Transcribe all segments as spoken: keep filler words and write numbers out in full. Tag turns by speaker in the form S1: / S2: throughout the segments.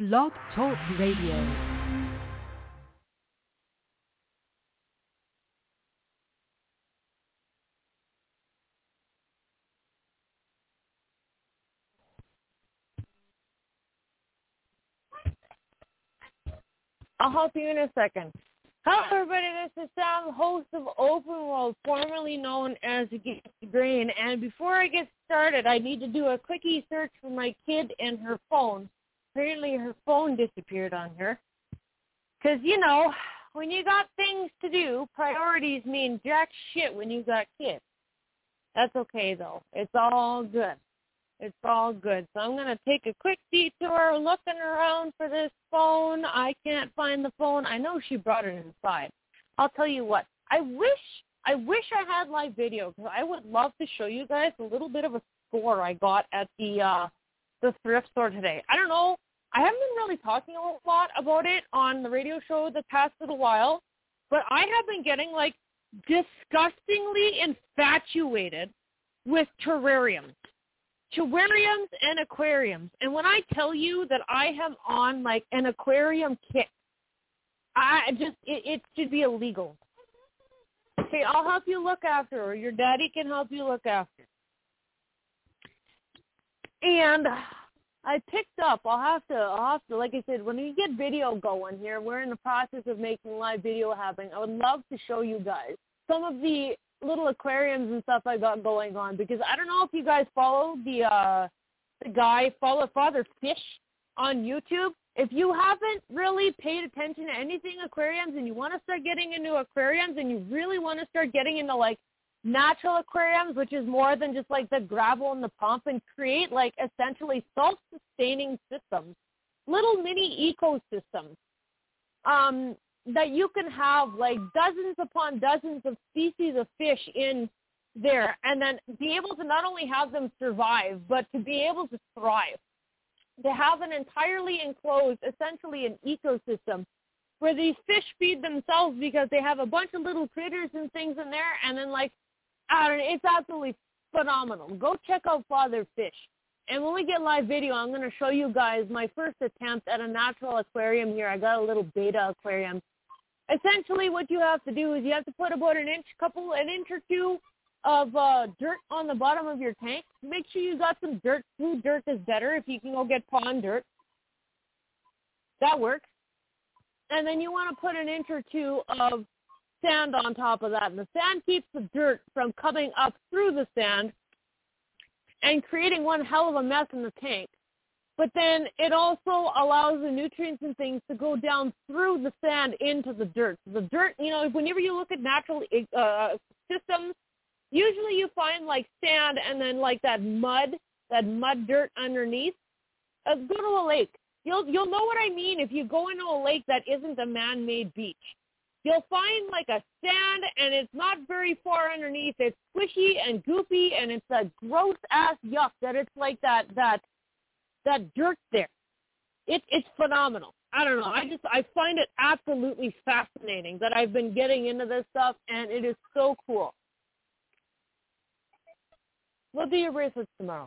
S1: Blog Talk Radio.
S2: I'll help you in a second. Hello, everybody. This is Sam, host of Open World, formerly known as Against the Grain. And before I get started, I need to do a quickie search for my kid and her phone. Apparently, her phone disappeared on her. Because, you know, when you got things to do, priorities mean jack shit when you got kids. That's okay, though. It's all good. It's all good. So I'm going to take a quick detour looking around for this phone. I can't find the phone. I know she brought it inside. I'll tell you what. I wish I wish I had live video because I would love to show you guys a little bit of a score I got at the uh, the thrift store today. I don't know. I haven't been really talking a lot about it on the radio show the past little while, but I have been getting, like, disgustingly infatuated with terrariums. Terrariums and aquariums. And when I tell you that I am on, like, an aquarium kick, I just, it, it should be illegal. Okay, I'll help you look after, or your daddy can help you look after. And I picked up, I'll have to, I'll have to, like I said, when we get video going here, we're in the process of making live video happen. I would love to show you guys some of the little aquariums and stuff I got going on, because I don't know if you guys follow the uh the guy follow Father Fish on YouTube. If you haven't really paid attention to anything aquariums and you want to start getting into aquariums and you really want to start getting into, like, natural aquariums, which is more than just like the gravel and the pump, and create, like, essentially self-sustaining systems, little mini ecosystems, um that you can have, like, dozens upon dozens of species of fish in there, and then be able to not only have them survive, but to be able to thrive, to have an entirely enclosed, essentially an ecosystem, where these fish feed themselves because they have a bunch of little critters and things in there, and then, like, I don't know, it's absolutely phenomenal. Go check out Father Fish. And when we get live video, I'm going to show you guys my first attempt at a natural aquarium here. I got a little beta aquarium. Essentially, what you have to do is you have to put about an inch, couple, an inch or two of uh, dirt on the bottom of your tank. Make sure you got some dirt. Blue dirt is better if you can go get pond dirt. That works. And then you want to put an inch or two of sand on top of that. And the sand keeps the dirt from coming up through the sand and creating one hell of a mess in the tank. But then it also allows the nutrients and things to go down through the sand into the dirt. The dirt, you know, whenever you look at natural uh, systems, usually you find, like, sand and then, like, that mud, that mud dirt underneath. Uh, go to a lake. You'll you'll know what I mean if you go into a lake that isn't a man-made beach. You'll find, like, a sand, and it's not very far underneath. It's squishy and goopy, and it's a gross-ass yuck that it's like that that that dirt there. It, it's phenomenal. I don't know. I just, I find it absolutely fascinating that I've been getting into this stuff, and it is so cool. We'll do your bracelets tomorrow.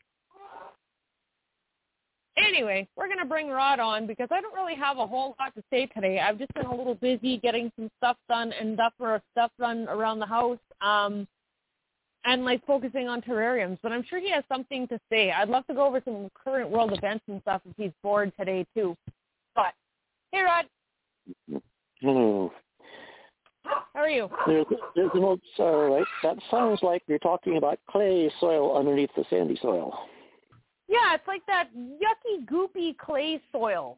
S2: Anyway, we're going to bring Rod on because I don't really have a whole lot to say today. I've just been a little busy getting some stuff done and stuff for stuff done around the house, um, and, like, focusing on terrariums. But I'm sure he has something to say. I'd love to go over some current world events and stuff if he's bored today, too. But, hey, Rod.
S3: Hello.
S2: How are you?
S3: There's, there's an old, all right, that sounds like you're talking about clay soil underneath the sandy soil.
S2: Yeah, it's like that yucky, goopy clay soil.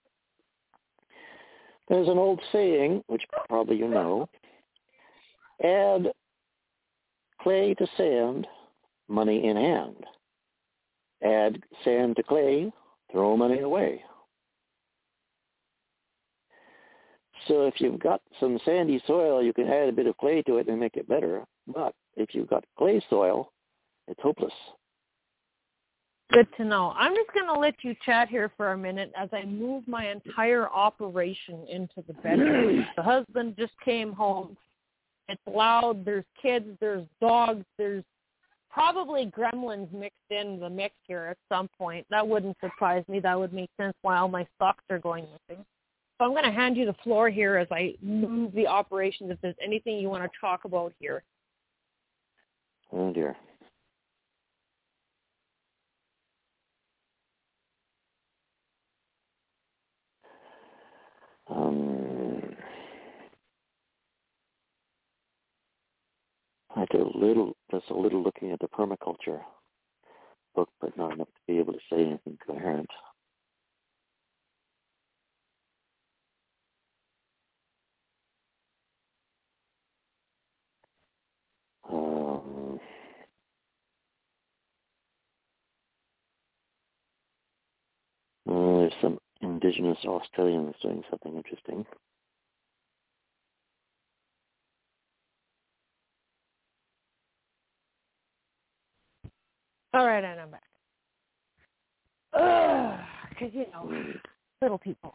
S3: There's an old saying, which probably you know, add clay to sand, money in hand. Add sand to clay, throw money away. So if you've got some sandy soil, you can add a bit of clay to it and make it better. But if you've got clay soil, it's hopeless.
S2: Good to know. I'm just going to let you chat here for a minute as I move my entire operation into the bedroom. The husband just came home. It's loud. There's kids. There's dogs. There's probably gremlins mixed in the mix here at some point. That wouldn't surprise me. That would make sense why all my stocks are going missing. So I'm going to hand you the floor here as I move the operations if there's anything you want to talk about here.
S3: Oh, dear. Um, I did a little, just a little looking at the permaculture book, but not enough to be able to say anything coherent. Um, uh, there's some indigenous Australians doing something interesting.
S2: All right, and I'm back. Ugh, because, you know, little people.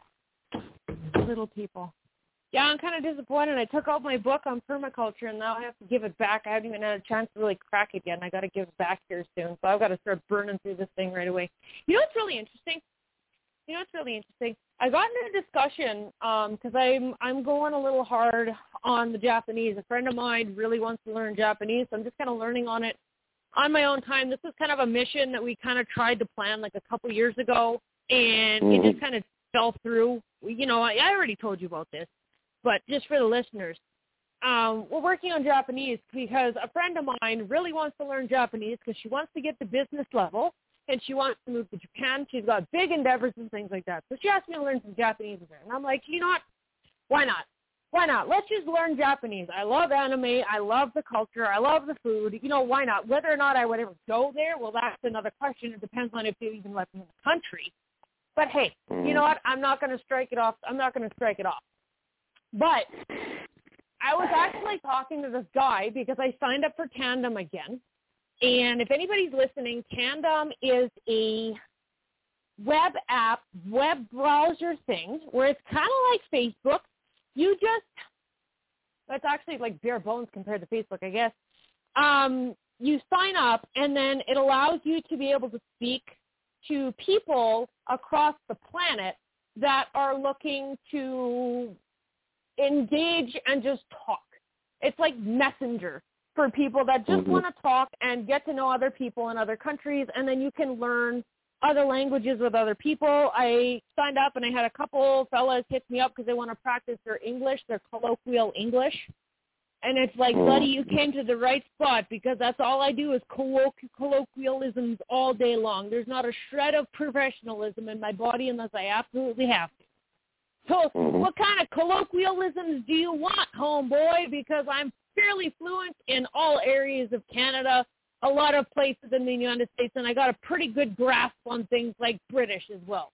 S2: Little people. Yeah, I'm kind of disappointed. I took out my book on permaculture, and now I have to give it back. I haven't even had a chance to really crack it yet, and I got to give it back here soon. So I've got to start burning through this thing right away. You know what's really interesting? You know what's really interesting? I got into a discussion because I'm I'm going a little hard on the Japanese. A friend of mine really wants to learn Japanese, so I'm just kind of learning on it on my own time. This is kind of a mission that we kind of tried to plan like a couple years ago, and mm-hmm. it just kind of fell through. You know, I, I already told you about this. But just for the listeners, um, we're working on Japanese because a friend of mine really wants to learn Japanese because she wants to get to business level and she wants to move to Japan. She's got big endeavors and things like that. So she asked me to learn some Japanese with her. And I'm like, you know what? Why not? Why not? Let's just learn Japanese. I love anime. I love the culture. I love the food. You know, why not? Whether or not I would ever go there, well, that's another question. It depends on if they even let me in the country. But, hey, you know what? I'm not going to strike it off. I'm not going to strike it off. But I was actually talking to this guy because I signed up for Tandem again. And if anybody's listening, Tandem is a web app, web browser thing where it's kind of like Facebook. You just, that's actually like bare bones compared to Facebook, I guess. Um, you sign up and then it allows you to be able to speak to people across the planet that are looking to engage and just talk. It's like Messenger for people that just mm-hmm. want to talk and get to know other people in other countries, and then you can learn other languages with other people. I signed up, and I had a couple fellas hit me up because they want to practice their English, their colloquial English. And it's like, mm-hmm. buddy, you came to the right spot because that's all I do is colloqu- colloquialisms all day long. There's not a shred of professionalism in my body unless I absolutely have to. So what kind of colloquialisms do you want, homeboy? Because I'm fairly fluent in all areas of Canada, a lot of places in the United States, and I got a pretty good grasp on things like British as well.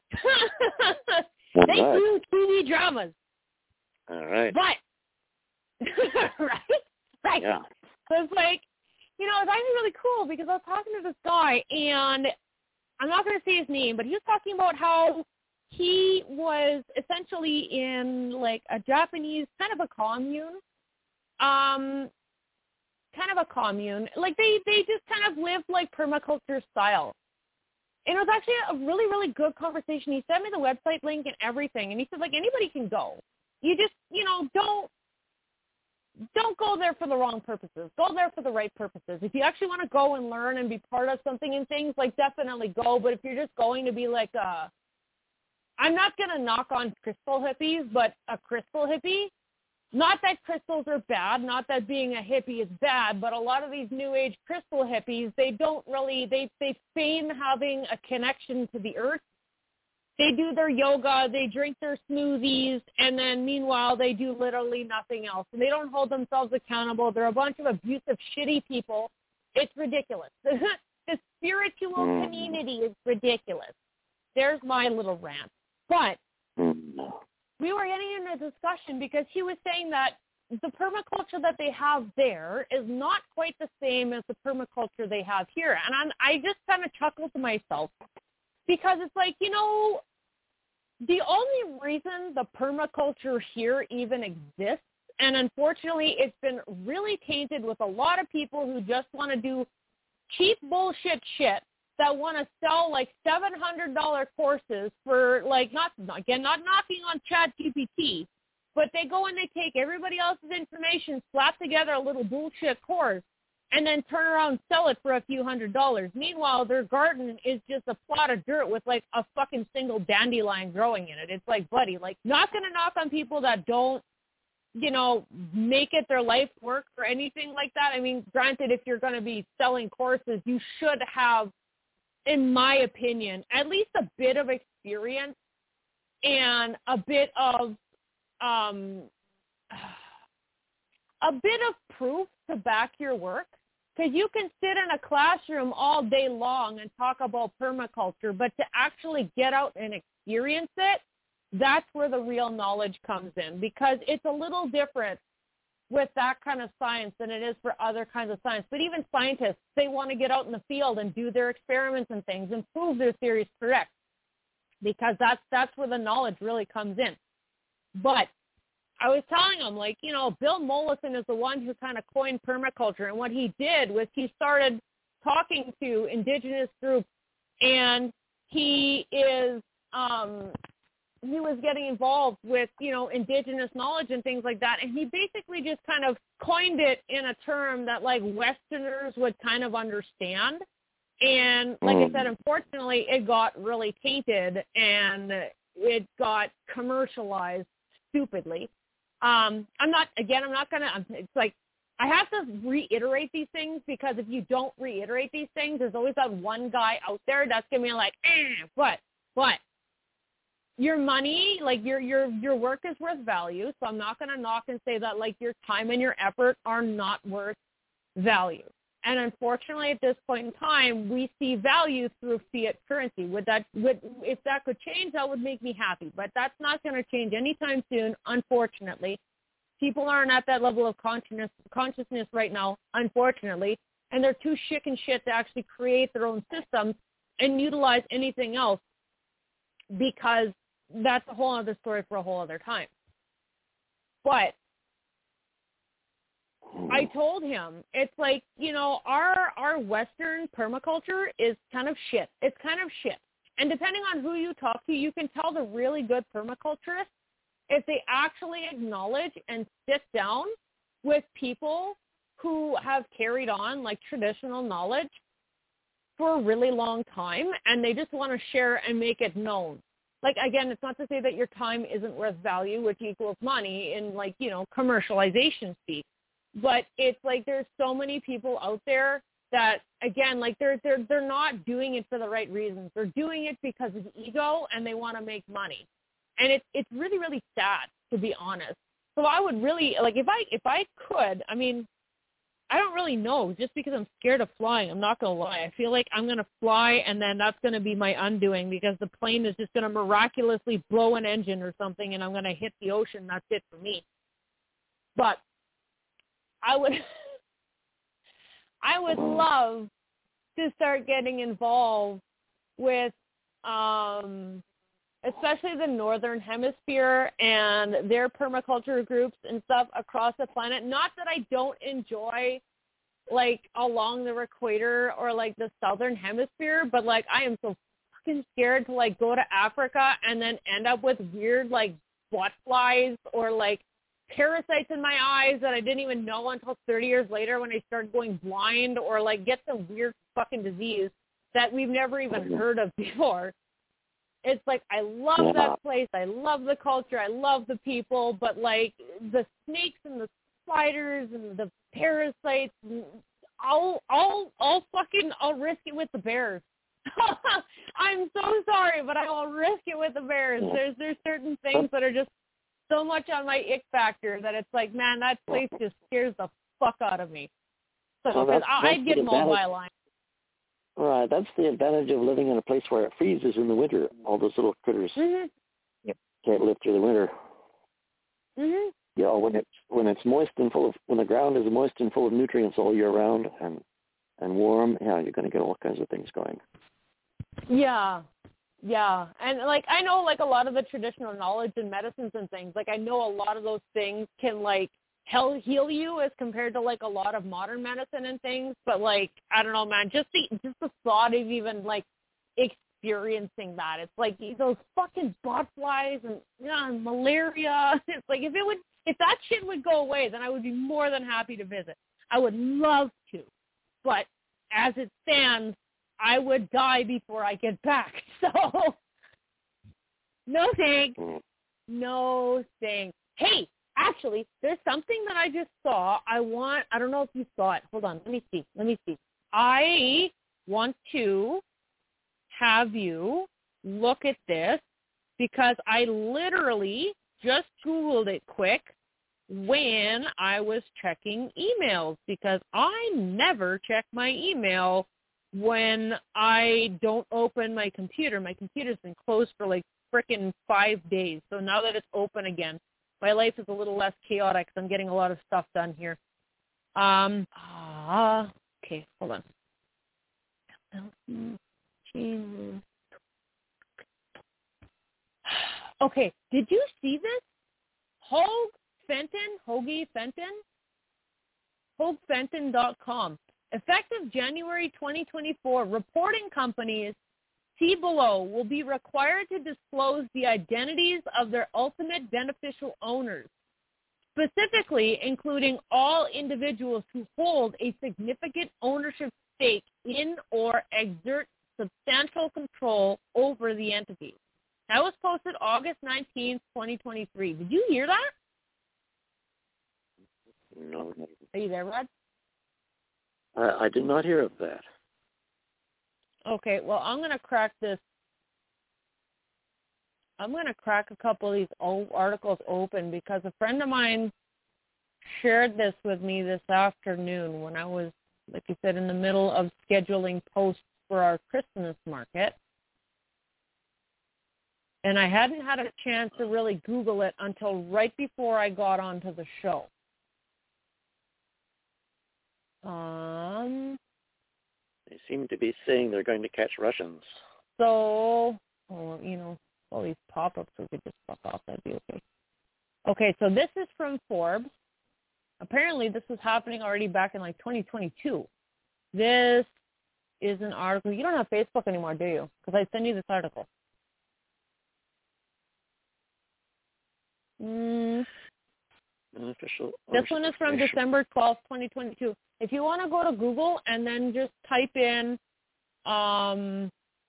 S2: They
S3: right.
S2: do T V dramas.
S3: All right.
S2: But, right? Right.
S3: Yeah.
S2: So it's like, you know, it's actually really cool because I was talking to this guy, and I'm not going to say his name, but he was talking about how he was essentially in like a Japanese kind of a commune, um, kind of a commune. Like they, they just kind of live like permaculture style. And it was actually a really, really good conversation. He sent me the website link and everything. And he said, like, anybody can go. You just, you know, don't, don't go there for the wrong purposes. Go there for the right purposes. If you actually want to go and learn and be part of something and things, like, definitely go. But if you're just going to be like a, I'm not going to knock on crystal hippies, but a crystal hippie, not that crystals are bad, not that being a hippie is bad, but a lot of these new age crystal hippies, they don't really, they, they feign having a connection to the earth. They do their yoga, they drink their smoothies, and then meanwhile they do literally nothing else. And they don't hold themselves accountable. They're a bunch of abusive, shitty people. It's ridiculous. The spiritual community is ridiculous. There's my little rant. But we were getting into a discussion because he was saying that the permaculture that they have there is not quite the same as the permaculture they have here. And I'm, I just kind of chuckled to myself because it's like, you know, the only reason the permaculture here even exists, and unfortunately it's been really tainted with a lot of people who just want to do cheap bullshit shit that want to sell like seven hundred dollars courses for like, not, again, not knocking on ChatGPT, but they go and they take everybody else's information, slap together a little bullshit course, and then turn around and sell it for a few hundred dollars. Meanwhile, their garden is just a plot of dirt with like a fucking single dandelion growing in it. It's like, buddy, like, not going to knock on people that don't, you know, make it their life work or anything like that. I mean, granted, if you're going to be selling courses, you should have, in my opinion, at least a bit of experience and a bit of, um, a bit of proof to back your work. Because you can sit in a classroom all day long and talk about permaculture, but to actually get out and experience it, that's where the real knowledge comes in, because it's a little different with that kind of science than it is for other kinds of science. But even scientists, they want to get out in the field and do their experiments and things and prove their theories correct, because that's that's where the knowledge really comes in. But I was telling him, like, you know, Bill Mollison is the one who kind of coined permaculture, and what he did was he started talking to indigenous groups, and he is um, he was getting involved with, you know, indigenous knowledge and things like that, and he basically just kind of coined it in a term that, like, Westerners would kind of understand. And like I said, unfortunately, it got really tainted, and it got commercialized stupidly. Um, I'm not, again, I'm not going to, it's like, I have to reiterate these things, because if you don't reiterate these things, there's always that one guy out there that's going to be like, eh, but, but, your money, like your your your work is worth value, so I'm not going to knock and say that, like, your time and your effort are not worth value. And unfortunately, at this point in time, we see value through fiat currency. Would that would if that could change, that would make me happy. But that's not going to change anytime soon, unfortunately. People aren't at that level of consciousness consciousness right now, unfortunately, and they're too chicken shit to actually create their own systems and utilize anything else, because that's a whole other story for a whole other time. But I told him, it's like, you know, our our Western permaculture is kind of shit. It's kind of shit. And depending on who you talk to, you can tell the really good permaculturists if they actually acknowledge and sit down with people who have carried on, like, traditional knowledge for a really long time, and they just want to share and make it known. Like, again, it's not to say that your time isn't worth value, which equals money in, like, you know, commercialization speak. But it's like there's so many people out there that, again, like, they're they're they're not doing it for the right reasons. They're doing it because of ego, and they want to make money. And it's it's really, really sad, to be honest. So I would really, like, if I if I could, I mean, I don't really know, just because I'm scared of flying. I'm not going to lie. I feel like I'm going to fly, and then that's going to be my undoing, because the plane is just going to miraculously blow an engine or something, and I'm going to hit the ocean. That's it for me. But I would, I would love to start getting involved with, um, especially the Northern Hemisphere and their permaculture groups and stuff across the planet. Not that I don't enjoy, like, along the equator or, like, the Southern Hemisphere, but, like, I am so fucking scared to, like, go to Africa and then end up with weird, like, butt flies or, like, parasites in my eyes that I didn't even know until thirty years later when I started going blind, or, like, get some weird fucking disease that we've never even heard of before. It's like, I love yeah. that place. I love the culture. I love the people. But, like, the snakes and the spiders and the parasites, I'll, I'll, I'll fucking, I'll risk it with the bears. I'm so sorry, but I will risk it with the bears. There's, there's certain things that are just so much on my ick factor that it's like, man, that place just scares the fuck out of me. So,
S3: well,
S2: because I'd get mauled by a lion.
S3: Right, that's the advantage of living in a place where it freezes in the winter. All those little critters
S2: mm-hmm. yep.
S3: can't live through the winter.
S2: Mhm.
S3: You know, when it's when it's moist and full of when the ground is moist and full of nutrients all year round and and warm, yeah, you're going to get all kinds of things going.
S2: Yeah, yeah, and like I know, like a lot of the traditional knowledge and medicines and things. Like I know a lot of those things can like he'll heal you as compared to like a lot of modern medicine and things. But like, I don't know, man, just the, just the thought of even like experiencing that. It's like those fucking bot flies and you know, malaria. It's like if it would, if that shit would go away, then I would be more than happy to visit. I would love to. But as it stands, I would die before I get back. So, no thanks. No thanks. Hey, actually, there's something that I just saw. I want, I don't know if you saw it. Hold on. Let me see. Let me see. I want to have you look at this because I literally just Googled it quick when I was checking emails because I never check my email when I don't open my computer. My computer's been closed for like frickin' five days. So now that it's open again, my life is a little less chaotic. I'm getting a lot of stuff done here. Um, uh, okay, hold on. Okay, did you see this? Hogue Fenton, Hoagie Fenton, Hogue Fenton dot com. Effective January twenty twenty-four, reporting companies, see below, will be required to disclose the identities of their ultimate beneficial owners, specifically including all individuals who hold a significant ownership stake in or exert substantial control over the entity. That was posted August nineteenth, twenty twenty-three. Did you hear that?
S3: No. no.
S2: Are you there, Rod?
S3: Uh, I did not hear of that.
S2: Okay, well, I'm going to crack this. I'm going to crack a couple of these old articles open because a friend of mine shared this with me this afternoon when I was, like you said, in the middle of scheduling posts for our Christmas market. And I hadn't had a chance to really Google it until right before I got onto the show. Um,
S3: They seem to be saying they're going to catch Russians.
S2: So, oh, you know, all these pop-ups, we could just fuck off. That'd be okay. Okay, so this is from Forbes. Apparently, this was happening already back in, like, twenty twenty-two. This is an article. You don't have Facebook anymore, do you? Because I sent you this article. Mm.
S3: Official
S2: This one is from December twelfth, twenty twenty-two. If you want to go to Google and then just type in, um,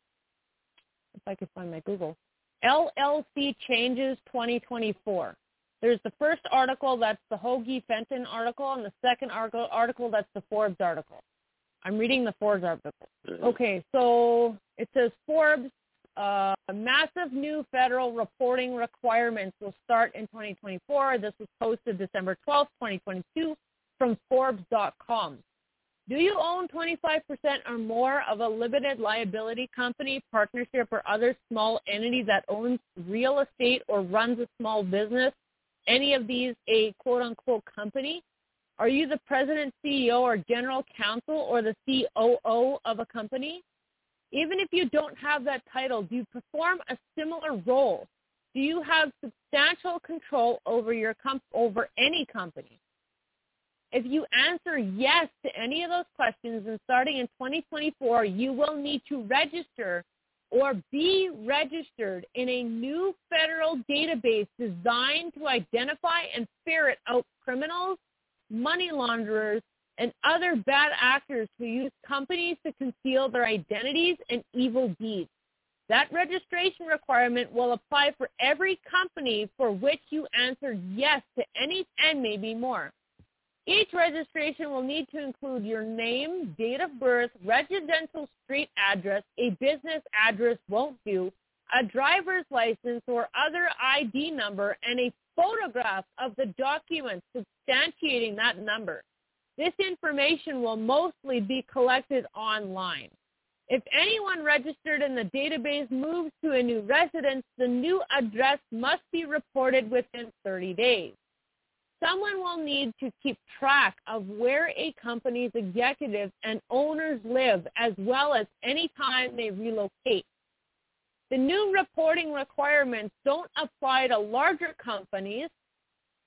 S2: if I could find my Google, L L C changes twenty twenty-four. There's the first article, that's the Hoagie Fenton article, and the second article, article that's the Forbes article. I'm reading the Forbes article. Okay, so it says Forbes, uh, massive new federal reporting requirements will start in twenty twenty-four. This was posted December twelfth, twenty twenty-two from Forbes dot com. Do you own twenty-five percent or more of a limited liability company, partnership, or other small entity that owns real estate or runs a small business? Any of these a quote-unquote company? Are you the president, C E O, or general counsel, or the C O O of a company? Even if you don't have that title, do you perform a similar role? Do you have substantial control over your com- over any company? If you answer yes to any of those questions, then starting in twenty twenty-four, you will need to register or be registered in a new federal database designed to identify and ferret out criminals, money launderers, and other bad actors who use companies to conceal their identities and evil deeds. That registration requirement will apply for every company for which you answered yes to any and maybe more. Each registration will need to include your name, date of birth, residential street address, a business address won't do, a driver's license or other I D number, and a photograph of the document substantiating that number. This information will mostly be collected online. If anyone registered in the database moves to a new residence, the new address must be reported within thirty days. Someone will need to keep track of where a company's executives and owners live, as well as any time they relocate. The new reporting requirements don't apply to larger companies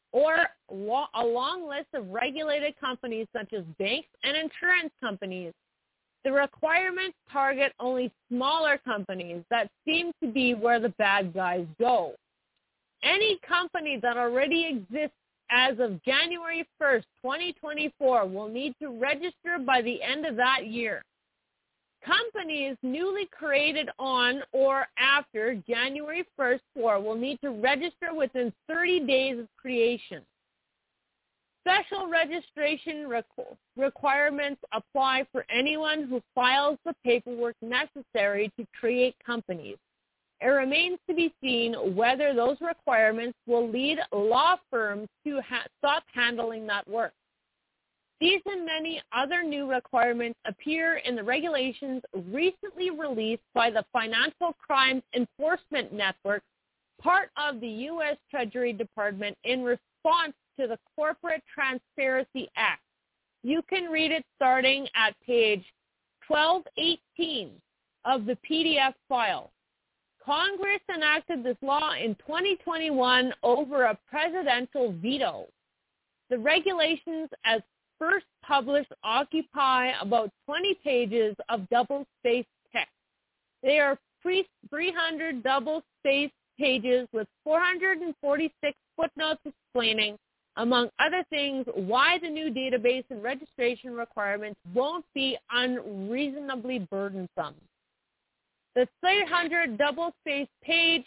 S2: or a long list of regulated companies such as banks and insurance companies. The requirements target only smaller companies that seem to be where the bad guys go. Any company that already exists as of January first, twenty twenty-four will need to register by the end of that year. Companies newly created on or after January first four will need to register within thirty days of creation. Special registration requ- requirements apply for anyone who files the paperwork necessary to create companies. It remains to be seen whether those requirements will lead law firms to ha- stop handling that work. These and many other new requirements appear in the regulations recently released by the Financial Crimes Enforcement Network, part of the U S Treasury Department, in response to the Corporate Transparency Act. You can read it starting at page twelve eighteen of the P D F file. Congress enacted this law in twenty twenty-one over a presidential veto. The regulations, as first published, occupy about twenty pages of double-spaced text. They are three hundred double-spaced pages with four hundred forty-six footnotes explaining, among other things, why the new database and registration requirements won't be unreasonably burdensome. The three hundred double-spaced page,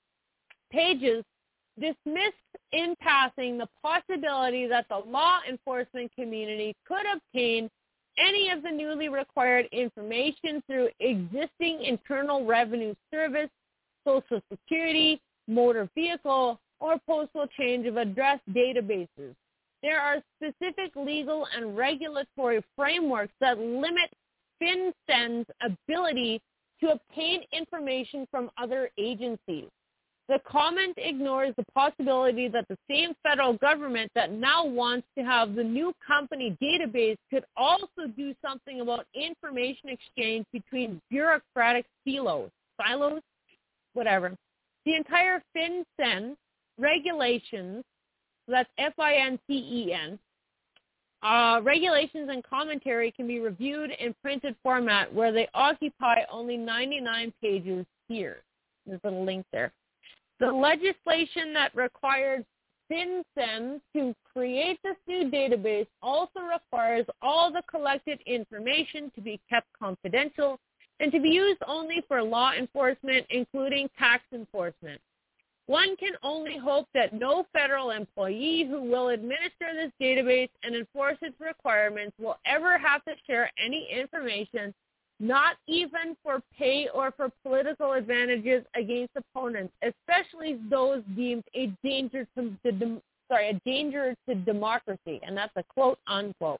S2: pages dismissed in passing the possibility that the law enforcement community could obtain any of the newly required information through existing Internal Revenue Service, Social Security, motor vehicle, or postal change of address databases. There are specific legal and regulatory frameworks that limit FinCEN's ability to obtain information from other agencies. The comment ignores the possibility that the same federal government that now wants to have the new company database could also do something about information exchange between bureaucratic silos, silos, whatever. The entire FinCEN regulations, so that's F I N C E N, Uh, regulations and commentary can be reviewed in printed format where they occupy only ninety-nine pages here. There's a link there. The legislation that required FinCEN to create this new database also requires all the collected information to be kept confidential and to be used only for law enforcement, including tax enforcement. One can only hope that no federal employee who will administer this database and enforce its requirements will ever have to share any information, not even for pay or for political advantages against opponents, especially those deemed a danger to the sorry a danger to democracy, and that's a quote unquote.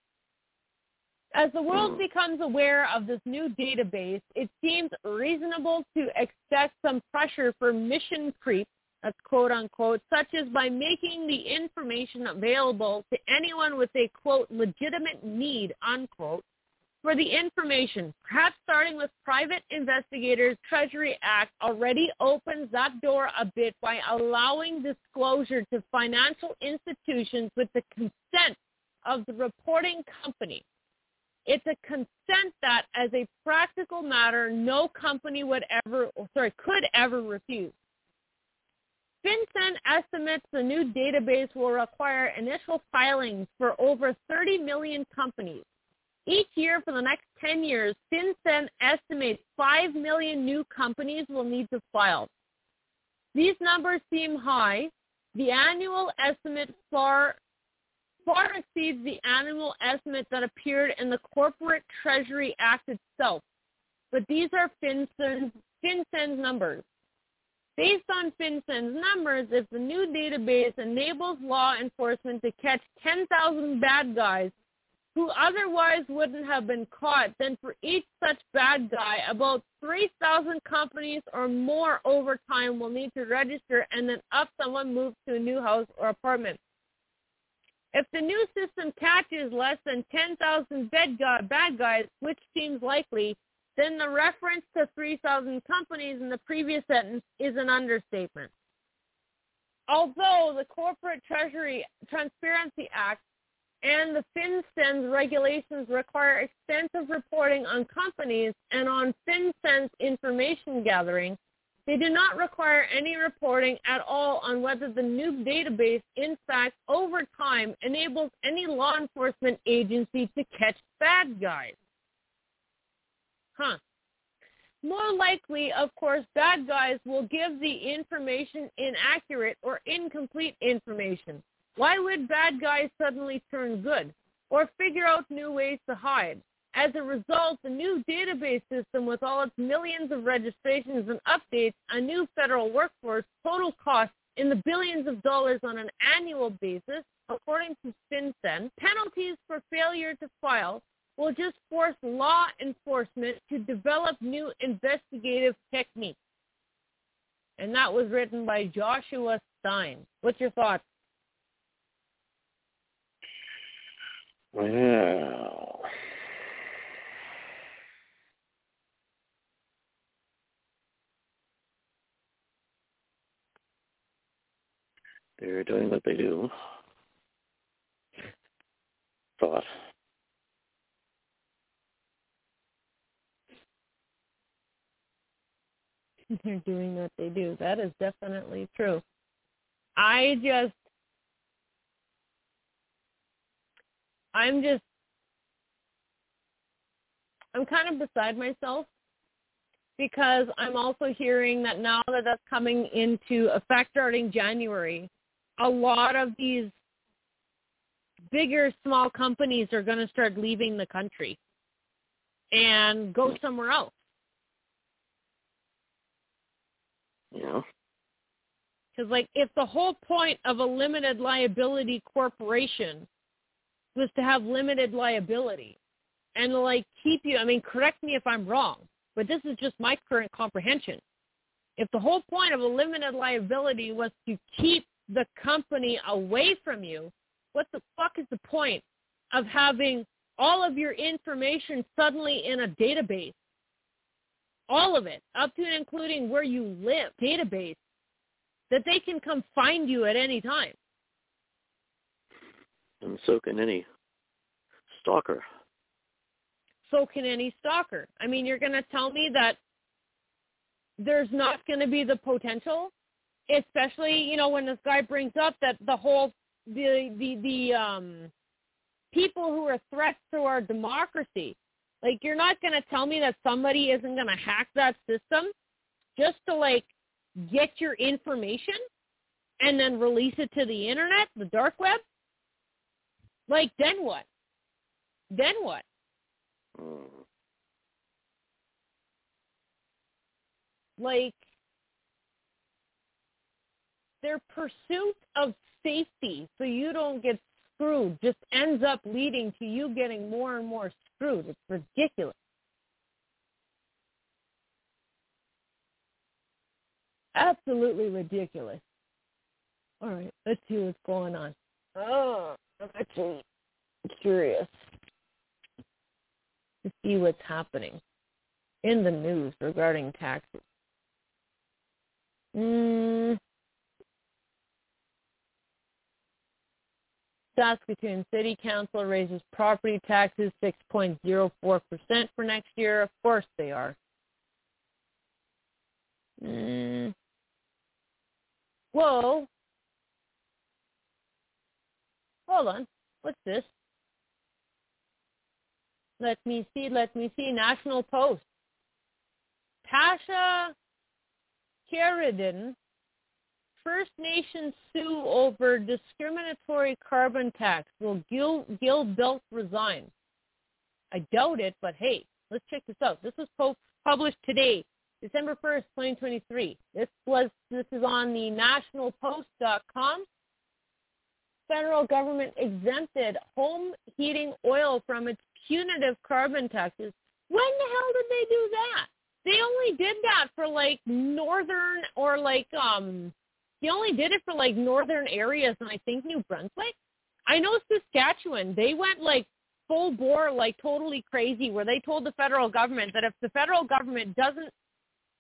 S2: As the world becomes aware of this new database, it seems reasonable to expect some pressure for mission creep, that's quote unquote, such as by making the information available to anyone with a quote legitimate need, unquote, for the information. Perhaps starting with private investigators, Treasury Act already opens that door a bit by allowing disclosure to financial institutions with the consent of the reporting company. It's a consent that, as a practical matter, no company would ever, or sorry, could ever refuse. FinCEN estimates the new database will require initial filings for over thirty million companies. Each year for the next ten years, FinCEN estimates five million new companies will need to file. These numbers seem high. The annual estimate far far exceeds the annual estimate that appeared in the Corporate Treasury Act itself. But these are FinCEN's, FinCEN's numbers. Based on FinCEN's numbers, if the new database enables law enforcement to catch ten thousand bad guys who otherwise wouldn't have been caught, then for each such bad guy, about three thousand companies or more over time will need to register, and then up someone moves to a new house or apartment. If the new system catches less than ten thousand bad guys, which seems likely, then the reference to three thousand companies in the previous sentence is an understatement. although the Corporate Treasury Transparency Act and the FinCEN's regulations require extensive reporting on companies and on FinCEN's information gathering, they do not require any reporting at all on whether the new database, in fact, over time, enables any law enforcement agency to catch bad guys. Huh. More likely, of course, bad guys will give the information inaccurate or incomplete information. Why would bad guys suddenly turn good or figure out new ways to hide? As a result, the new database system with all its millions of registrations and updates, a new federal workforce, total cost in the billions of dollars on an annual basis, according to FinCEN, penalties for failure to file will just force law enforcement to develop new investigative techniques. And that was written by Joshua Stein. What's your thoughts?
S3: Well, they're doing what they do. Thought.
S2: They're doing what they do. That is definitely true. I just, I'm just, I'm kind of beside myself because I'm also hearing that now that that's coming into effect starting January, a lot of these bigger small companies are going to start leaving the country and go somewhere else.
S3: Yeah.
S2: Because, like, if the whole point of a limited liability corporation was to have limited liability and, like, keep you, I mean, correct me if I'm wrong, but this is just my current comprehension. If the whole point of a limited liability was to keep the company away from you, what the fuck is the point of having all of your information suddenly in a database? All of it, up to and including where you live, database, that they can come find you at any time.
S3: And so can any stalker.
S2: So can any stalker. I mean, you're going to tell me that there's not going to be the potential, especially, you know, when this guy brings up that the whole, the, the, the um, people who are threats to our democracy. Like, you're not going to tell me that somebody isn't going to hack that system just to, like, get your information and then release it to the internet, the dark web? Like, then what? Then what?
S3: Mm.
S2: Like, their pursuit of safety so you don't get screwed just ends up leading to you getting more and more screwed. It's ridiculous. Absolutely ridiculous. All right, let's see what's going on. Oh, I'm actually curious to see what's happening in the news regarding taxes. Mm. Saskatoon City Council raises property taxes six point zero four percent for next year. Of course they are. Mm. Whoa. Hold on. What's this? Let me see. Let me see. National Post. Tasha Sheridan, First Nations sue over discriminatory carbon tax. Will Gil, Gil Belt resign? I doubt it, but hey, let's check this out. This was po- published today, December first, twenty twenty-three. This was this is on the national post dot com. Federal government exempted home heating oil from its punitive carbon taxes. When the hell did they do that? They only did that for like northern or like um. They only did it for, like, northern areas, and I think New Brunswick. I know Saskatchewan, they went, like, full bore, like, totally crazy, where they told the federal government that if the federal government doesn't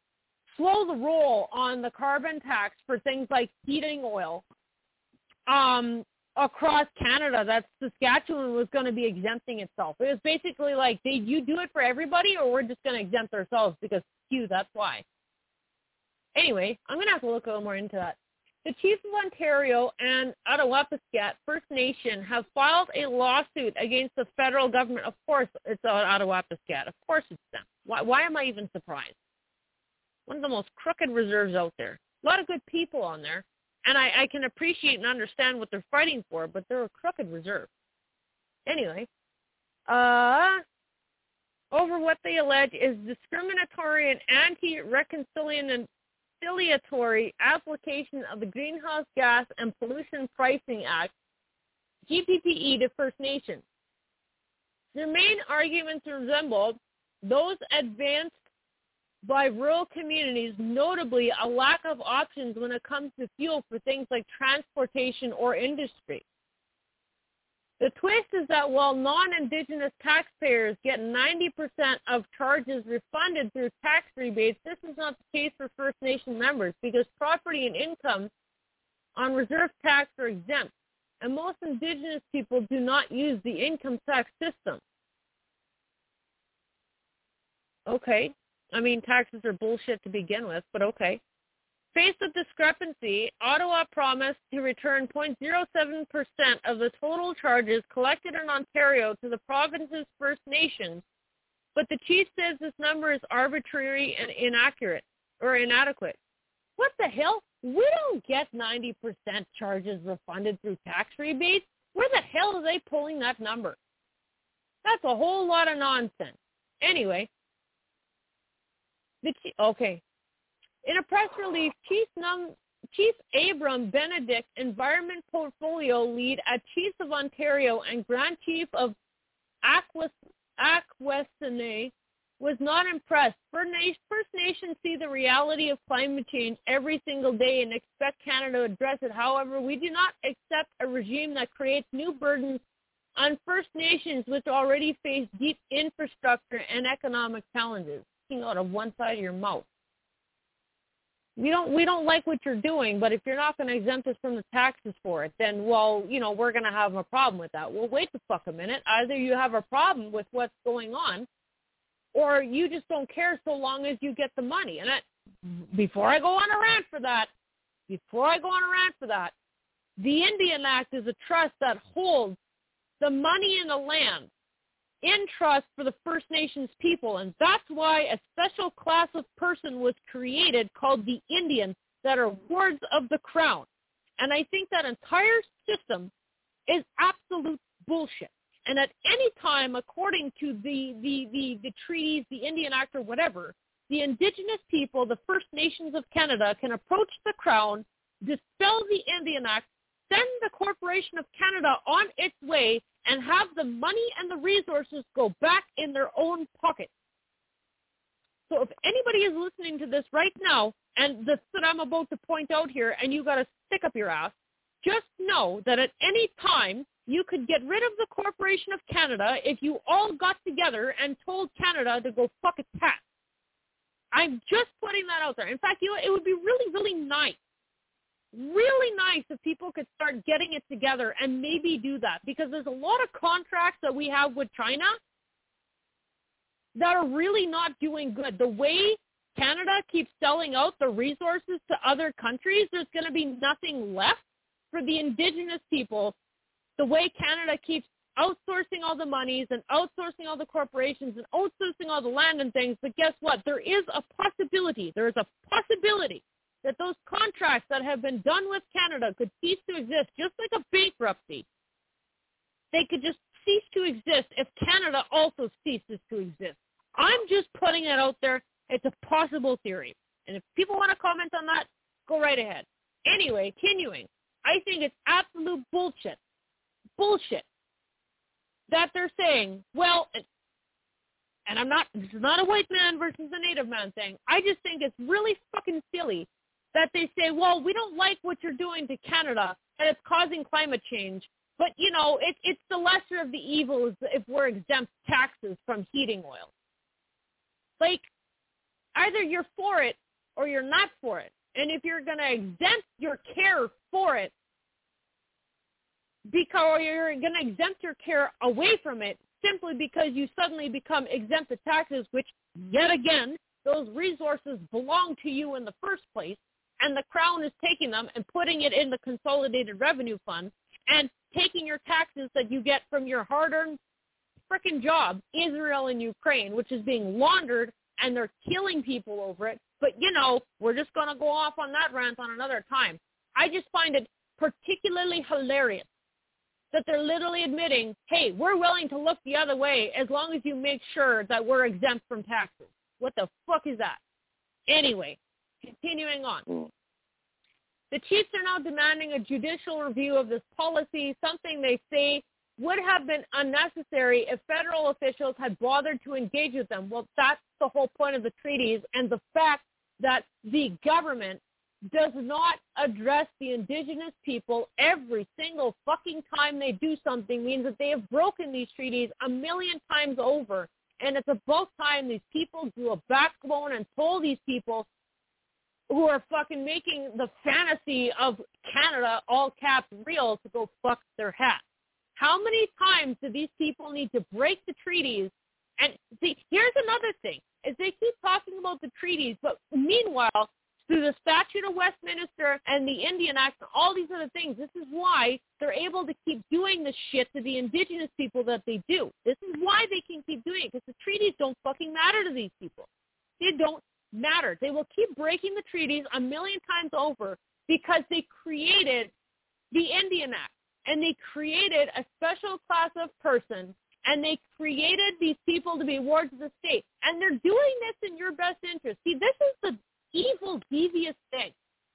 S2: slow the roll on the carbon tax for things like heating oil um, across Canada, that Saskatchewan was going to be exempting itself. It was basically like, did you do it for everybody, or we're just going to exempt ourselves because, phew, that's why. Anyway, I'm going to have to look a little more into that. The Chiefs of Ontario and Attawapiskat First Nation have filed a lawsuit against the federal government. Of course, it's Attawapiskat. Of course it's them. Why, why am I even surprised? One of the most crooked reserves out there. A lot of good people on there. And I, I can appreciate and understand what they're fighting for, but they're a crooked reserve. Anyway, uh, over what they allege is discriminatory and anti-reconciliatory application of the Greenhouse Gas and Pollution Pricing Act, G P P E, to First Nations. Their main arguments resemble those advanced by rural communities, notably a lack of options when it comes to fuel for things like transportation or industry. The twist is that while non-Indigenous taxpayers get ninety percent of charges refunded through tax rebates, this is not the case for First Nation members because property and income on reserve tax are exempt, and most Indigenous people do not use the income tax system. Okay. I mean, taxes are bullshit to begin with, but okay. Faced with discrepancy, Ottawa promised to return zero point zero seven percent of the total charges collected in Ontario to the province's First Nations, but the chief says this number is arbitrary and inaccurate or inadequate. What the hell? We don't get ninety percent charges refunded through tax rebates. Where the hell are they pulling that number? That's a whole lot of nonsense. Anyway. The, okay. In a press release, Chief, Num, Chief Abram Benedict, Environment Portfolio Lead at Chiefs of Ontario and Grand Chief of Akwesasne, was not impressed. First Nations see the reality of climate change every single day and expect Canada to address it. However, we do not accept a regime that creates new burdens on First Nations, which already face deep infrastructure and economic challenges. Out of one side of your mouth. We don't we don't like what you're doing, but if you're not going to exempt us from the taxes for it, then, well, you know, we're going to have a problem with that. Well, wait the fuck a minute. Either you have a problem with what's going on, or you just don't care so long as you get the money. And I, before I go on a rant for that, before I go on a rant for that, the Indian Act is a trust that holds the money in the land in trust for the First Nations people, and that's why a special class of person was created called the Indian that are wards of the crown. And I think that entire system is absolute bullshit. And at any time, according to the, the, the, the treaties, the Indian Act or whatever, the Indigenous people, the First Nations of Canada, can approach the crown, dispel the Indian Act, send the Corporation of Canada on its way, and have the money and the resources go back in their own pocket. So if anybody is listening to this right now, and this that I'm about to point out here, and you got to stick up your ass, just know that at any time you could get rid of the Corporation of Canada if you all got together and told Canada to go fuck its hat. I'm just putting that out there. In fact, you know, it would be really, really nice. Really nice if people could start getting it together and maybe do that, because there's a lot of contracts that we have with China that are really not doing good. The way Canada keeps selling out the resources to other countries, there's going to be nothing left for the Indigenous people. The way Canada keeps outsourcing all the monies and outsourcing all the corporations and outsourcing all the land and things, but guess what? There is a possibility. There is a possibility that those contracts that have been done with Canada could cease to exist, just like a bankruptcy. They could just cease to exist if Canada also ceases to exist. I'm just putting it out there. It's a possible theory. And if people want to comment on that, go right ahead. Anyway, continuing, I think it's absolute bullshit, bullshit, that they're saying, well, and I'm not, this is not a white man versus a native man thing. I just think it's really fucking silly that they say, well, we don't like what you're doing to Canada, and it's causing climate change. But, you know, it, it's the lesser of the evils if we're exempt taxes from heating oil. Like, either you're for it or you're not for it. And if you're going to exempt your care for it, because or you're going to exempt your care away from it simply because you suddenly become exempt of taxes, which, yet again, those resources belong to you in the first place, and the Crown is taking them and putting it in the Consolidated Revenue Fund and taking your taxes that you get from your hard-earned frickin' job, Israel and Ukraine, which is being laundered, and they're killing people over it. But, you know, we're just going to go off on that rant on another time. I just find it particularly hilarious that they're literally admitting, hey, we're willing to look the other way as long as you make sure that we're exempt from taxes. What the fuck is that? Anyway, continuing on. The chiefs are now demanding a judicial review of this policy, something they say would have been unnecessary if federal officials had bothered to engage with them. Well, that's the whole point of the treaties, and the fact that the government does not address the indigenous people every single fucking time they do something means that they have broken these treaties a million times over. And it's about time these people grew a backbone and told these people who are fucking making the fantasy of Canada all caps real to go fuck their hat. How many times do these people need to break the treaties? And see, here's another thing, is they keep talking about the treaties, but meanwhile, through the Statute of Westminster and the Indian Act and all these other things, this is why they're able to keep doing the shit to the indigenous people that they do. This is why they can keep doing it, because the treaties don't fucking matter to these people. They don't matter. They will keep breaking the treaties a million times over because they created the Indian Act, and they created a special class of person, and they created these people to be wards of the state. And they're doing this in your best interest. See, this is the evil, devious thing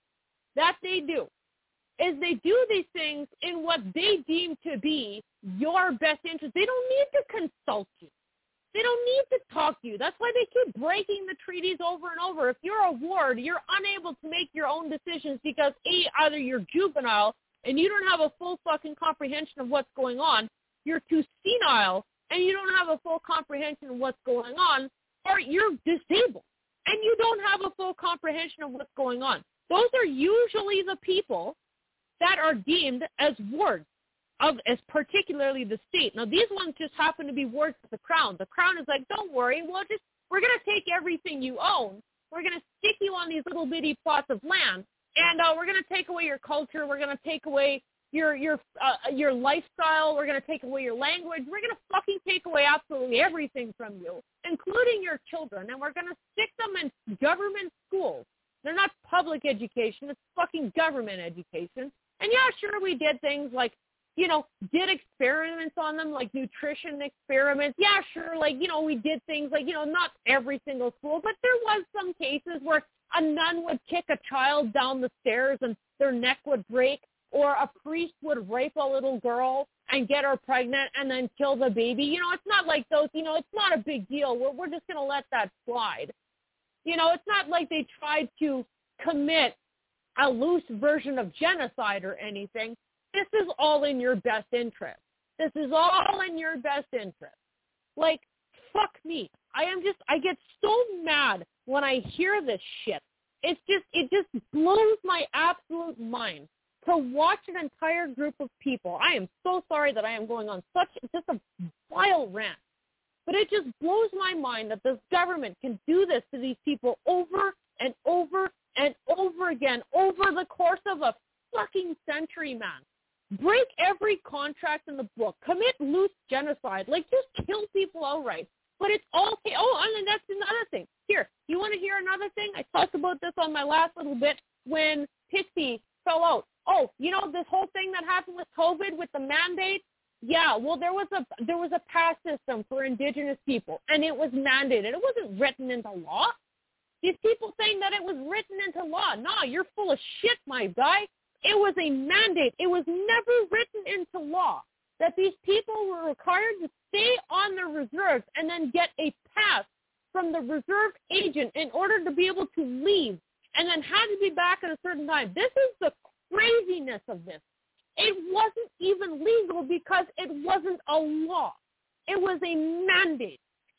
S2: that they do, is they do these things in what they deem to be your best interest. They don't need to consult you. They don't need to talk to you. That's why they keep breaking the treaties over and over. If you're a ward, you're unable to make your own decisions because, A, either you're juvenile and you don't have a full fucking comprehension of what's going on, you're too senile and you don't have a full comprehension of what's going on, or you're disabled and you don't have a full comprehension of what's going on. Those are usually the people that are deemed as wards of, as particularly the state. Now, these ones just happen to be wards of the Crown. The Crown is like, don't worry, we'll just, we're going to take everything you own. We're going to stick you on these little bitty plots of land, and uh, we're going to take away your culture. We're going to take away your your uh, your lifestyle. We're going to take away your language. We're going to fucking take away absolutely everything from you, including your children, and we're going to stick them in government schools. They're not public education. It's fucking government education. And yeah, sure, we did things like, you know, did experiments on them, like nutrition experiments. Yeah, sure, like, you know, we did things like, you know, not every single school, but there was some cases where a nun would kick a child down the stairs and their neck would break, or a priest would rape a little girl and get her pregnant and then kill the baby. You know, it's not like those, you know, it's not a big deal. We're, we're just going to let that slide. You know, it's not like they tried to commit a loose version of genocide or anything. This is all in your best interest. This is all in your best interest. Like, fuck me. I am just, I get so mad when I hear this shit. It's just, it just blows my absolute mind to watch an entire group of people. I am so sorry that I am going on such, just a vile rant. But it just blows my mind that this government can do this to these people over and over and over again over the course of a fucking century, man. Break every contract in the book. Commit loose genocide. Like, just kill people outright. But it's all okay. Oh, and then that's another thing. Here, you want to hear another thing? I talked about this on my last little bit when Pixie fell out. Oh, you know this whole thing that happened with COVID with the mandate? Yeah, well, there was a there was a pass system for Indigenous people, and it was mandated. It wasn't written into law. These people saying that it was written into law. Nah, you're full of shit, my guy. It was a mandate. It was never written into law that these people were required to stay on their reserves and then get a pass from the reserve agent in order to be able to leave, and then had to be back at a certain time. This is the craziness of this. It wasn't even legal because it wasn't a law. It was a mandate.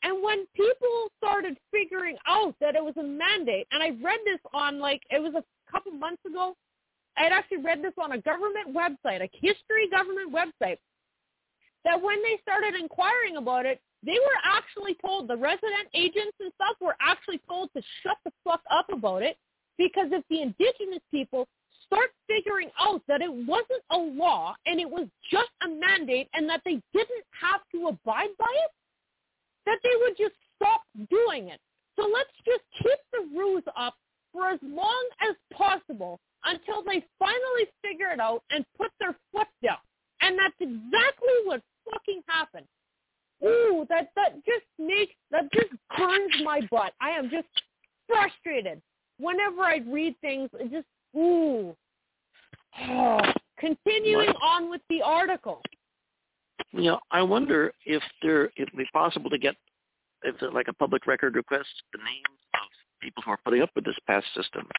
S2: And when people started figuring out that it was a mandate, and I read this on, like, it was a couple months ago, I had actually read this on a government website, a history government website, that when they started inquiring about it, they were actually told, the resident agents and stuff were actually told to shut the fuck up about it, because if the indigenous people start figuring out that it wasn't a law and it was just a mandate and that they didn't have to abide by it, that they would just stop doing it. So let's just keep the ruse up for as long as possible until they finally figure it out and put their foot down. And that's exactly what fucking happened. Ooh, that, that just makes, that just burns my butt. I am just frustrated. Whenever I read things, it just, ooh. Oh. Continuing
S3: What?
S2: on with the article.
S3: You know, I wonder if there, if it would be possible to get, if it's like a public record request, the names of people who are putting up with this pass system.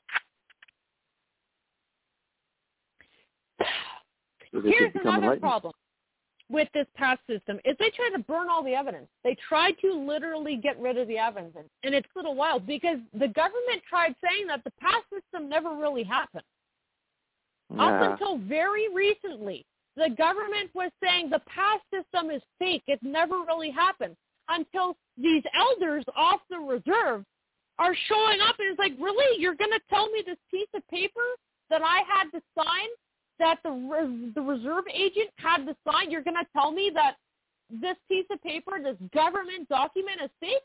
S3: So they
S2: Here's
S3: could become
S2: another
S3: enlightened.
S2: problem with this pass system is they try to burn all the evidence. They tried to literally get rid of the evidence. And it's a little wild because the government tried saying that the pass system never really happened.
S3: Yeah.
S2: Up until very recently, the government was saying the pass system is fake. It never really happened until these elders off the reserve are showing up and it's like, really? You're going to tell me this piece of paper that I had to sign, that the res- the reserve agent had to sign? You're going to tell me that this piece of paper, this government document is fake?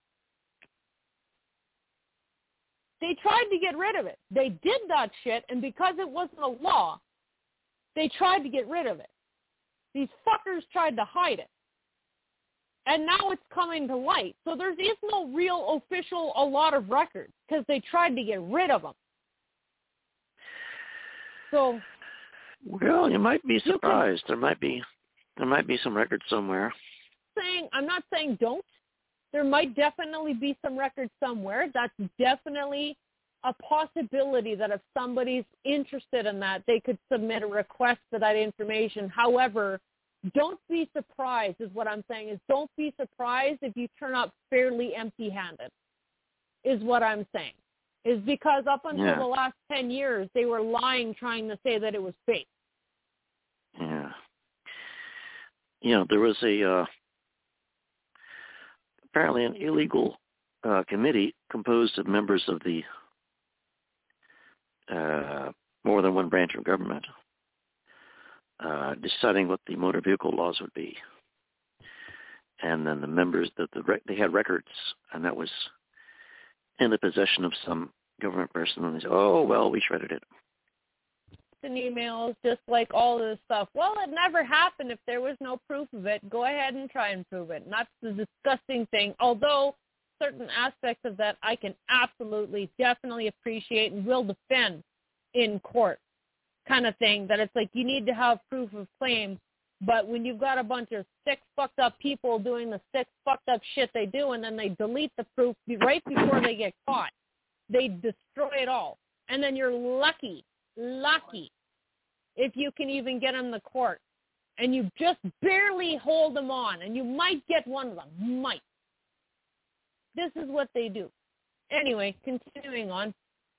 S2: They tried to get rid of it. They did that shit, and because it wasn't a law, they tried to get rid of it. These fuckers tried to hide it. And now it's coming to light. So there is no real official, a lot of records, because they tried to get rid of them. So,
S3: well, you might be surprised. There might be, there might be some records somewhere.
S2: Saying, I'm not saying don't. There might definitely be some records somewhere. That's definitely a possibility that if somebody's interested in that, they could submit a request for that information. However, don't be surprised is what I'm saying, is don't be surprised if you turn up fairly empty-handed, is what I'm saying. Is because up until
S3: yeah.
S2: the last ten years, they were lying trying to say that it was fake.
S3: Yeah. You know, there was a, uh, apparently an illegal uh, committee composed of members of the uh, more than one branch of government uh, deciding what the motor vehicle laws would be. And then the members, that the rec- they had records, and that was in the possession of some government person, and they said, oh, well, we shredded it.
S2: And emails, just like all this stuff. Well, it never happened if there was no proof of it. Go ahead and try and prove it. And that's the disgusting thing. Although certain aspects of that I can absolutely, definitely appreciate and will defend in court kind of thing, that it's like you need to have proof of claim. But when you've got a bunch of sick, fucked up people doing the sick, fucked up shit they do, and then they delete the proof right before they get caught, they destroy it all. And then you're lucky, lucky, if you can even get them to court. And you just barely hold them on, and you might get one of them. Might. This is what they do. Anyway, continuing on.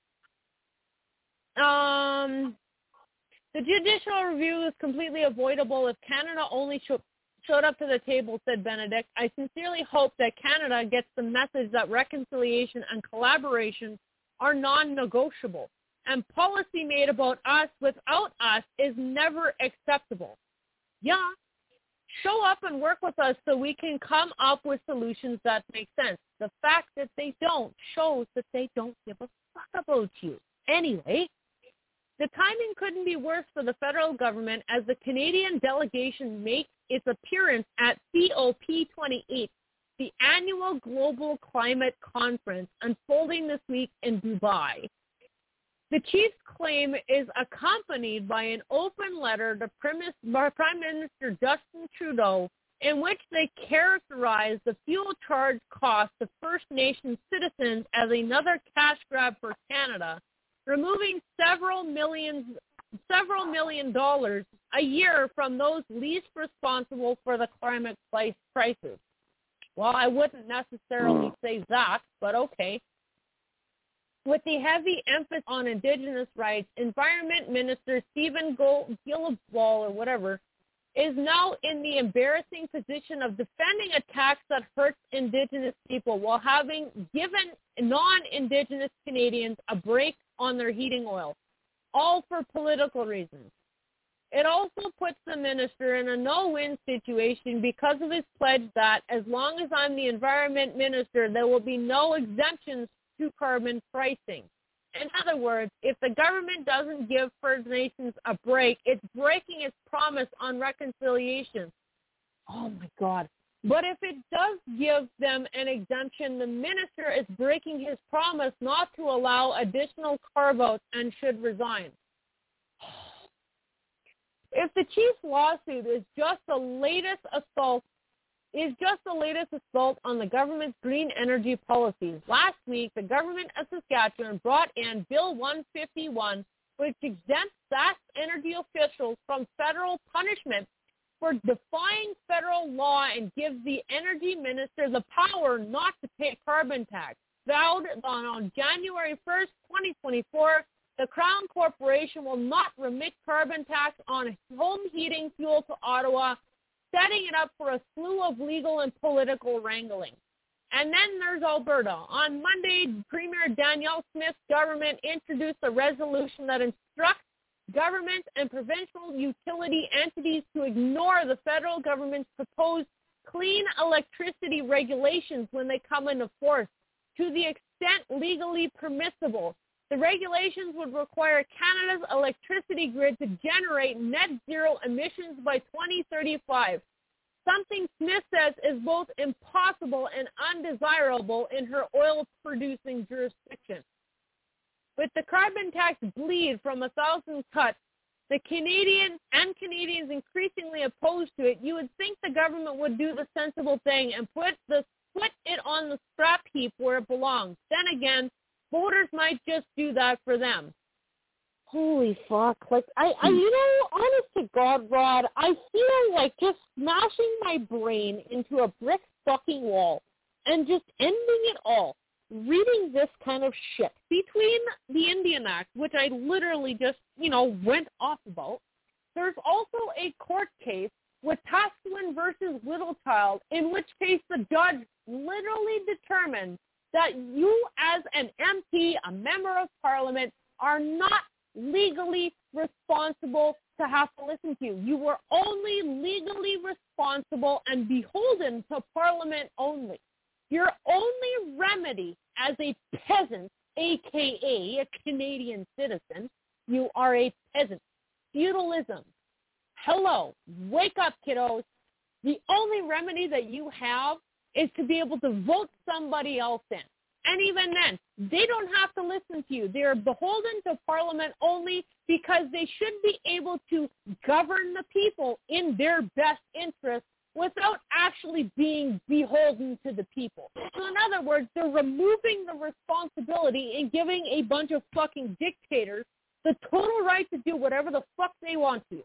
S2: Um... The judicial review is completely avoidable if Canada only sh- showed up to the table, said Benedict. I sincerely hope that Canada gets the message that reconciliation and collaboration are non-negotiable, and policy made about us without us is never acceptable. Yeah, show up and work with us so we can come up with solutions that make sense. The fact that they don't shows that they don't give a fuck about you. Anyway, the timing couldn't be worse for the federal government as the Canadian delegation makes its appearance at C O P twenty-eight, the annual Global Climate Conference unfolding this week in Dubai. The chief's claim is accompanied by an open letter to Prime Minister Justin Trudeau in which they characterize the fuel charge cost to First Nations citizens as another cash grab for Canada, removing several millions, several million dollars a year from those least responsible for the climate crisis. Well, I wouldn't necessarily
S3: Mm.
S2: say that, but okay. With the heavy emphasis on Indigenous rights, Environment Minister Stephen Guilbeault, or whatever, is now in the embarrassing position of defending a tax that hurts Indigenous people while having given non-Indigenous Canadians a break on their heating oil, all for political reasons. It also puts the minister in a no-win situation because of his pledge that as long as I'm the environment minister, there will be no exemptions to carbon pricing. In other words, if the government doesn't give First Nations a break, it's breaking its promise on reconciliation. Oh, my God. But if it does give them an exemption, the minister is breaking his promise not to allow additional carve-outs and should resign. If the chief's lawsuit is just the latest assault, is just the latest assault on the government's green energy policies. Last week, the government of Saskatchewan brought in Bill one fifty-one, which exempts Sask energy officials from federal punishment for defying federal law and gives the energy minister the power not to pay carbon tax. Vowed on, on January first, twenty twenty-four, the Crown Corporation will not remit carbon tax on home heating fuel to Ottawa, setting it up for a slew of legal and political wrangling. And then there's Alberta. On Monday, Premier Danielle Smith's government introduced a resolution that instructs governments and provincial utility entities to ignore the federal government's proposed clean electricity regulations when they come into force to the extent legally permissible. The regulations would require Canada's electricity grid to generate net zero emissions by twenty thirty-five, something Smith says is both impossible and undesirable in her oil-producing jurisdiction. With the carbon tax bleed from a thousand cuts, the Canadian and Canadians increasingly opposed to it, you would think the government would do the sensible thing and put the put it on the scrap heap where it belongs. Then again, voters might just do that for them. Holy fuck. Like, I, I, you know, honest to God, Rod, I feel like just smashing my brain into a brick fucking wall and just ending it all, reading this kind of shit. Between the Indian Act, which I literally just, you know, went off about, there's also a court case with Taskwin versus Littlechild, in which case the judge literally determined that you as an M P, a member of parliament, are not legally responsible to have to listen to you. You were only legally responsible and beholden to parliament only. Your only remedy as a peasant, a k a a Canadian citizen, you are a peasant. Feudalism. Hello. Wake up, kiddos. The only remedy that you have is to be able to vote somebody else in. And even then, they don't have to listen to you. They are beholden to Parliament only because they should be able to govern the people in their best interest without actually being beholden to the people. So in other words, they're removing the responsibility and giving a bunch of fucking dictators the total right to do whatever the fuck they want to.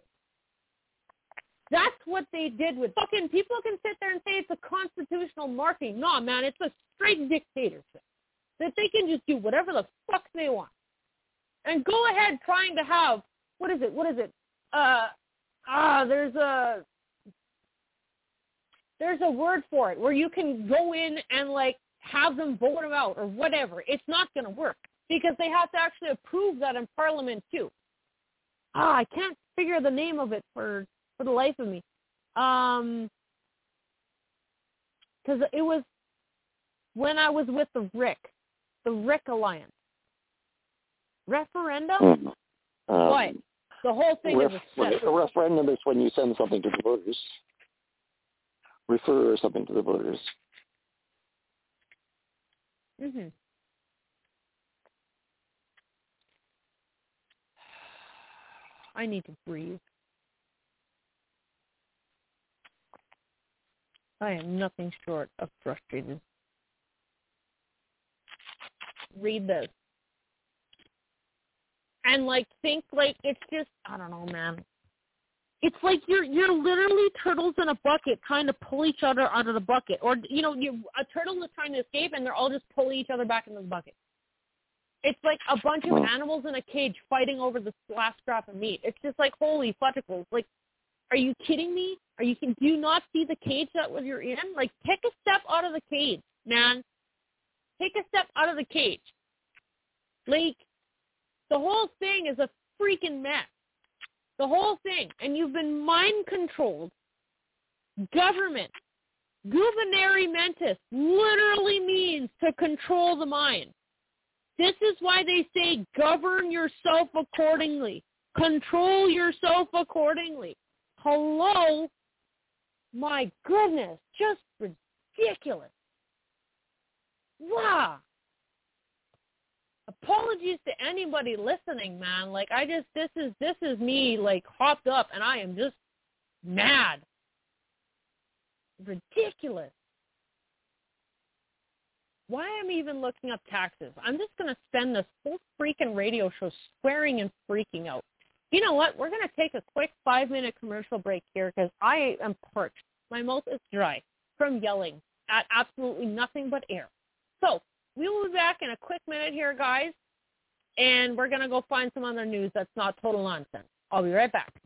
S2: That's what they did with fucking people can sit there and say it's a constitutional monarchy. No, man, it's a straight dictatorship. That they can just do whatever the fuck they want. And go ahead trying to have, what is it, what is it? Uh, ah, there's a, there's a word for it where you can go in and like have them vote them out or whatever. It's not going to work because they have to actually approve that in Parliament too. Ah, I can't figure the name of it for for the life of me. Um, because it was when I was with the R I C, the R I C Alliance. Referendum?
S3: Mm. Um,
S2: what? The whole thing
S3: ref-
S2: is a set.
S3: A referendum is when you send something to the voters. Refer something to the voters.
S2: Mm-hmm. I need to breathe. I am nothing short of frustrated. Read this. And, like, think, like, it's just, I don't know, man. It's like you're you're literally turtles in a bucket trying to pull each other out of the bucket. Or, you know, you a turtle is trying to escape, and they're all just pulling each other back into the bucket. It's like a bunch of animals in a cage fighting over the last scrap of meat. It's just like, holy fudgicles. Like, are you kidding me? Are you? Do you not see the cage that you're in? Like, take a step out of the cage, man. Take a step out of the cage. Like, the whole thing is a freaking mess. The whole thing. And you've been mind-controlled. Government. Gubernare mentis literally means to control the mind. This is why they say govern yourself accordingly. Control yourself accordingly. Hello? My goodness. Just ridiculous. Wow. Apologies to anybody listening, man. Like, I just, this is, this is me, like, hopped up, and I am just mad. Ridiculous. Why am I even looking up taxes? I'm just going to spend this whole freaking radio show swearing and freaking out. You know what? We're going to take a quick five-minute commercial break here because I am parched. My mouth is dry from yelling at absolutely nothing but air. So, we will be back in a quick minute here, guys, and we're going to go find some other news that's not total nonsense. I'll be right back.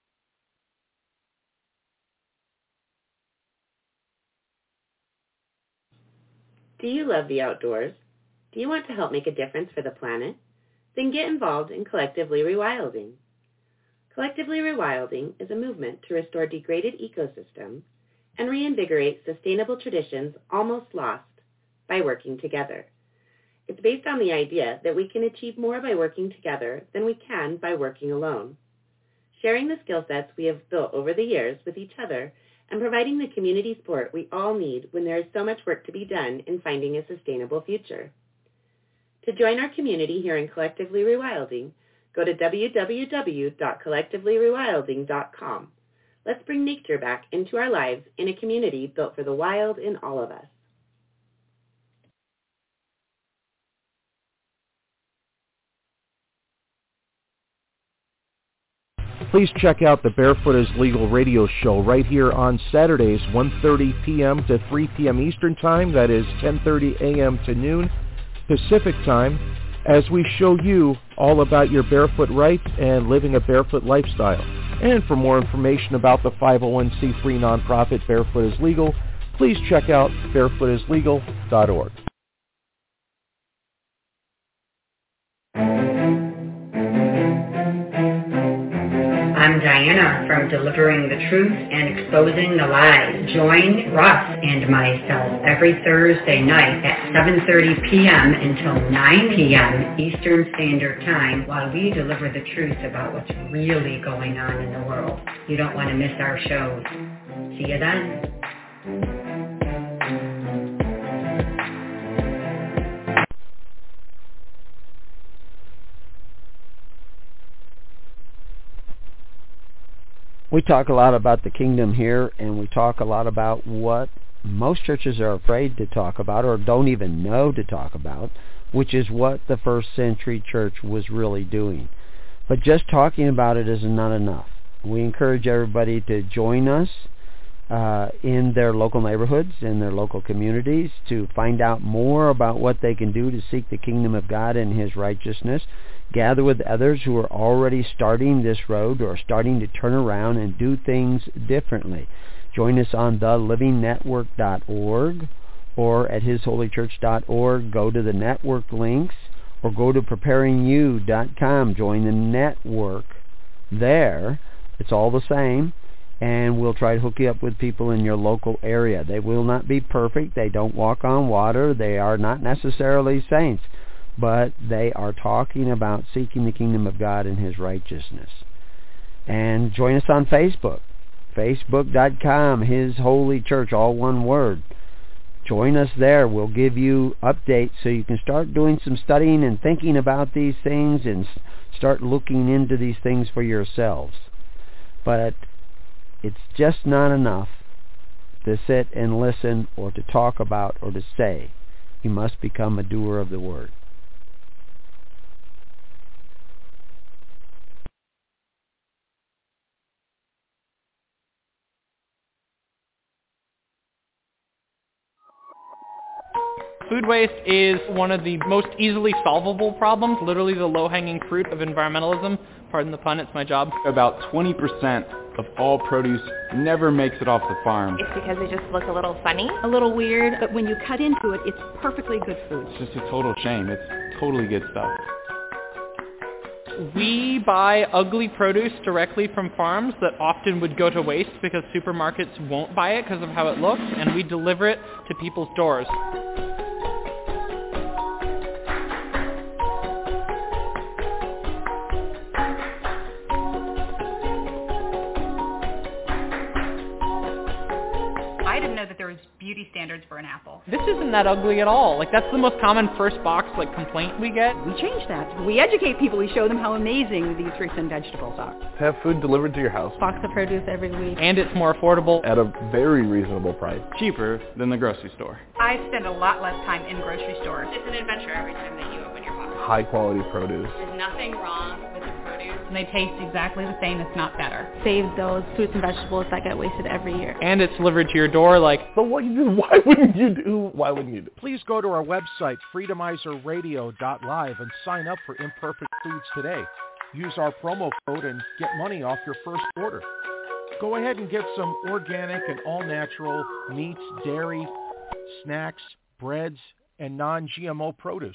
S4: Do you love the outdoors? Do you want to help make a difference for the planet? Then get involved in Collectively Rewilding. Collectively Rewilding is a movement to restore degraded ecosystems and reinvigorate sustainable traditions almost lost by working together. It's based on the idea that we can achieve more by working together than we can by working alone. Sharing the skill sets we have built over the years with each other and providing the community support we all need when there is so much work to be done in finding a sustainable future. To join our community here in Collectively Rewilding, go to w w w dot collectively rewilding dot com. Let's bring nature back into our lives in a community built for the wild in all of us.
S5: Please check out the Barefoot is Legal radio show right here on Saturdays, one thirty p.m. to three p.m. Eastern Time. That is ten thirty a.m. to noon Pacific Time, as we show you all about your barefoot rights and living a barefoot lifestyle. And for more information about the five oh one c three nonprofit Barefoot is Legal, please check out barefoot is legal dot org.
S6: I'm Diana from Delivering the Truth and Exposing the Lies. Join Russ and myself every Thursday night at seven thirty p.m. until nine p.m. Eastern Standard Time while we deliver the truth about what's really going on in the world. You don't want to miss our shows. See you then.
S7: We talk a lot about the kingdom here, and we talk a lot about what most churches are afraid to talk about or don't even know to talk about, which is what the first century church was really doing. But just talking about it is not enough. We encourage everybody to join us uh, in their local neighborhoods, in their local communities, to find out more about what they can do to seek the kingdom of God and His righteousness. Gather with others who are already starting this road or starting to turn around and do things differently. Join us on the living network dot org or at his holy church dot org. Go to the network links or go to preparing you dot com. Join the network there. It's all the same, and we'll try to hook you up with people in your local area. They will not be perfect. They don't walk on water. They are not necessarily saints, but they are talking about seeking the kingdom of God and His righteousness. And join us on Facebook, facebook dot com, His Holy Church, all one word. Join us there. We'll give you updates so you can start doing some studying and thinking about these things and start looking into these things for yourselves. But it's just not enough to sit and listen or to talk about or to say. You must become a doer of the word.
S8: Food waste is one of the most easily solvable problems, literally the low-hanging fruit of environmentalism. Pardon the pun, it's my job.
S9: About twenty percent of all produce never makes it off the farm.
S10: It's because they just look a little funny, a little weird, but when you cut into it, it's perfectly good food.
S9: It's just a total shame. It's totally good stuff.
S8: We buy ugly produce directly from farms that often would go to waste because supermarkets won't buy it because of how it looks, and we deliver it to people's doors.
S11: I didn't know that there was beauty standards for an apple.
S8: This isn't that ugly at all. Like, that's the most common first box, like, complaint we get.
S11: We change that. We educate people. We show them how amazing these fruits and vegetables are.
S12: To have food delivered to your house.
S10: Box of produce every week.
S8: And it's more affordable.
S12: At a very reasonable price.
S9: Cheaper than the grocery store.
S11: I spend a lot less time in grocery stores.
S13: It's an adventure every time that you open your box.
S12: High quality produce.
S13: There's nothing wrong with the produce.
S11: And they taste exactly the same, if not better.
S10: Save those fruits and vegetables that get wasted every year.
S8: And it's delivered to your door like...
S12: But what, why wouldn't you do? Why wouldn't you do?
S5: Please go to our website, freedomizer radio dot live, and sign up for Imperfect Foods today. Use our promo code and get money off your first order. Go ahead and get some organic and all-natural meats, dairy, snacks, breads, and non-G M O produce.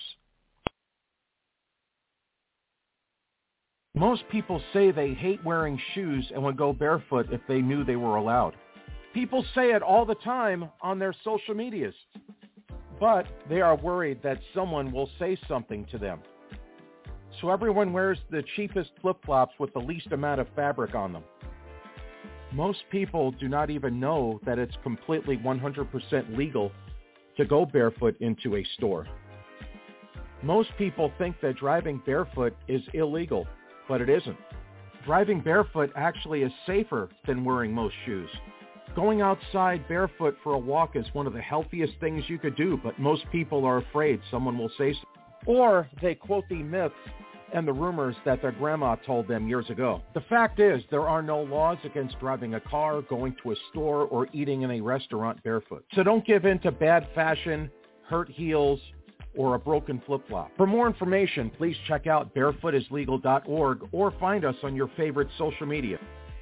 S5: Most people say they hate wearing shoes and would go barefoot if they knew they were allowed. People say it all the time on their social medias, but they are worried that someone will say something to them. So everyone wears the cheapest flip-flops with the least amount of fabric on them. Most people do not even know that it's completely one hundred percent legal to go barefoot into a store. Most people think that driving barefoot is illegal, but it isn't. Driving barefoot actually is safer than wearing most shoes. Going outside barefoot for a walk is one of the healthiest things you could do, but most people are afraid someone will say so. Or they quote the myths and the rumors that their grandma told them years ago. The fact is, there are no laws against driving a car, going to a store, or eating in a restaurant barefoot. So don't give in to bad fashion, hurt heels, or a broken flip-flop. For more information, please check out barefoot is legal dot org or find us on your favorite social media.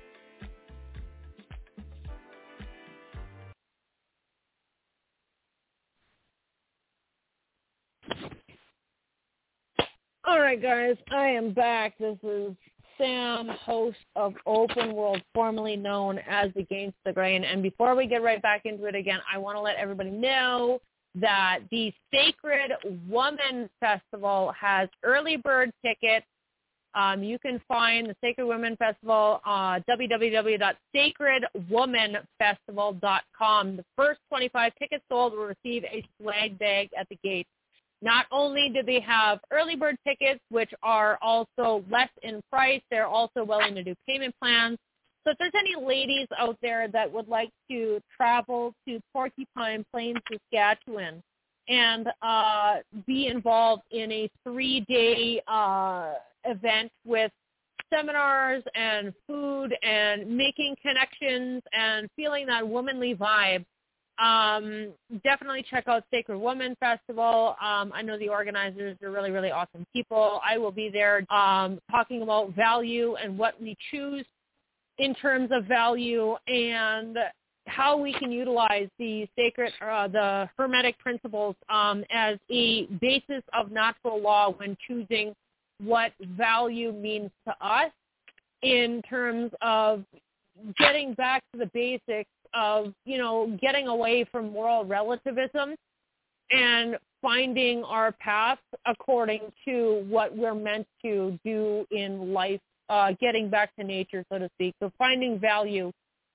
S2: All right, guys, I am back. This is Sam, host of Open World, formerly known as Against the Grain. And before we get right back into it again, I want to let everybody know that the Sacred Woman Festival has early bird tickets. Um, you can find the Sacred Women Festival on uh, w w w dot sacred woman festival dot com. The first twenty-five tickets sold will receive a swag bag at the gate. Not only do they have early bird tickets, which are also less in price, they're also willing to do payment plans. So if there's any ladies out there that would like to travel to Porcupine Plain, Saskatchewan, and uh, be involved in a three-day uh, event with seminars and food and making connections and feeling that womanly vibe, um, definitely check out Sacred Woman Festival. Um, I know the organizers are really, really awesome people. I will be there um, talking about value and what we choose in terms of value and how we can utilize the sacred, uh, the Hermetic principles um, as a basis of natural law when choosing what value means to us in terms of getting back to the basics of, you know, getting away from moral relativism and finding our path according to what we're meant to do in life, uh, getting back to nature, so to speak. So finding value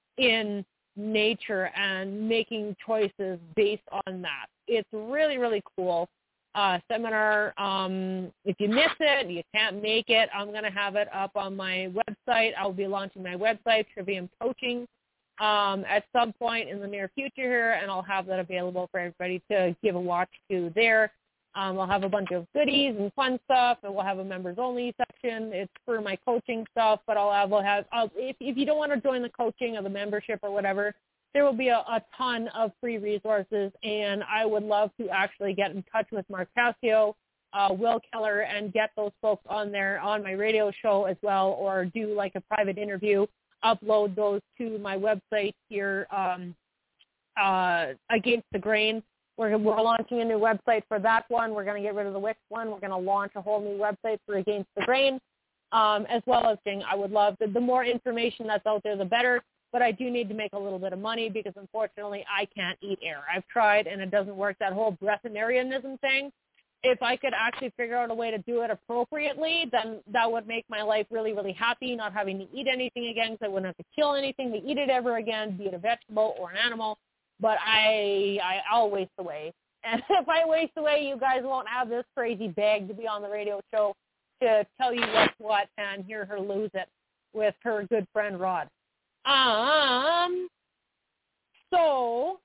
S2: in nature and making choices based on that. It's really, really cool. Uh, seminar, um, if you miss it, you can't make it, I'm going to have it up on my website. I'll be launching my website, Trivium Coaching, um, at some point in the near future here, and I'll have that available for everybody to give a watch to there. Um, I'll have a bunch of goodies and fun stuff, and we'll have a members-only section. It's for my coaching stuff, but I'll have, I'll have I'll, if, if you don't want to join the coaching or the membership or whatever, there will be a, a ton of free resources, and I would love to actually get in touch with Mark Cassio, uh, Will Keller, and get those folks on there on my radio show as well, or do like a private interview, upload those to my website here, um, uh, Against the Grain. We're, we're launching a new website for that one. We're going to get rid of the Wix one. We're going to launch a whole new website for Against the Grain, um, as well as thing. I would love the, the more information that's out there, the better. But I do need to make a little bit of money because, unfortunately, I can't eat air. I've tried, and it doesn't work, that whole breatharianism thing. If I could actually figure out a way to do it appropriately, then that would make my life really, really happy, not having to eat anything again because I wouldn't have to kill anything to eat it ever again, be it a vegetable or an animal. But I, I, I'll waste away. And if I waste away, you guys won't have this crazy bag to be on the radio show to tell you what's what and hear her lose it with her good friend Rod. Um, so,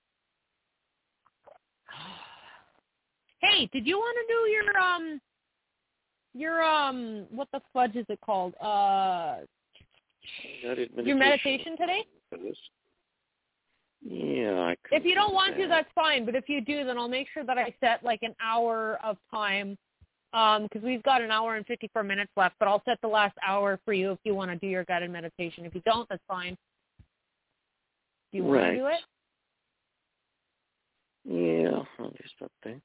S2: hey, did you want to do your, um, your, um, what the fudge is it called? Uh, meditation. Your meditation today?
S3: Yeah, I could.
S2: If you don't want to, that's fine. But if you do, then I'll make sure that I set like an hour of time, um, because we've got an hour and fifty-four minutes left. But I'll set the last hour for you if you want to do your guided meditation. If you don't, that's fine. Do you want
S3: right.
S2: to do it?
S3: Yeah, I'll do something.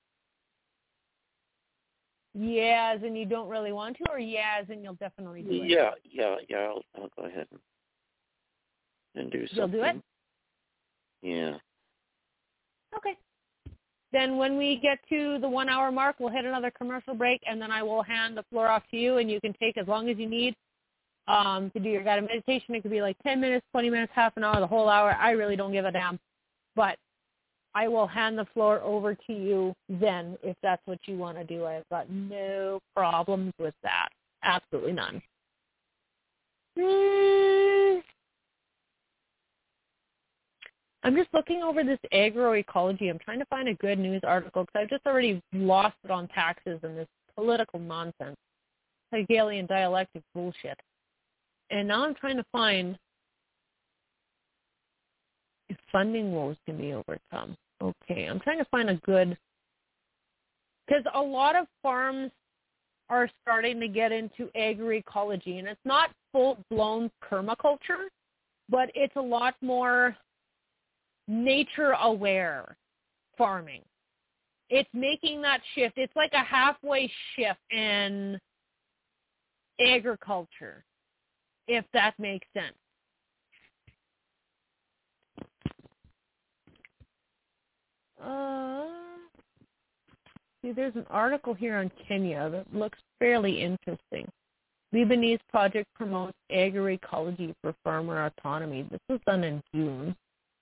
S2: Yeah, as in you don't really want to, or yeah, as in you'll definitely do it?
S3: Yeah, yeah, yeah. I'll, I'll go ahead and, and do something.
S2: You'll do it?
S3: Yeah.
S2: Okay. Then when we get to the one-hour mark, we'll hit another commercial break, and then I will hand the floor off to you, and you can take as long as you need um, to do your guided meditation. It could be like ten minutes, twenty minutes, half an hour, the whole hour. I really don't give a damn. But I will hand the floor over to you then if that's what you want to do. I've got no problems with that. Absolutely none. Mm. I'm just looking over this agroecology. I'm trying to find a good news article because I've just already lost it on taxes and this political nonsense, Hegelian dialectic bullshit. And now I'm trying to find if funding woes can be overcome. Okay, I'm trying to find a good, because a lot of farms are starting to get into agroecology, and it's not full-blown permaculture, but it's a lot more nature-aware farming. It's making that shift. It's like a halfway shift in agriculture, if that makes sense. Uh, see, there's an article here on Kenya that looks fairly interesting. Lebanese project promotes agroecology for farmer autonomy. This was done in June.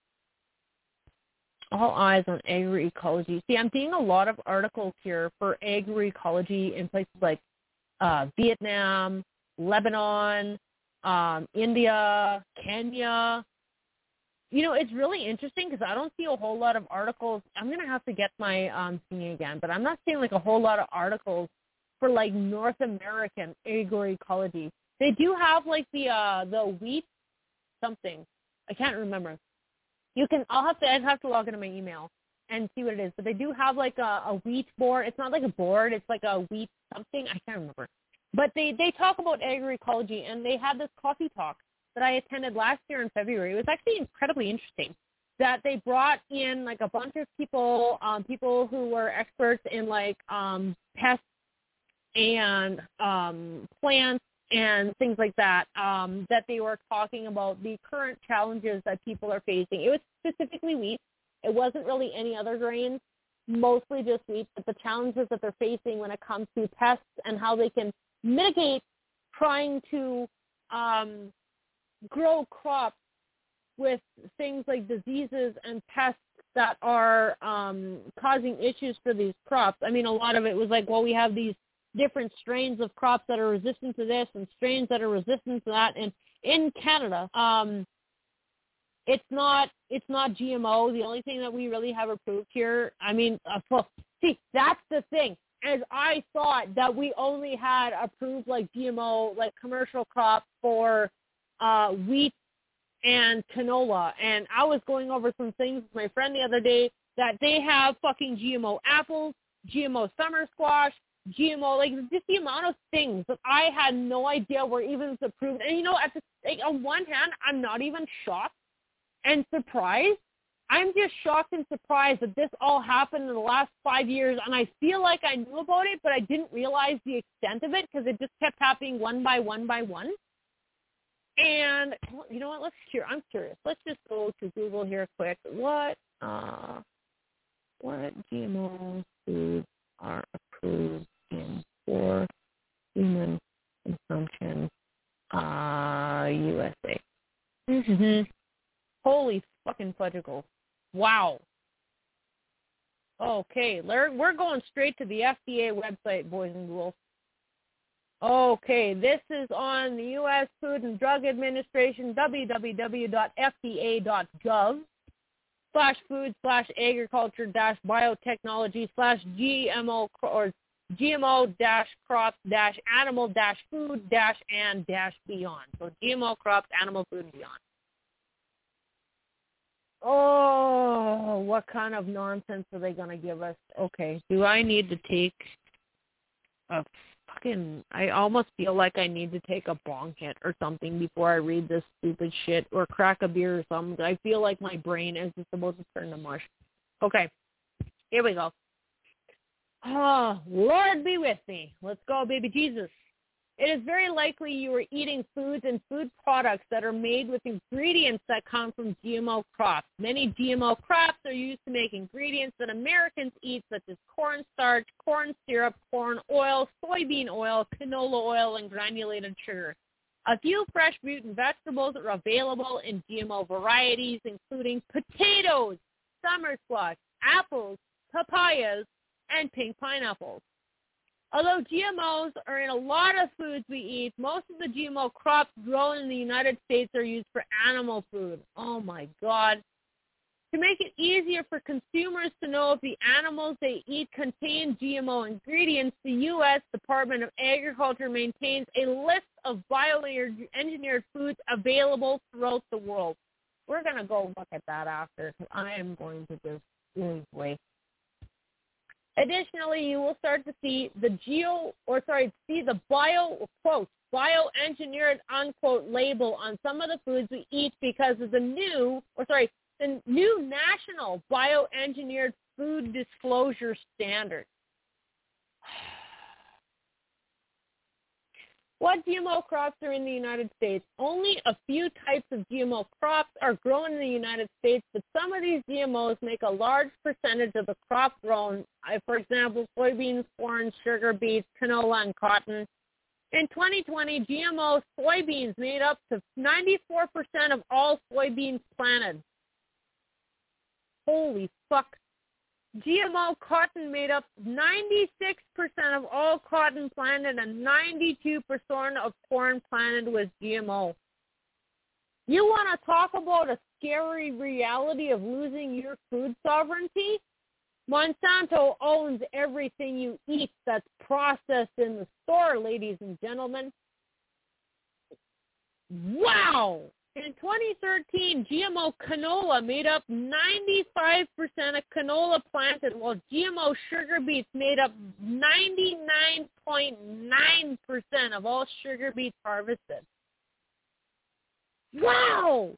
S2: All eyes on agroecology. See, I'm seeing a lot of articles here for agroecology in places like uh, Vietnam, Lebanon, um, India, Kenya. You know, it's really interesting because I don't see a whole lot of articles. I'm going to have to get my um, thingy again, but I'm not seeing like a whole lot of articles for like North American agroecology. They do have like the uh, the wheat something. I can't remember. You can. I'll have to. I'd have to log into my email and see what it is. But they do have like a, a wheat board. It's not like a board. It's like a wheat something. I can't remember. But they they talk about agroecology, and they had this coffee talk that I attended last year in February. It was actually incredibly interesting that they brought in like a bunch of people, um, people who were experts in like um, pests and um, plants and things like that, um, that they were talking about the current challenges that people are facing. It was specifically wheat. It wasn't really any other grains, mostly just wheat, but the challenges that they're facing when it comes to pests and how they can mitigate trying to um, grow crops with things like diseases and pests that are um, causing issues for these crops. I mean, a lot of it was like, well, we have these different strains of crops that are resistant to this and strains that are resistant to that. And in Canada, um, it's not it's not G M O. The only thing that we really have approved here, I mean, uh, well, see, that's the thing. As I thought that we only had approved like G M O, like commercial crops for uh, wheat and canola. And I was going over some things with my friend the other day that they have fucking G M O apples, G M O summer squash, G M O, like just the amount of things that I had no idea were even approved. And you know, at the, like, on one hand, I'm not even shocked and surprised. I'm just shocked and surprised that this all happened in the last five years, and I feel like I knew about it, but I didn't realize the extent of it because it just kept happening one by one by one. And you know what? Let's hear. I'm curious. Let's just go to Google here quick. What uh, what G M O foods are approved in for human consumption? Uh, U S A. Mm-hmm. Holy fucking fudgicles. Wow. Okay, we're going straight to the F D A website, boys and girls. Okay, this is on the U S Food and Drug Administration, www.fda.gov slash food slash agriculture dash biotechnology slash GMO or GMO dash crops dash animal dash food dash and dash beyond. So G M O crops, animal food, and beyond. Oh, what kind of nonsense are they going to give us? Okay, do I need to take a fucking, I almost feel like I need to take a bong hit or something before I read this stupid shit or crack a beer or something. I feel like my brain is just supposed to turn to mush. Okay, here we go. Oh, Lord be with me. Let's go, baby Jesus. It is very likely you are eating foods and food products that are made with ingredients that come from G M O crops. Many G M O crops are used to make ingredients that Americans eat, such as cornstarch, corn syrup, corn oil, soybean oil, canola oil, and granulated sugar. A few fresh fruit and vegetables are available in G M O varieties, including potatoes, summer squash, apples, papayas, and pink pineapples. Although G M Os are in a lot of foods we eat, most of the G M O crops grown in the United States are used for animal food. Oh, my God. To make it easier for consumers to know if the animals they eat contain G M O ingredients, the U S Department of Agriculture maintains a list of bioengineered foods available throughout the world. We're going to go look at that after. I am going to just really wait. Additionally, you will start to see the geo, or sorry, see the bio, quote, bioengineered, unquote, label on some of the foods we eat because of the new, or sorry, the new national bioengineered food disclosure standard. What G M O crops are in the United States? Only a few types of G M O crops are grown in the United States, but some of these G M Os make a large percentage of the crop grown. For example, soybeans, corn, sugar beets, canola, and cotton. In twenty twenty, G M O soybeans made up to ninety-four percent of all soybeans planted. Holy fuck. G M O cotton made up ninety-six percent of all cotton planted and ninety-two percent of corn planted was G M O. You want to talk about a scary reality of losing your food sovereignty? Monsanto owns everything you eat that's processed in the store, ladies and gentlemen. Wow! In twenty thirteen, G M O canola made up ninety-five percent of canola planted, while G M O sugar beets made up ninety-nine point nine percent of all sugar beets harvested. Wow!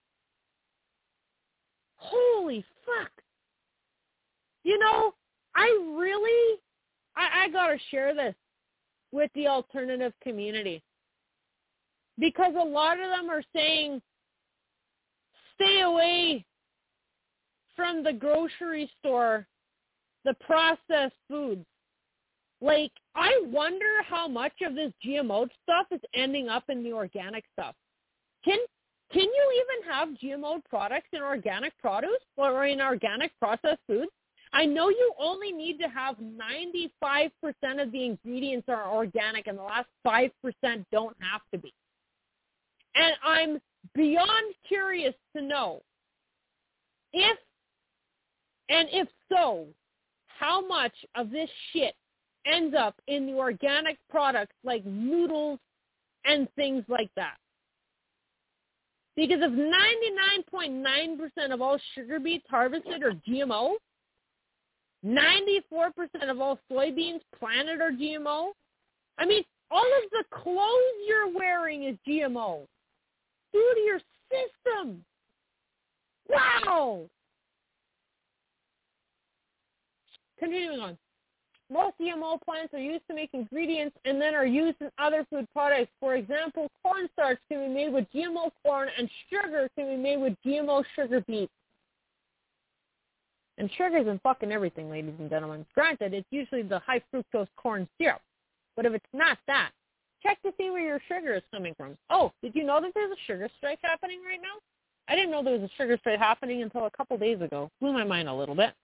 S2: Holy fuck! You know, I really, I, I gotta share this with the alternative community. Because a lot of them are saying, stay away from the grocery store, the processed foods. Like, I wonder how much of this G M O stuff is ending up in the organic stuff. Can can you even have G M O products in organic produce or in organic processed foods? I know you only need to have ninety-five percent of the ingredients are organic and the last five percent don't have to be. And I'm beyond curious to know if, and if so, how much of this shit ends up in the organic products like noodles and things like that. Because if ninety-nine point nine percent of all sugar beets harvested are G M O, ninety-four percent of all soybeans planted are G M O, I mean, all of the clothes you're wearing is G M O. Through to your system. Wow. Continuing on. Most G M O plants are used to make ingredients and then are used in other food products. For example, cornstarch can be made with G M O corn and sugar can be made with G M O sugar beets. And sugar's in fucking everything, ladies and gentlemen. Granted, it's usually the high fructose corn syrup. But if it's not that, check to see where your sugar is coming from. Oh, did you know that there's a sugar strike happening right now? I didn't know there was a sugar strike happening until a couple days ago. Blew my mind a little bit.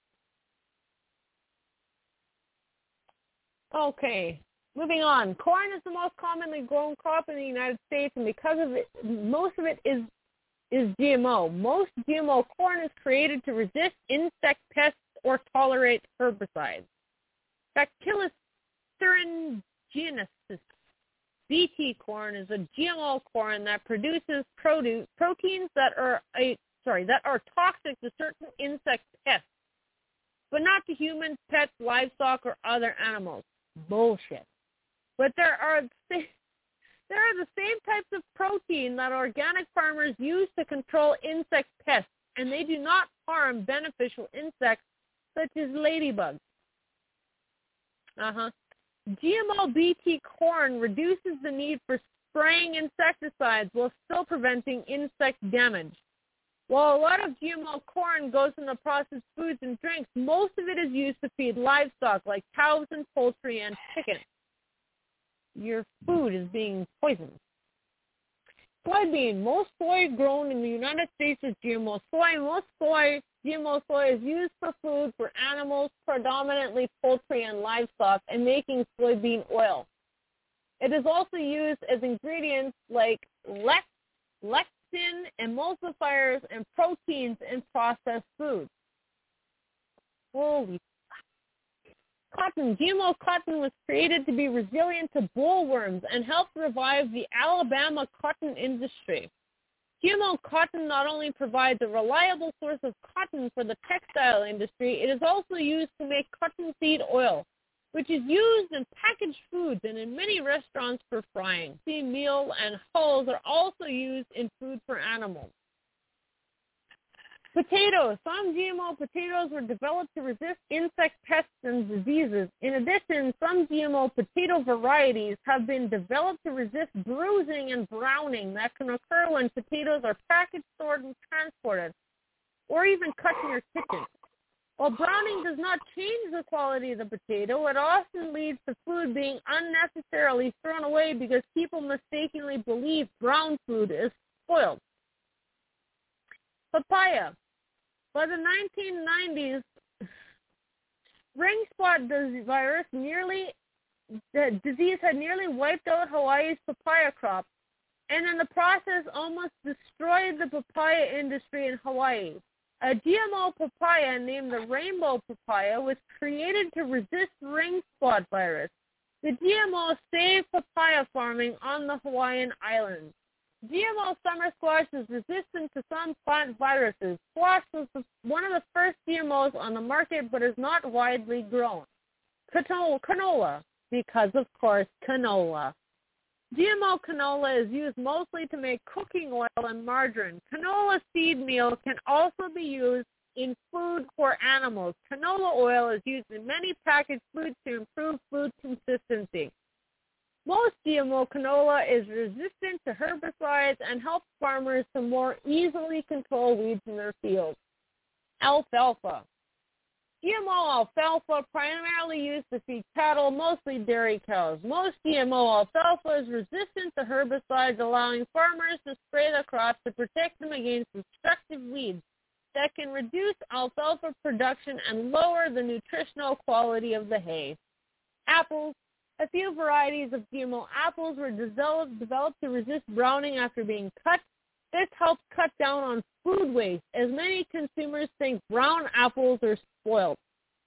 S2: Okay, moving on. Corn is the most commonly grown crop in the United States, and because of it, most of it is is G M O. Most G M O corn is created to resist insect pests or tolerate herbicides. Bacillus thuringiensis B T corn is a G M O corn that produces produce, proteins that are a, sorry that are toxic to certain insect pests, but not to humans, pets, livestock, or other animals. Bullshit. But there are there are the same types of protein that organic farmers use to control insect pests, and they do not harm beneficial insects such as ladybugs. Uh-huh. G M O B T corn reduces the need for spraying insecticides while still preventing insect damage. While a lot of G M O corn goes into processed foods and drinks, most of it is used to feed livestock like cows and poultry and chickens. Your food is being poisoned. Soybean. Most soy grown in the United States is G M O soy. Most soy, G M O soy is used for food for animals, predominantly poultry and livestock, and making soybean oil. It is also used as ingredients like lex, lectin, emulsifiers, and proteins in processed foods. Holy cotton. G M O cotton was created to be resilient to bollworms and helped revive the Alabama cotton industry. G M O cotton not only provides a reliable source of cotton for the textile industry, it is also used to make cottonseed oil, which is used in packaged foods and in many restaurants for frying. See, meal and hulls are also used in food for animals. Potatoes. Some G M O potatoes were developed to resist insect pests and diseases. In addition, some G M O potato varieties have been developed to resist bruising and browning that can occur when potatoes are packaged, stored, and transported, or even cut in your kitchen. While browning does not change the quality of the potato, it often leads to food being unnecessarily thrown away because people mistakenly believe brown food is spoiled. Papaya. By the nineteen nineties, ring spot virus nearly, the disease had nearly wiped out Hawaii's papaya crop, and in the process almost destroyed the papaya industry in Hawaii. A G M O papaya named the rainbow papaya was created to resist ring spot virus. The G M O saved papaya farming on the Hawaiian Islands. G M O summer squash is resistant to some plant viruses. Squash was one of the first G M Os on the market but is not widely grown. Canola, because of course canola. G M O canola is used mostly to make cooking oil and margarine. Canola seed meal can also be used in food for animals. Canola oil is used in many packaged foods to improve food consistency. Most G M O canola is resistant to herbicides and helps farmers to more easily control weeds in their fields. Alfalfa. G M O alfalfa primarily used to feed cattle, mostly dairy cows. Most G M O alfalfa is resistant to herbicides, allowing farmers to spray the crops to protect them against destructive weeds that can reduce alfalfa production and lower the nutritional quality of the hay. Apples. A few varieties of G M O apples were developed, developed to resist browning after being cut. This helps cut down on food waste, as many consumers think brown apples are spoiled.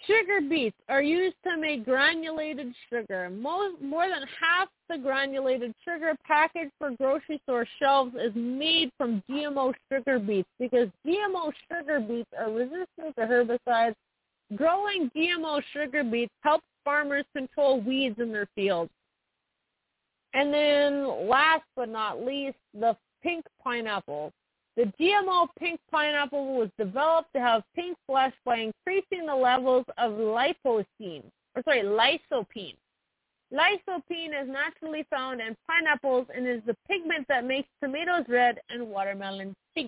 S2: Sugar beets are used to make granulated sugar. Most, more than half the granulated sugar packaged for grocery store shelves is made from G M O sugar beets because G M O sugar beets are resistant to herbicides. Growing G M O sugar beets helps farmers control weeds in their fields. And then last but not least, the pink pineapple. The G M O pink pineapple was developed to have pink flesh by increasing the levels of lysopene, or sorry, lysopene. Lysopene is naturally found in pineapples and is the pigment that makes tomatoes red and watermelon pink.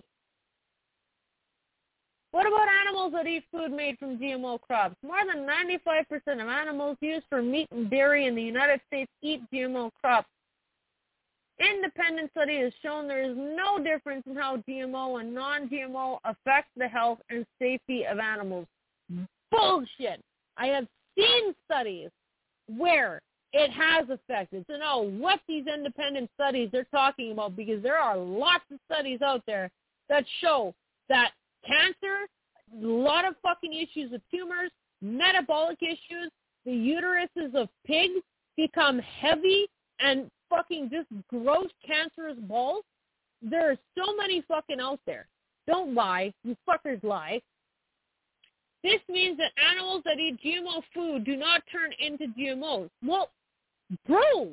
S2: What about animals that eat food made from G M O crops? More than ninety-five percent of animals used for meat and dairy in the United States eat G M O crops. Independent study has shown there is no difference in how G M O and non-G M O affect the health and safety of animals. Bullshit! I have seen studies where it has affected. So know what these independent studies are talking about, because there are lots of studies out there that show that cancer, a lot of fucking issues with tumors, metabolic issues, the uteruses of pigs become heavy and fucking just gross cancerous balls. There are so many fucking out there. Don't lie. You fuckers lie. This means that animals that eat G M O food do not turn into G M Os. Well, bro,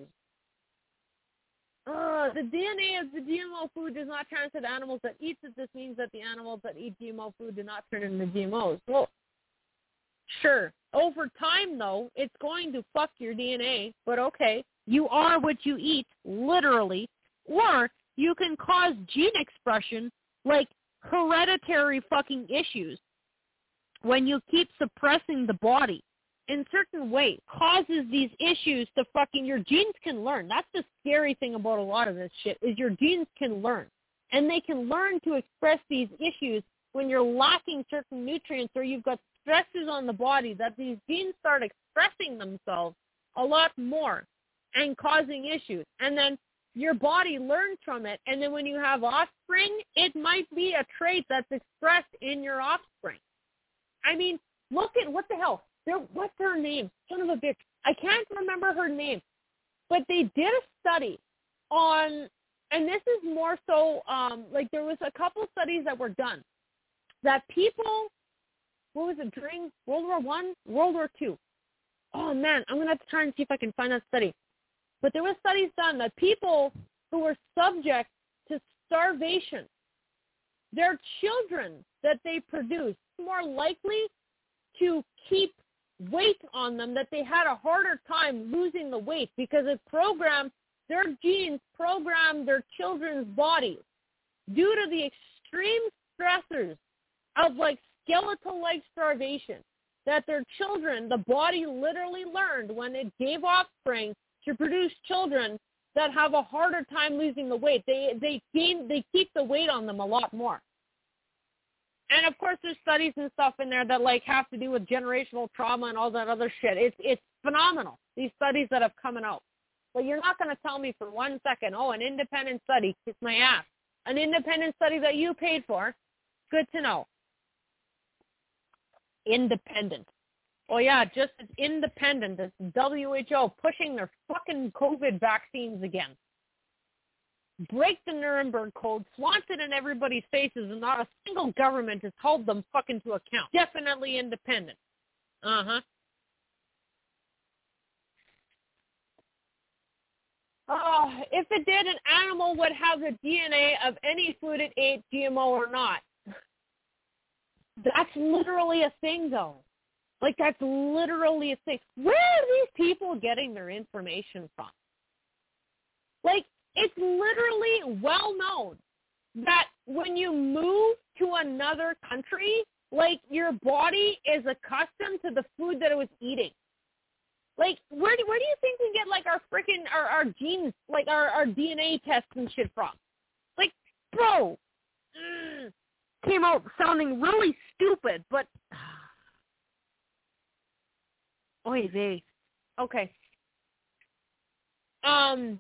S2: uh, the D N A of the G M O food does not transfer to animals that eat it. This means that the animals that eat G M O food do not turn into G M Os. Well, sure. Over time, though, it's going to fuck your D N A, but okay. You are what you eat, literally, or you can cause gene expression like hereditary fucking issues when you keep suppressing the body in certain way, causes these issues to fucking, your genes can learn. That's the scary thing about a lot of this shit, is your genes can learn. And they can learn to express these issues when you're lacking certain nutrients or you've got stresses on the body, that these genes start expressing themselves a lot more and causing issues. And then your body learns from it. And then when you have offspring, it might be a trait that's expressed in your offspring. I mean, look at, what the hell? They're, what's her name? Son of a bitch. I can't remember her name. But they did a study on, and this is more so, um, like there was a couple studies that were done, that people, what was it, during World War One, World War Two? Oh, man, I'm going to have to try and see if I can find that study. But there were studies done that people who were subject to starvation, their children that they produced more likely to keep weight on them, that they had a harder time losing the weight because it programmed, their genes programmed their children's bodies due to the extreme stressors of like skeletal-like starvation, that their children, the body literally learned when it gave offspring to produce children that have a harder time losing the weight. They they gain they keep the weight on them a lot more. And of course, there's studies and stuff in there that like have to do with generational trauma and all that other shit. It's it's phenomenal, these studies that have come out. But you're not going to tell me for one second, oh, an independent study, kiss my ass. An independent study that you paid for, good to know. Independent. Oh, yeah, just as independent as W H O pushing their fucking COVID vaccines again. Break the Nuremberg Code, flaunt it in everybody's faces, and not a single government has held them fucking to account. Definitely independent. Uh-huh. Oh, if it did, an animal would have the D N A of any food it ate, G M O or not. That's literally a thing, though. Like, that's literally a thing. Where are these people getting their information from? Like, it's literally well known that when you move to another country, like, your body is accustomed to the food that it was eating. Like, where do, where do you think we get, like, our freaking, our, our genes, like, our, our D N A tests and shit from? Like, bro, mm, came out sounding really stupid, but... Oy vey. Okay. Um,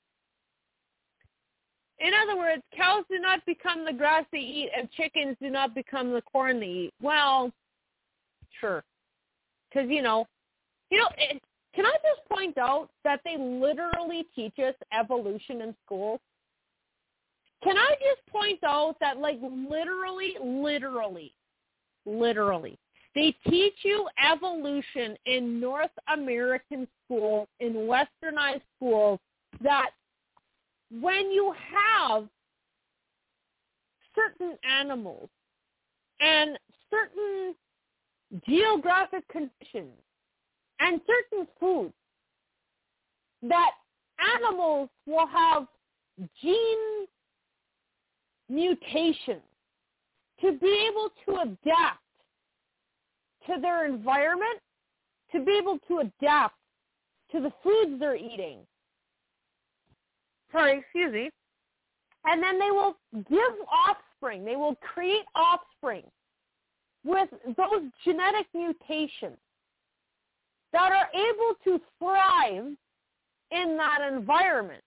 S2: in other words, cows do not become the grass they eat, and chickens do not become the corn they eat. Well, sure. because, you know, you know, it, can I just point out that they literally teach us evolution in school? Can I just point out that, like, literally, literally, literally, they teach you evolution in North American schools, in westernized schools, that when you have certain animals and certain geographic conditions and certain foods, that animals will have gene mutations to be able to adapt to their environment, to be able to adapt to the foods they're eating. Sorry, excuse me. And then they will give offspring. They will create offspring with those genetic mutations that are able to thrive in that environment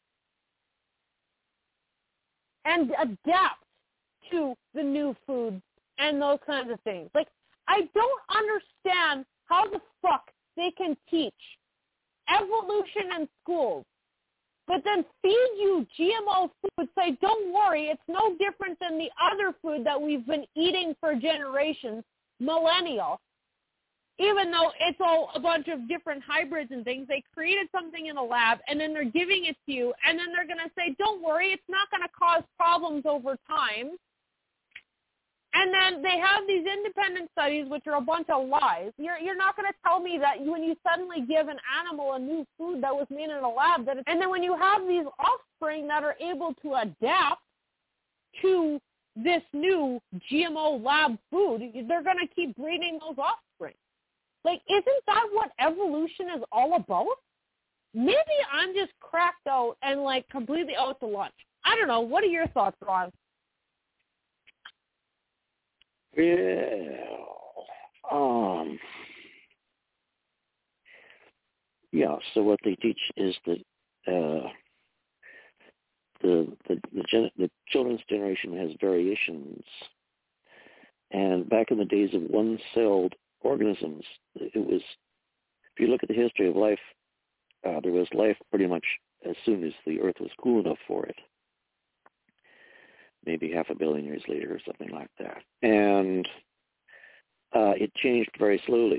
S2: and adapt to the new food and those kinds of things. Like, I don't understand how the fuck they can teach evolution in schools, but then feed you G M O food, say, don't worry, it's no different than the other food that we've been eating for generations, millennial. Even though it's all a bunch of different hybrids and things, they created something in a lab, and then they're giving it to you, and then they're going to say, don't worry, it's not going to cause problems over time. And then they have these independent studies, which are a bunch of lies. You're you're not going to tell me that when you suddenly give an animal a new food that was made in a lab, that it, and then when you have these offspring that are able to adapt to this new G M O lab food, they're going to keep breeding those offspring. Like, isn't that what evolution is all about? Maybe I'm just cracked out and, like, completely out to lunch. I don't know. What are your thoughts, Ron?
S3: Well, um, yeah. So what they teach is that uh, the the the, gen- the children's generation has variations, and back in the days of one-celled organisms, it was. If you look at the history of life, uh, there was life pretty much as soon as the Earth was cool enough for it. Maybe half a billion years later or something like that. And uh, it changed very slowly.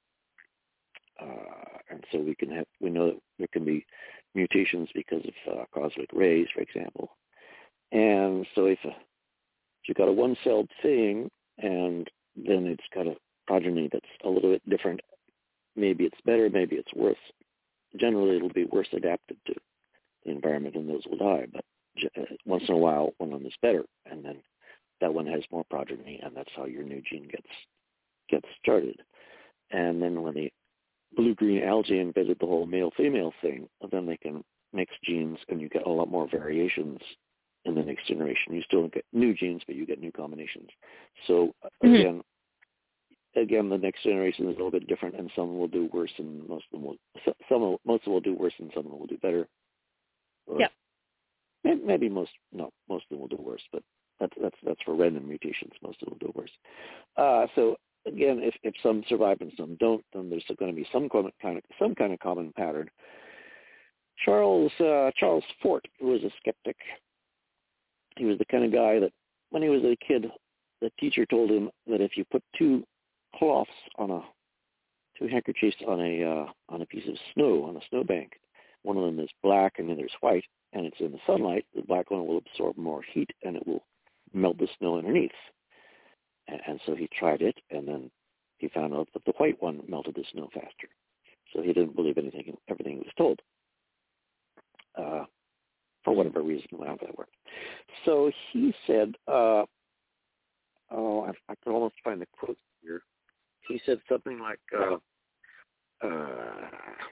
S3: Uh, and so we can have, we know that there can be mutations because of uh, cosmic rays, for example. And so if, uh, if you've got a one-celled thing and then it's got a progeny that's a little bit different, maybe it's better, maybe it's worse. Generally, it'll be worse adapted to the environment and those will die. But once in a while, one of them is better, and then that one has more progeny, and that's how your new gene gets gets started. And then when the blue-green algae invented the whole male-female thing, then they can mix genes, and you get a lot more variations in the next generation. You still don't get new genes, but you get new combinations. So mm-hmm. again, again, the next generation is a little bit different, and some will do worse, and most of them will. Some will, most of them will do worse, and some of them will do better. Or,
S2: yeah.
S3: Maybe most, no, most of them will do worse, but that's that's that's for random mutations. Most of them will do worse. Uh, so again, if, if some survive and some don't, then there's going to be some kind of some kind of common pattern. Charles uh, Charles Fort, who was a skeptic, he was the kind of guy that when he was a kid, the teacher told him that if you put two cloths on a two handkerchiefs on a uh, on a piece of snow on a snowbank, one of them is black and the other is white, and it's in the sunlight, the black one will absorb more heat and it will melt the snow underneath. And, and so he tried it, and then he found out that the white one melted the snow faster. So he didn't believe anything, everything he was told, uh, for whatever reason, however that worked. So he said, uh, oh, I, I can almost find the quote here. He said something like, uh, uh,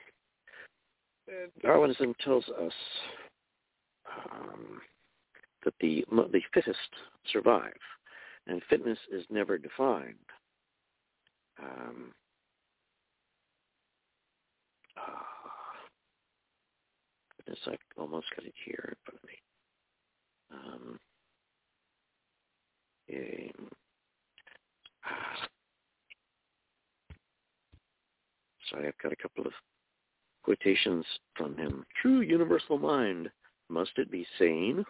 S3: Darwinism tells us um, that the the fittest survive, and fitness is never defined. Um, uh, goodness, I almost got it here in front of me. Um, um, citations from him. True universal mind, must it be sane?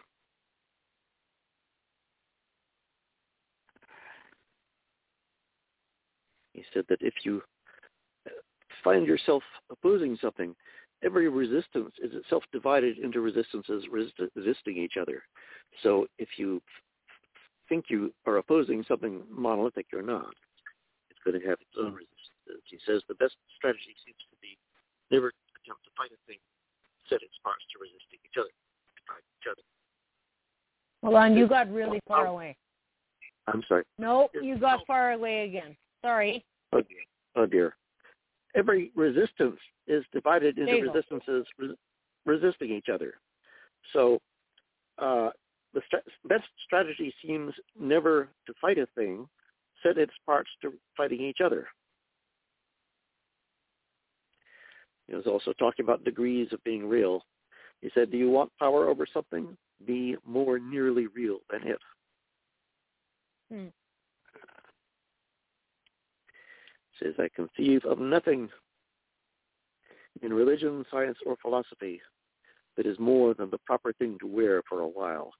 S3: He said that if you find yourself opposing something, every resistance is itself divided into resistances resist- resisting each other. So if you think you are opposing something monolithic, you're not. It's going to have its own resistance. He says the best strategy seems to be never attempt to fight a thing, set its parts to resisting each other. Fight each other.
S2: Hold on, you got really far away.
S3: I'm sorry.
S2: No, you got far away again. Sorry.
S3: Oh dear. Oh dear. Every resistance is divided into resistances res- resisting each other. So uh, the st- best strategy seems never to fight a thing, set its parts to fighting each other. He was also talking about degrees of being real. He said, do you want power over something? Be more nearly real than it.
S2: Hmm.
S3: Says, I conceive of nothing in religion, science, or philosophy that is more than the proper thing to wear for a while.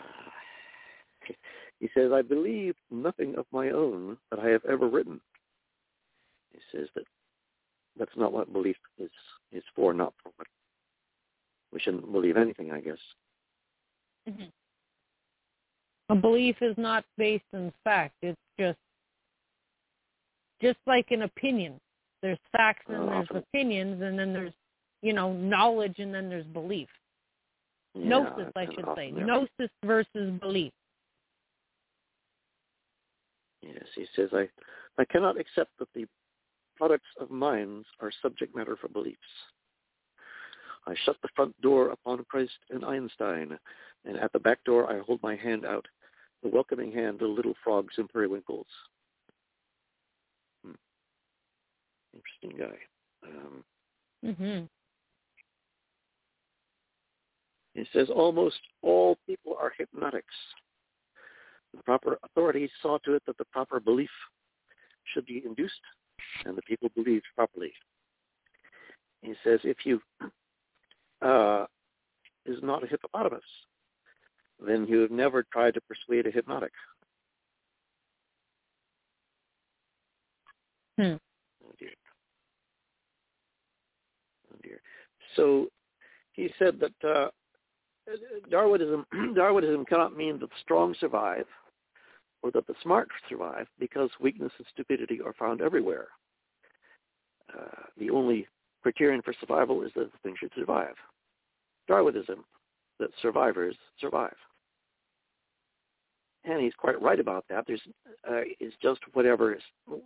S3: He says, I believe nothing of my own that I have ever written. He says that that's not what belief is, is for, not for what. We shouldn't believe anything, I guess.
S2: Mm-hmm. A belief is not based in fact. It's just just like an opinion. There's facts and
S3: Uh,
S2: there's
S3: often.
S2: opinions, and then there's, you know, knowledge, and then there's belief.
S3: Yeah,
S2: Gnosis, I
S3: and
S2: should say.
S3: often there-
S2: Gnosis versus belief.
S3: Yes, he says, I, I cannot accept that the products of minds are subject matter for beliefs. I shut the front door upon Christ and Einstein, and at the back door I hold my hand out, the welcoming hand to little frogs and periwinkles. Hmm. Interesting guy. Um,
S2: Mm-hmm.
S3: he says, almost all people are hypnotics. The proper authorities saw to it that the proper belief should be induced, and the people believed properly. He says, if you uh, is not a hippopotamus, then you have never tried to persuade a hypnotic.
S2: Hmm.
S3: Oh dear. Oh dear. So he said that uh, Darwinism, Darwinism cannot mean that the strong survive or that the smart survive, because weakness and stupidity are found everywhere. Uh, the only criterion for survival is that the thing should survive. Darwinism, that survivors survive. And he's quite right about that. There's, uh, it's just whatever is,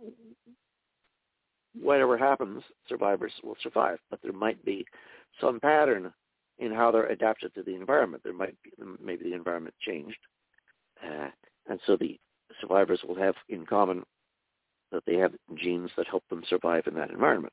S3: whatever happens, survivors will survive. But there might be some pattern in how they're adapted to the environment. There might be, maybe the environment changed. Uh, and so the survivors will have in common that they have genes that help them survive in that environment.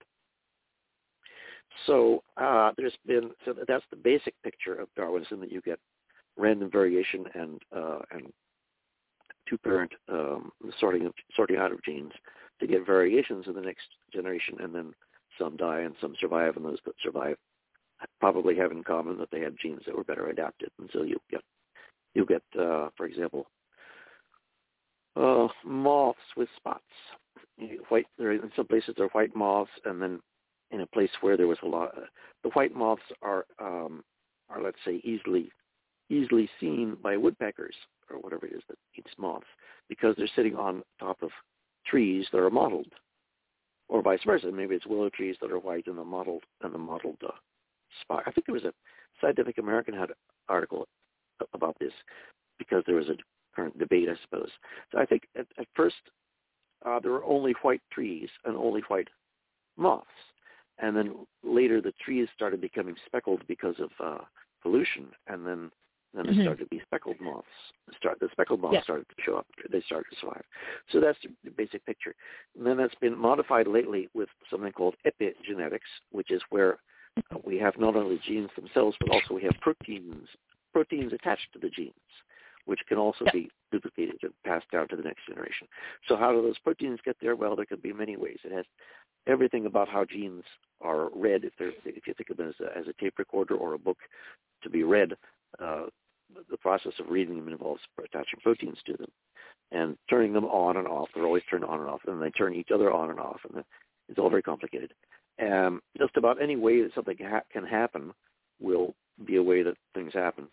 S3: So uh, there's been, so that's the basic picture of Darwinism, that you get random variation and uh, and two-parent um, sorting of, sorting out of genes to get variations in the next generation, and then some die and some survive, and those that survive probably have in common that they have genes that were better adapted. And so you get, you get, uh, for example, uh, moths with spots. White, there in some places they're white moths, and then in a place where there was a lot, uh, the white moths are, um, are let's say easily, easily seen by woodpeckers or whatever it is that eats moths, because they're sitting on top of trees that are mottled, or vice versa. Maybe it's willow trees that are white and the mottled and the mottled uh, spot. I think there was a Scientific American had an article about this, because there was a current debate, I suppose. So I think at, at first uh, there were only white trees and only white moths, and then later the trees started becoming speckled because of uh, pollution, and then then there mm-hmm. started to be speckled moths. Start the speckled moths yeah. started to show up. They started to survive. So that's the basic picture. And then that's been modified lately with something called epigenetics, which is where uh, we have not only genes themselves, but also we have proteins, proteins attached to the genes, which can also yeah. be duplicated and passed down to the next generation. So how do those proteins get there? Well, there could be many ways. It has everything about how genes are read, if they're, if you think of them as a, as a tape recorder or a book to be read, uh, the process of reading them involves attaching proteins to them and turning them on and off. They're always turned on and off, and they turn each other on and off, and it's all very complicated. Um, just about any way that something ha- can happen will be a way that things happen.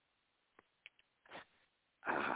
S3: Uh,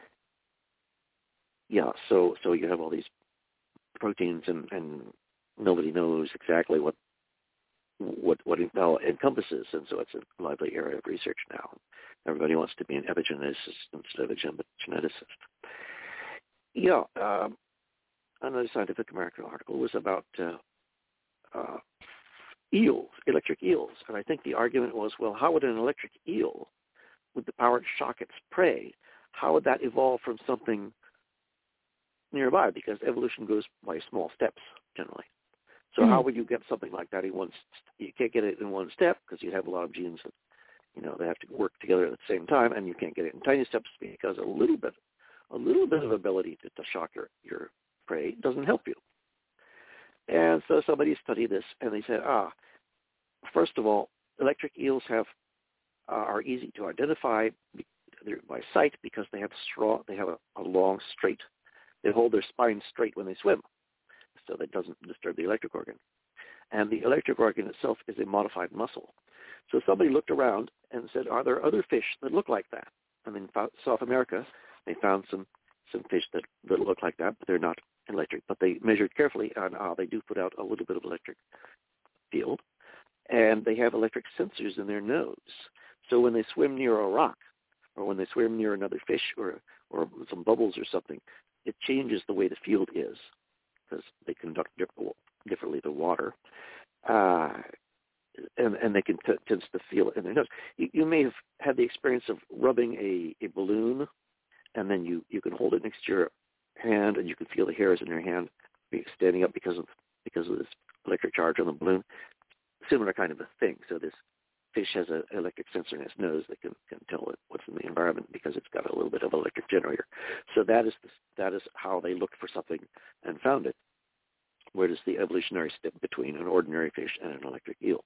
S3: yeah, so so you have all these proteins, and, and nobody knows exactly what what what it now encompasses, and so it's a lively area of research now. Everybody wants to be an epigeneticist instead of a geneticist. Yeah, um, another Scientific American article was about uh, uh, eels, electric eels, and I think the argument was, well, how would an electric eel, with the power to shock its prey, how would that evolve from something nearby? Because evolution goes by small steps generally. So mm-hmm. how would you get something like that in one? You can't get it in one step because you have a lot of genes that, you know, they have to work together at the same time, and you can't get it in tiny steps because a little bit, a little bit of ability to, to shock your, your prey doesn't help you. And so somebody studied this, and they said, ah, first of all, electric eels have uh, are easy to identify by sight because they have strong, they have a, a long, straight. They hold their spine straight when they swim, so that doesn't disturb the electric organ. And the electric organ itself is a modified muscle. So somebody looked around and said, are there other fish that look like that? And in South America, they found some, some fish that, that look like that, but they're not electric. But they measured carefully, and uh, they do put out a little bit of electric field. And they have electric sensors in their nose. So when they swim near a rock, or when they swim near another fish or or some bubbles or something, it changes the way the field is because they conduct diff- differently to water. Uh, and, and they can t- tend to feel it in their nose. You, you may have had the experience of rubbing a, a balloon, and then you, you can hold it next to your hand, and you can feel the hairs in your hand standing up because of because of this electric charge on the balloon. Similar kind of a thing. So this fish has an electric sensor in its nose that can, can tell it what's in the environment because it's got a little bit of an electric generator. So that is the, that is how they looked for something and found it. Where is the evolutionary step between an ordinary fish and an electric eel?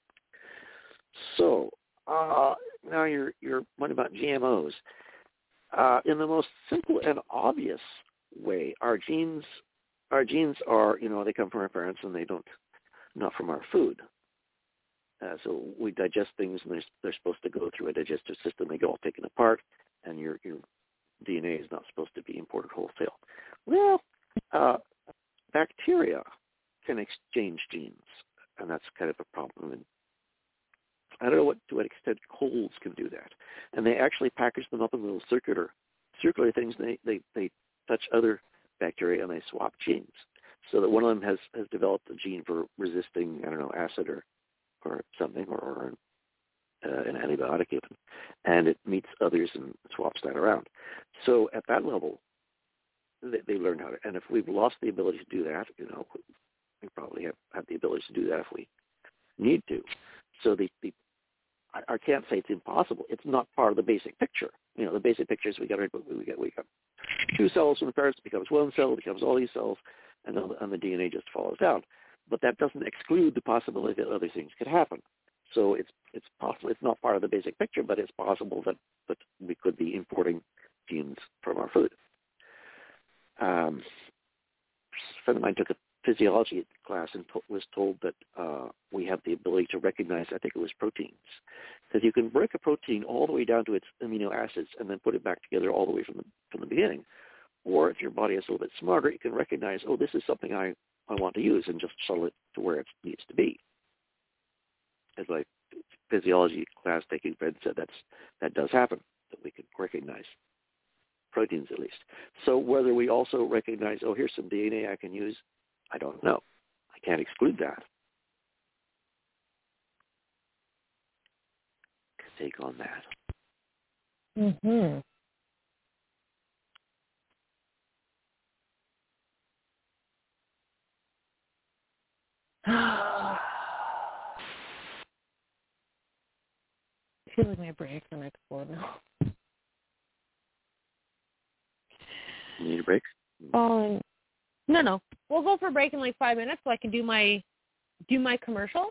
S3: So uh, now you're you're one about G M Os. Uh, in the most simple and obvious way, our genes our genes are, you know, they come from our parents and they don't, not from our food. Uh, so we digest things, and they're, they're supposed to go through a digestive system. They get all taken apart, and your your D N A is not supposed to be imported wholesale. Well, uh, bacteria can exchange genes, and that's kind of a problem. And I don't know what to what extent colds can do that. And they actually package them up in little circular circular things. And they, they, they touch other bacteria, and they swap genes. So that one of them has, has developed a gene for resisting, I don't know, acid or or something, or, or uh, an antibiotic even, and it meets others and swaps that around. So at that level, they, they learn how to, and if we've lost the ability to do that, you know, we probably have, have the ability to do that if we need to. So the, the I, I can't say it's impossible. It's not part of the basic picture. You know, the basic picture is we got we get we got two cells from the parents, becomes one cell, becomes all these cells, and, and the D N A just follows down. But that doesn't exclude the possibility that other things could happen. So it's it's possible. It's not part of the basic picture, but it's possible that, that we could be importing genes from our food. Um, a friend of mine took a physiology class and to, was told that uh, we have the ability to recognize, I think it was proteins, because you can break a protein all the way down to its amino acids and then put it back together all the way from the from the beginning. Or if your body is a little bit smarter, you can recognize, oh, this is something I I want to use, and just shuttle it to where it needs to be. As my physiology class taking friend said, that's that does happen, that we can recognize proteins at least. So whether we also recognize, oh, here's some D N A I can use, I don't know. I can't exclude that. Take on that.
S2: Mm-hmm. I feel like my brain's gonna explode now.
S3: You need a break?
S2: Um, no, no. we'll go for a break in like five minutes so I can do my do my commercial.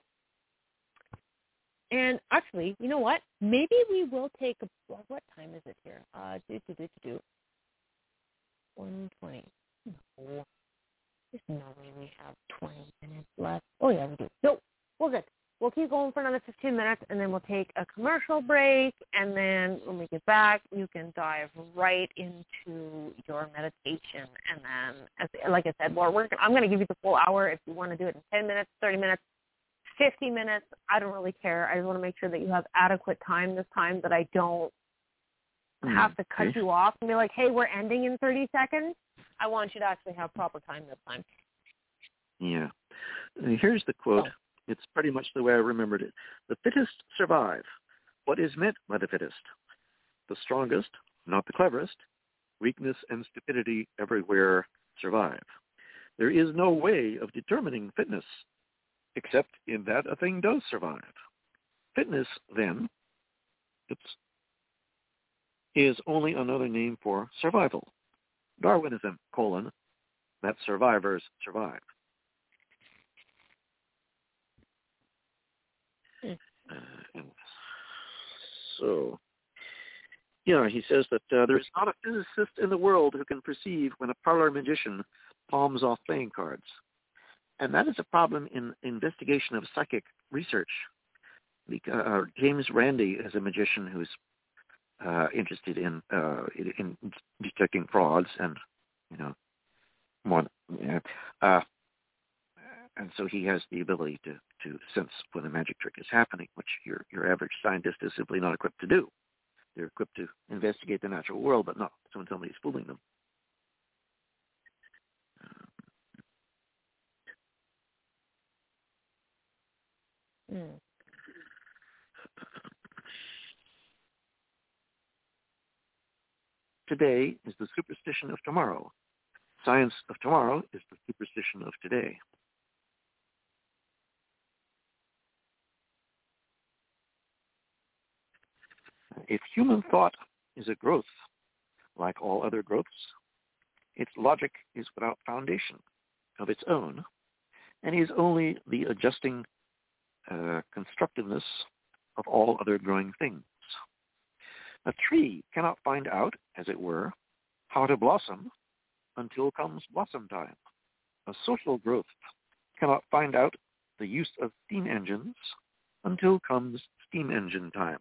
S2: And actually, you know what? Maybe we will take a, well, what time is it here? Uh, do, do, do, do, do. one twenty. No. There's no way we have twenty minutes left. Oh, yeah, we do. No, we're good. We'll keep going for another fifteen minutes, and then we'll take a commercial break. And then when we get back, you can dive right into your meditation. And then, as, like I said, well, we're, I'm going to give you the full hour if you want to do it in ten minutes, thirty minutes, fifty minutes. I don't really care. I just want to make sure that you have adequate time this time, that I don't have to cut you off and be like, hey, we're ending in thirty seconds. I want you to actually have proper time this time.
S3: Yeah. Here's the quote. Oh. It's pretty much the way I remembered it. The fittest survive. What is meant by the fittest? The strongest, not the cleverest. Weakness and stupidity everywhere survive. There is no way of determining fitness except in that a thing does survive. Fitness, then, it's, is only another name for survival. Darwinism, colon, that survivors survive. Uh, so, yeah, he says that uh, there is not a physicist in the world who can perceive when a parlor magician palms off playing cards. And that is a problem in investigation of psychic research. Because, uh, James Randi is a magician who's uh, interested in, uh, in in detecting frauds and, you know, more, uh, and so he has the ability to, to sense when a magic trick is happening, which your your average scientist is simply not equipped to do. They're equipped to investigate the natural world, but not when somebody's fooling them.
S2: Mm.
S3: Today is the superstition of tomorrow. Science of tomorrow is the superstition of today. If human thought is a growth, like all other growths, its logic is without foundation of its own, and is only the adjusting uh, constructiveness of all other growing things. A tree cannot find out, as it were, how to blossom until comes blossom time. A social growth cannot find out the use of steam engines until comes steam engine time.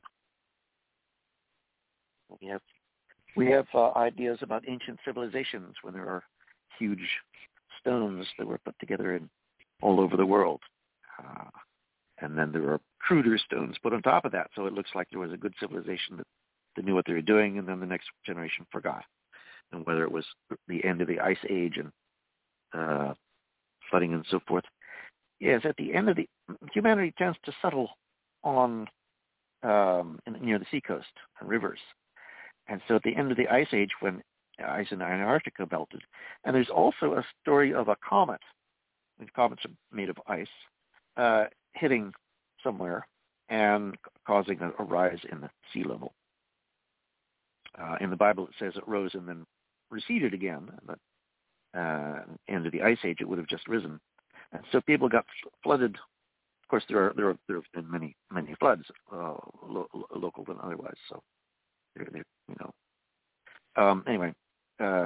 S3: We have we have uh, ideas about ancient civilizations when there are huge stones that were put together in all over the world. Uh, and then there are cruder stones put on top of that, so it looks like there was a good civilization that, that knew what they were doing, and then the next generation forgot. And whether it was the end of the Ice Age and uh, flooding and so forth. Yes, at the end of the, humanity tends to settle on um, near the seacoast and rivers. And so at the end of the Ice Age, when ice in Antarctica melted, and there's also a story of a comet, these comets are made of ice, uh, hitting somewhere and causing a, a rise in the sea level. Uh, in the Bible, it says it rose and then receded again. But uh, end of the Ice Age, it would have just risen, and so people got flooded. Of course, there are there are there have been many many floods, uh, lo- local than otherwise. So, they're, they're, you know. Um, anyway, uh,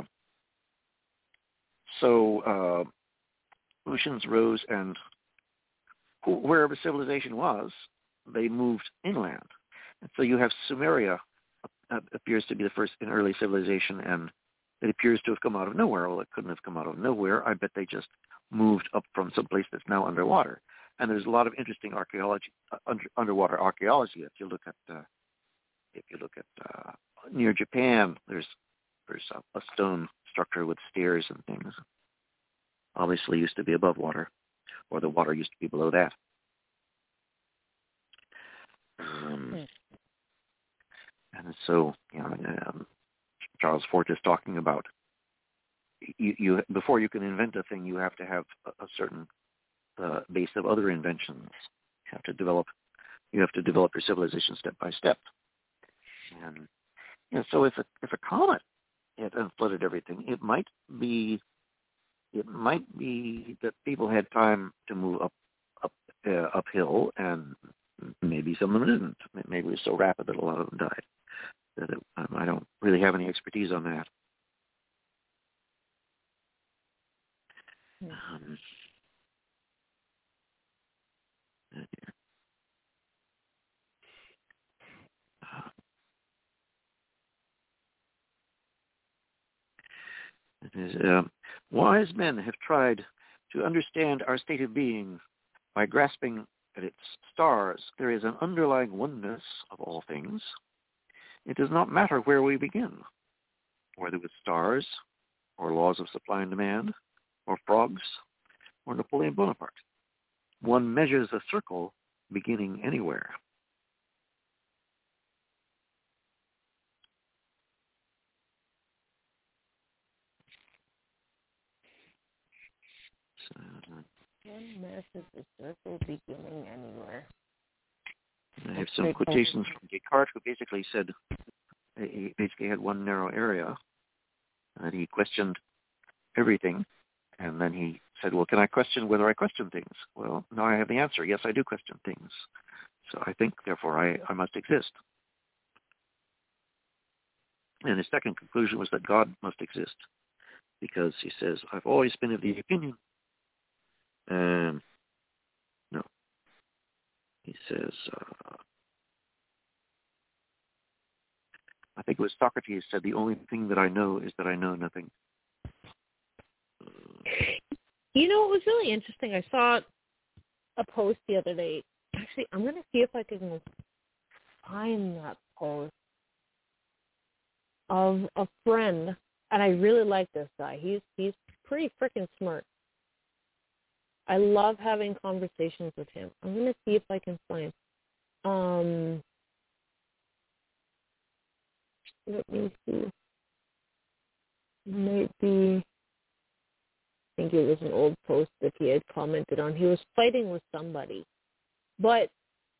S3: so uh, oceans rose, and wherever civilization was, they moved inland, and so you have Sumeria. Uh, appears to be the first in early civilization, and it appears to have come out of nowhere. Well, it couldn't have come out of nowhere. I bet they just moved up from some place that's now underwater. And there's a lot of interesting archaeology, uh, under, underwater archaeology. If you look at, uh, if you look at uh, near Japan, there's there's a, a stone structure with stairs and things. Obviously, used to be above water, or the water used to be below that. Um, And so, you know, um, Charles Fort is talking about you, you. Before you can invent a thing, you have to have a, a certain uh, base of other inventions. You have to develop. You have to develop your civilization step by step. And you know, so if a if a comet had flooded everything, it might be it might be that people had time to move up, up uh, uphill, and maybe some of them didn't. Maybe it was so rapid that a lot of them died. That it, um, I don't really have any expertise on that. Um, uh, it is, uh, wise men have tried to understand our state of being by grasping at its stars. There is an underlying oneness of all things. It does not matter where we begin, whether with stars, or laws of supply and demand, or frogs, or Napoleon Bonaparte. One measures a circle beginning anywhere. So,
S2: one measures a circle beginning anywhere.
S3: I have some quotations from Descartes, who basically said, he basically had one narrow area, and he questioned everything, and then he said, well, can I question whether I question things? Well, now I have the answer. Yes, I do question things. So I think, therefore, I, I must exist. And his second conclusion was that God must exist, because he says, I've always been of the opinion. Um, no. He says, uh, I think it was Socrates said, the only thing that I know is that I know nothing.
S2: You know, it was really interesting. I saw a post the other day. Actually, I'm going to see if I can find that post of a friend, and I really like this guy. He's he's pretty freaking smart. I love having conversations with him. I'm going to see if I can find. Um, let me see. Maybe. I think it was an old post that he had commented on. He was fighting with somebody. But,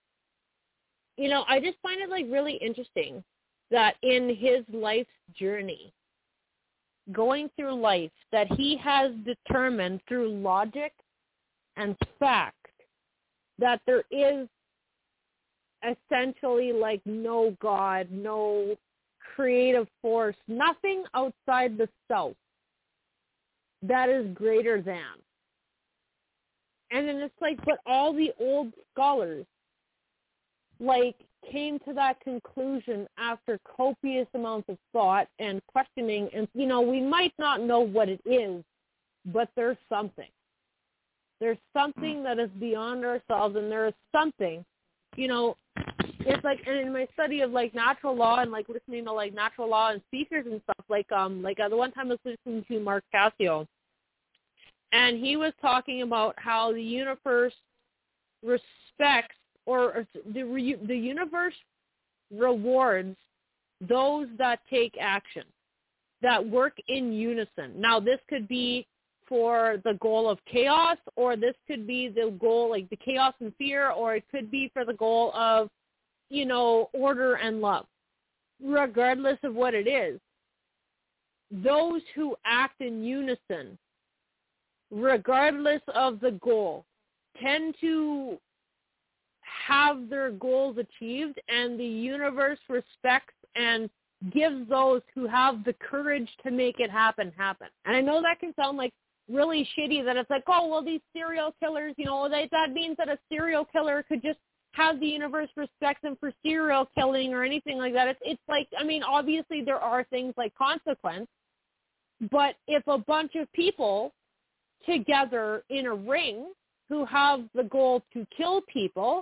S2: you know, I just find it, like, really interesting that in his life's journey, going through life, that he has determined through logic and fact that there is essentially, like, no God, no creative force, nothing outside the self that is greater than. And then it's like, but all the old scholars, like, came to that conclusion after copious amounts of thought and questioning. And, you know, we might not know what it is, but there's something. There's something that is beyond ourselves, and there is something, you know, it's like, and in my study of, like, natural law and, like, listening to, like, natural law and speakers and stuff, like, um, like, uh, the one time I was listening to Mark Cassio, and he was talking about how the universe respects, or, or the re, the universe rewards those that take action, that work in unison. Now, this could be for the goal of chaos, or this could be the goal, like, the chaos and fear, or it could be for the goal of, you know, order and love. Regardless of what it is, those who act in unison, regardless of the goal, tend to have their goals achieved, and the universe respects and gives those who have the courage to make it happen happen. And I know that can sound like really shitty, that it's like, oh, well, these serial killers, you know, that, that means that a serial killer could just have the universe respect them for serial killing or anything like that. It's, it's like, I mean, obviously there are things like consequence, but if a bunch of people together in a ring who have the goal to kill people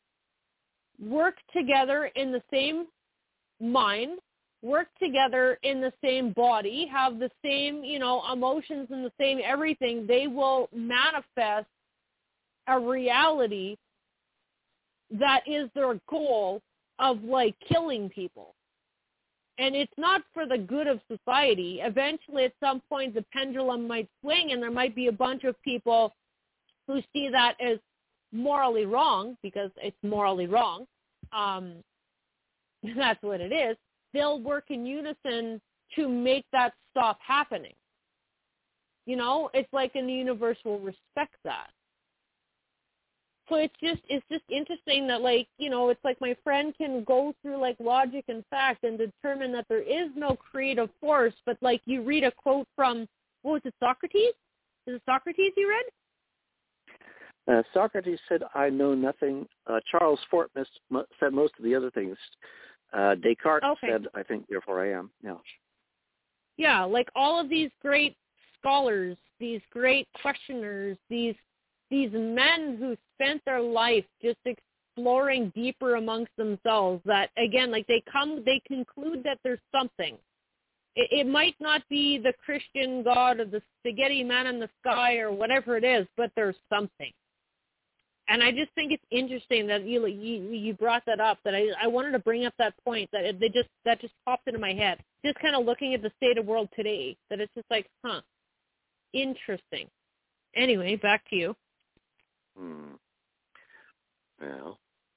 S2: work together in the same mind, work together in the same body, have the same, you know, emotions and the same everything, they will manifest a reality that is their goal of, like, killing people. And it's not for the good of society. Eventually, at some point, the pendulum might swing, and there might be a bunch of people who see that as morally wrong, because it's morally wrong. Um, that's what it is. They'll work in unison to make that stop happening. You know, it's like in the universe will respect that. So it's just it's just interesting that, like, you know, it's like my friend can go through like logic and fact and determine that there is no creative force, but like you read a quote from, what was it, Socrates? Is it Socrates you read?
S3: Uh, Socrates said, I know nothing. Uh, Charles Fort mis- m- said most of the other things. Uh, Descartes
S2: okay.
S3: said, I think, therefore I am. Yeah.
S2: Yeah, like all of these great scholars, these great questioners, these these men who spent their life just exploring deeper amongst themselves, that, again, like they come, they conclude that there's something. It, it might not be the Christian God of the spaghetti man in the sky or whatever it is, but there's something. And I just think it's interesting that you you, you brought that up, that I, I wanted to bring up that point, that it, they just that just popped into my head. Just kind of looking at the state of the world today, that it's just like, huh, interesting. Anyway, back to you.
S3: Hmm. Well,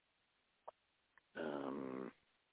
S3: um,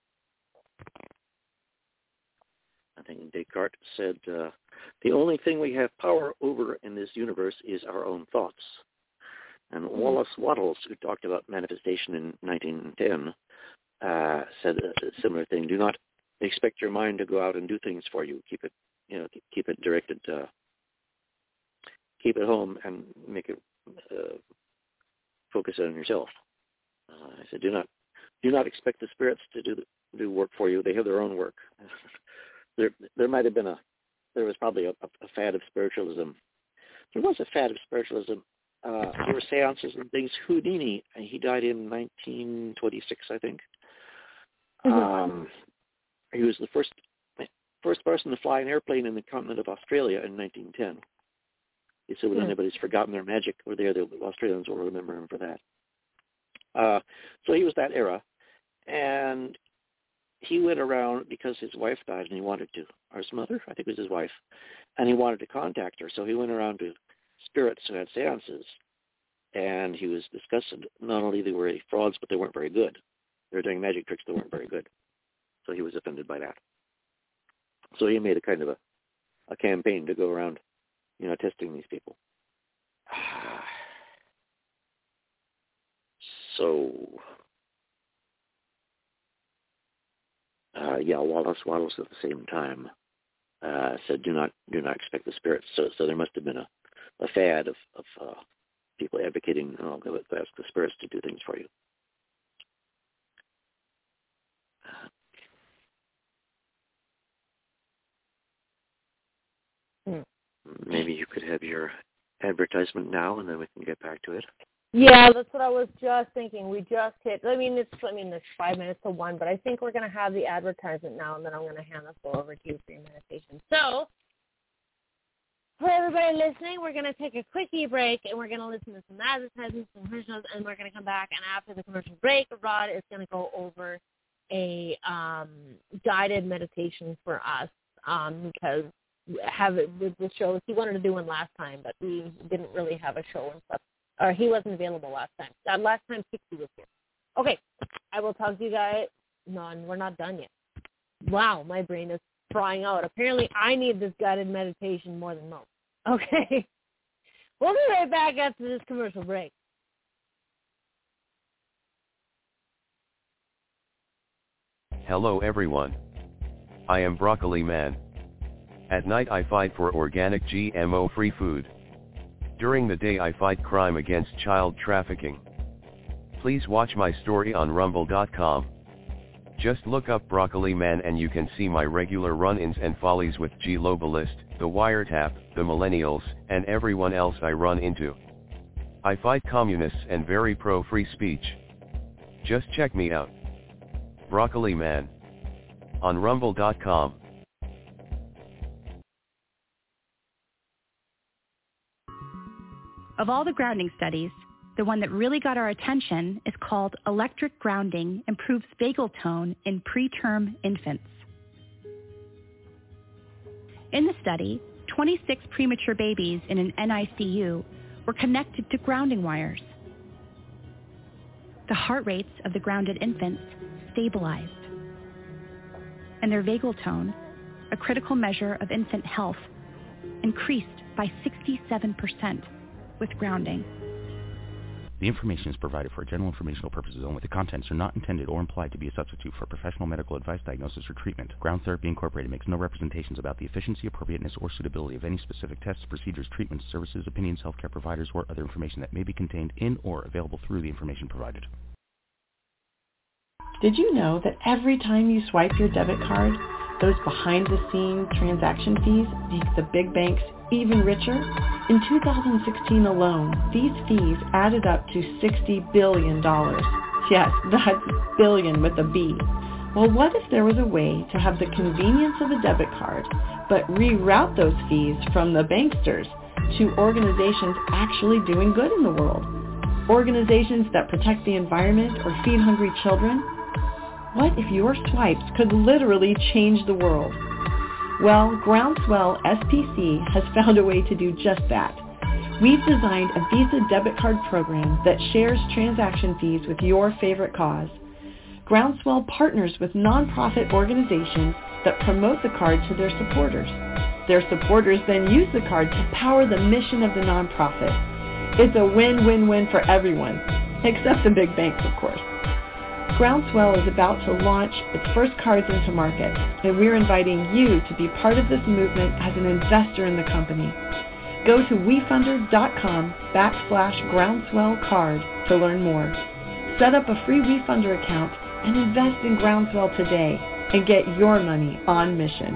S3: I think Descartes said, uh, the only thing we have power over in this universe is our own thoughts. And Wallace Wattles, who talked about manifestation in nineteen ten, uh, said a similar thing. Do not expect your mind to go out and do things for you. Keep it, you know, keep it directed. Uh, keep it home and make it uh, focus on yourself. Uh, I said, do not, do not expect the spirits to do do work for you. They have their own work. there, there might have been a, there was probably a, a fad of spiritualism. There was a fad of spiritualism. Uh, there were seances and things. Houdini, he died in nineteen twenty-six, I think. Mm-hmm. Um, he was the first first person to fly an airplane in the continent of Australia in nineteen ten. He said, when mm-hmm. anybody's forgotten their magic over there, the Australians will remember him for that. Uh, so he was that era. And he went around because his wife died and he wanted to, or his mother, I think it was his wife, and he wanted to contact her. So he went around to spirits who had seances, and he was discussing not only they were frauds, but they weren't very good. They were doing magic tricks that weren't very good. So he was offended by that. So he made a kind of a, a campaign to go around, you know, testing these people. So, uh, yeah, Wallace Wattles at the same time uh, said, "Do not, do not expect the spirits." So, so there must have been a, a fad of, of uh, people advocating, "Oh, go ask the spirits to do things for you." Uh, maybe you could have your advertisement now, and then we can get back to it.
S2: Yeah, that's what I was just thinking. We just hit, I mean, it's, I mean, it's five minutes to one, but I think we're going to have the advertisement now, and then I'm going to hand this over to you for your meditation. So, for everybody listening, we're going to take a quickie break, and we're going to listen to some advertisements, some commercials, and we're going to come back, and after the commercial break, Rod is going to go over a um, guided meditation for us, um, because have it with the shows. He wanted to do one last time, but we didn't really have a show and stuff. Or he wasn't available last time. That last time Pixie was here. Okay, I will talk to you guys. No, we're not done yet. Wow, my brain is frying out. Apparently, I need this guided meditation more than most. Okay, we'll be right back after this commercial break.
S14: Hello, everyone. I am Broccoli Man. At night, I fight for organic G M O-free food. During the day, I fight crime against child trafficking. Please watch my story on rumble dot com. Just look up Broccoli Man and you can see my regular run-ins and follies with G Globalist, the Wiretap, the Millennials, and everyone else I run into. I fight communists and very pro-free speech. Just check me out. Broccoli Man. On rumble dot com.
S15: Of all the grounding studies, the one that really got our attention is called Electric Grounding Improves Vagal Tone in Preterm Infants. In the study, twenty-six premature babies in an N I C U were connected to grounding wires. The heart rates of the grounded infants stabilized, and their vagal tone, a critical measure of infant health, increased by sixty-seven percent with grounding.
S16: The information is provided for general informational purposes only. The contents are not intended or implied to be a substitute for professional medical advice, diagnosis, or treatment. Ground Therapy Incorporated makes no representations about the efficiency, appropriateness, or suitability of any specific tests, procedures, treatments, services, opinions, healthcare providers, or other information that may be contained in or available through the information provided.
S17: Did you know that every time you swipe your debit card, those behind-the-scene transaction fees make the big banks even richer? In two thousand sixteen alone, these fees added up to sixty billion dollars. Yes, that's billion with a B. Well, what if there was a way to have the convenience of a debit card, but reroute those fees from the banksters to organizations actually doing good in the world? Organizations that protect the environment or feed hungry children? What if your swipes could literally change the world? Well, Groundswell S P C has found a way to do just that. We've designed a Visa debit card program that shares transaction fees with your favorite cause. Groundswell partners with nonprofit organizations that promote the card to their supporters. Their supporters then use the card to power the mission of the nonprofit. It's a win-win-win for everyone, except the big banks, of course. Groundswell is about to launch its first cards into market, and we're inviting you to be part of this movement as an investor in the company. Go to WeFunder.com backslash Groundswell card to learn more. Set up a free WeFunder account and invest in Groundswell today and get your money on mission.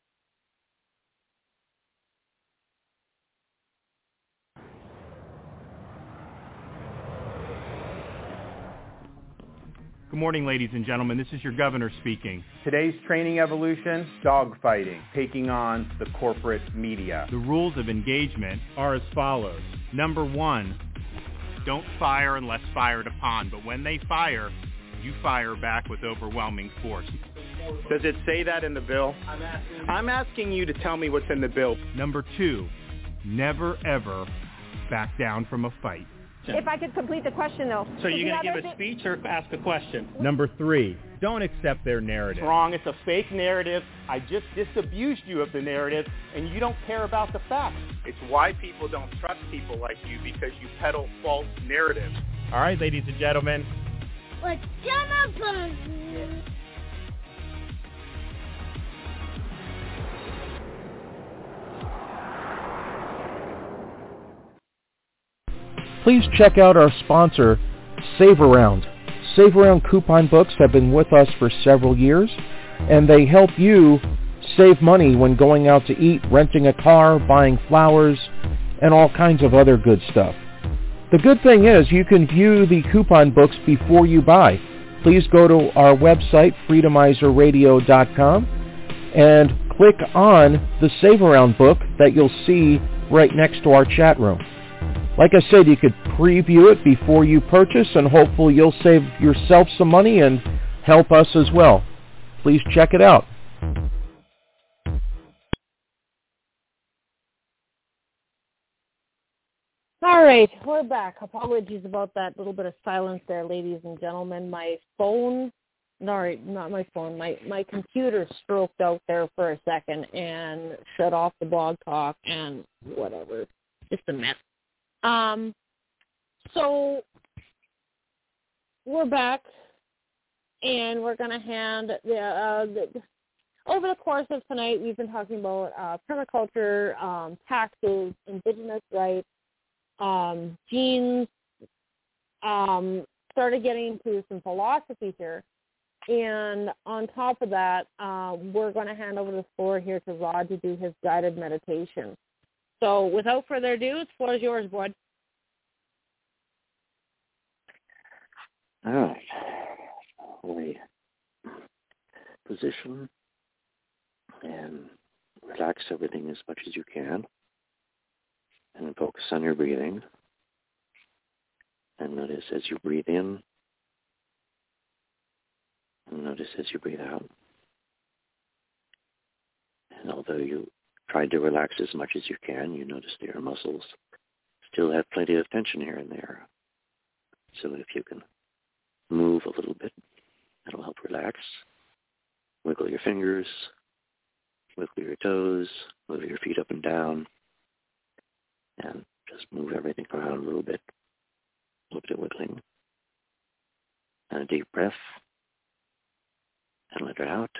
S18: Good morning, ladies and gentlemen. This is your governor speaking. Today's training evolution, dogfighting, taking on the corporate media. The rules of engagement are as follows. Number one, don't fire unless fired upon, but when they fire, you fire back with overwhelming force. Does it say that in the bill? I'm asking, I'm asking you to tell me what's in the bill. Number two, never ever back down from a fight.
S19: If I could complete the question, though.
S18: So you're going to give a speech or ask a question? Number three, don't accept their narrative. It's wrong. It's a fake narrative. I just disabused you of the narrative, and you don't care about the facts. It's why people don't trust people like you, because you peddle false narratives. All right, ladies and gentlemen.
S20: What's Jonathan?
S5: Please check out our sponsor, Save Around. Save Around coupon books have been with us for several years, and they help you save money when going out to eat, renting a car, buying flowers, and all kinds of other good stuff. The good thing is you can view the coupon books before you buy. Please go to our website, freedomizer radio dot com, and click on the Save Around book that you'll see right next to our chat room. Like I said, you could preview it before you purchase, and hopefully you'll save yourself some money and help us as well. Please check it out.
S2: All right, we're back. Apologies about that little bit of silence there, ladies and gentlemen. My phone, no, not my phone, my, my computer stroked out there for a second and shut off the blog talk and whatever. Just a mess. Um, so we're back, and we're going to hand the, uh, the, over the course of tonight, we've been talking about uh, permaculture, um, taxes, indigenous rights, um, genes, um, started getting into some philosophy here. And on top of that, uh, we're going to hand over the floor here to Rod to do his guided meditation. So without further ado, the floor is yours, bud.
S3: All right. We position and relax everything as much as you can. And focus on your breathing. And notice as you breathe in. And notice as you breathe out. And although you try to relax as much as you can, you notice that your muscles still have plenty of tension here and there. So if you can move a little bit, that'll help relax. Wiggle your fingers, wiggle your toes, move your feet up and down. And just move everything around a little bit. A little bit of wiggling. And a deep breath. And let it out.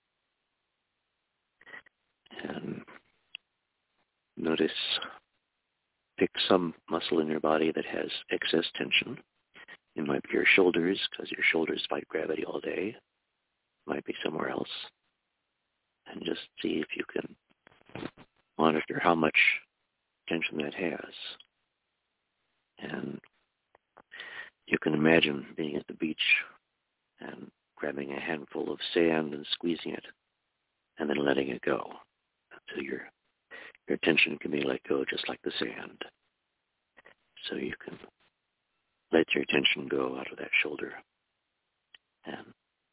S3: And notice, pick some muscle in your body that has excess tension. It might be your shoulders, because your shoulders fight gravity all day. It might be somewhere else. And just see if you can monitor how much tension that has. And you can imagine being at the beach and grabbing a handful of sand and squeezing it, and then letting it go. So your your tension can be let go just like the sand. So you can let your tension go out of that shoulder. And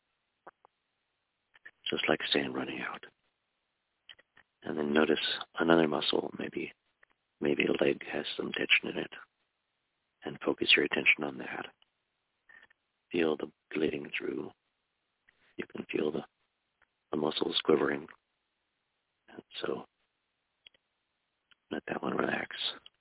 S3: just like sand running out. And then notice another muscle, maybe maybe a leg has some tension in it. And focus your attention on that. Feel the bleeding through. You can feel the, the muscles quivering. And so let that one relax.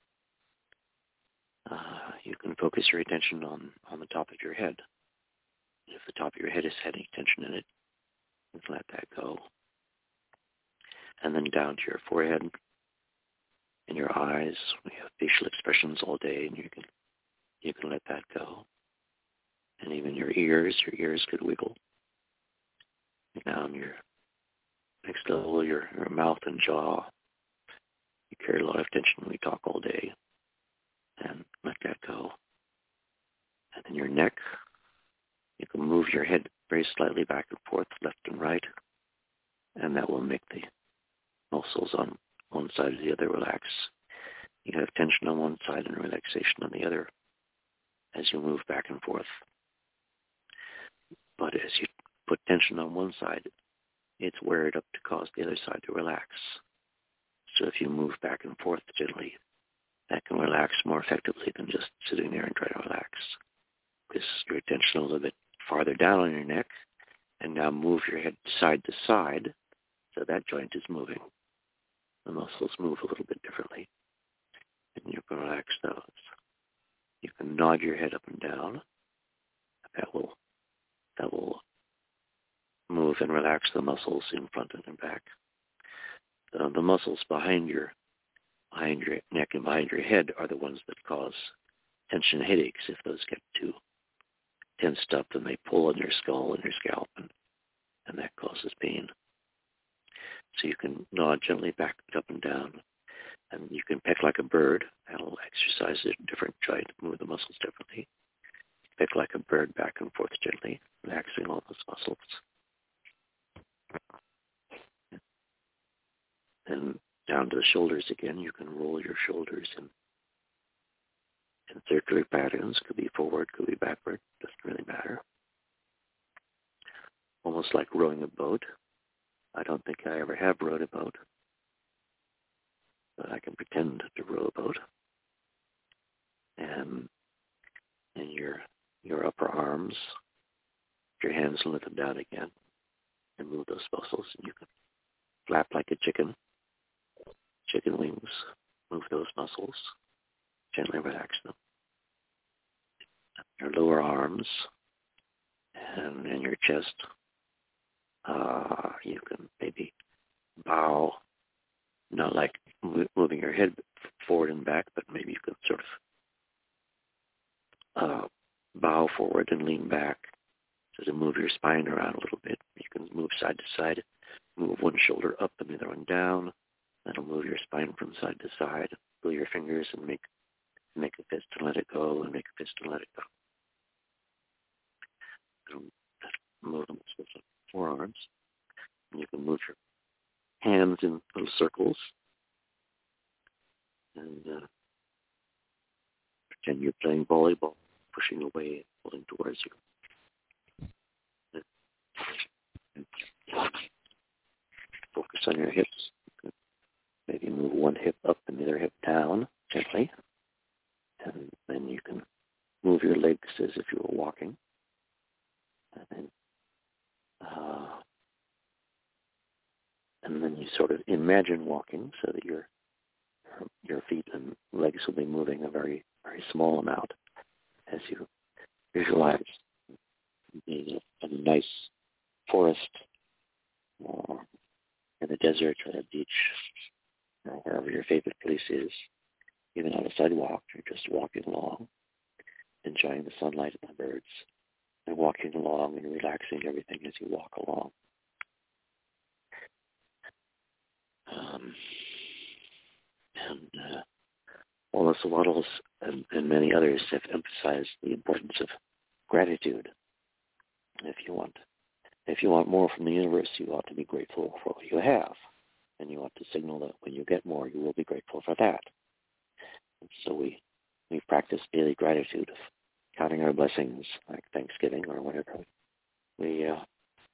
S3: Uh, you can focus your attention on, on the top of your head. If the top of your head is having tension in it, just let that go. And then down to your forehead and your eyes. We have facial expressions all day, and you can you can let that go. And even your ears, your ears could wiggle. And down your next level, your, your mouth and jaw. You carry a lot of tension when we talk all day. And let that go. And then your neck, you can move your head very slightly back and forth, left and right. And that will make the muscles on one side or the other relax. You have tension on one side and relaxation on the other as you move back and forth. But as you put tension on one side, it's weared up to cause the other side to relax. So if you move back and forth gently, that can relax more effectively than just sitting there and try to relax. Because your attention a little bit farther down on your neck, and now move your head side to side, so that joint is moving. The muscles move a little bit differently, and you can relax those. You can nod your head up and down. That will that will move and relax the muscles in front and in back. Uh, the muscles behind your behind your neck and behind your head are the ones that cause tension headaches. If those get too tensed up, then they pull on your skull and your scalp, and, and that causes pain. So you can nod gently back up and down, and you can peck like a bird. That'll exercise a different joint, move the muscles differently. Peck like a bird back and forth gently, relaxing all those muscles. And down to the shoulders again, you can roll your shoulders in, in circular patterns. Could be forward, could be backward, doesn't really matter. Almost like rowing a boat. I don't think I ever have rowed a boat, but I can pretend to row a boat. And and your your upper arms, your hands lift them down again, and move those muscles, and you can flap like a chicken. Chicken wings, move those muscles, gently relax them. Your lower arms and, and your chest, uh, you can maybe bow, not like moving your head forward and back, but maybe you can sort of uh, bow forward and lean back, so to move your spine around a little bit. You can move side to side, move one shoulder up and the other one down. That'll move your spine from side to side. Pull your fingers and make make a fist and let it go, and make a fist and let it go. And move them with forearms. And you can move your hands in little circles. And uh, pretend you're playing volleyball, pushing away, pulling towards you. And focus on your hips. Maybe move one hip up and the other hip down gently. And then you can move your legs as if you were walking. And then, uh, and then you sort of imagine walking so that you're your feet and legs will be moving a very, very small amount as you visualize being in a nice forest or in the desert or a beach or wherever your favorite place is, even on a sidewalk. You're just walking along, enjoying the sunlight and the birds, and walking along and relaxing everything as you walk along. Um, and uh, Wallace Wattles and, and many others have emphasized the importance of gratitude. If you want, if you want more from the universe, you ought to be grateful for what you have, and you ought to signal that when you get more, you will be grateful for that. And so we we practice daily gratitude of counting our blessings, like Thanksgiving or whatever. We uh,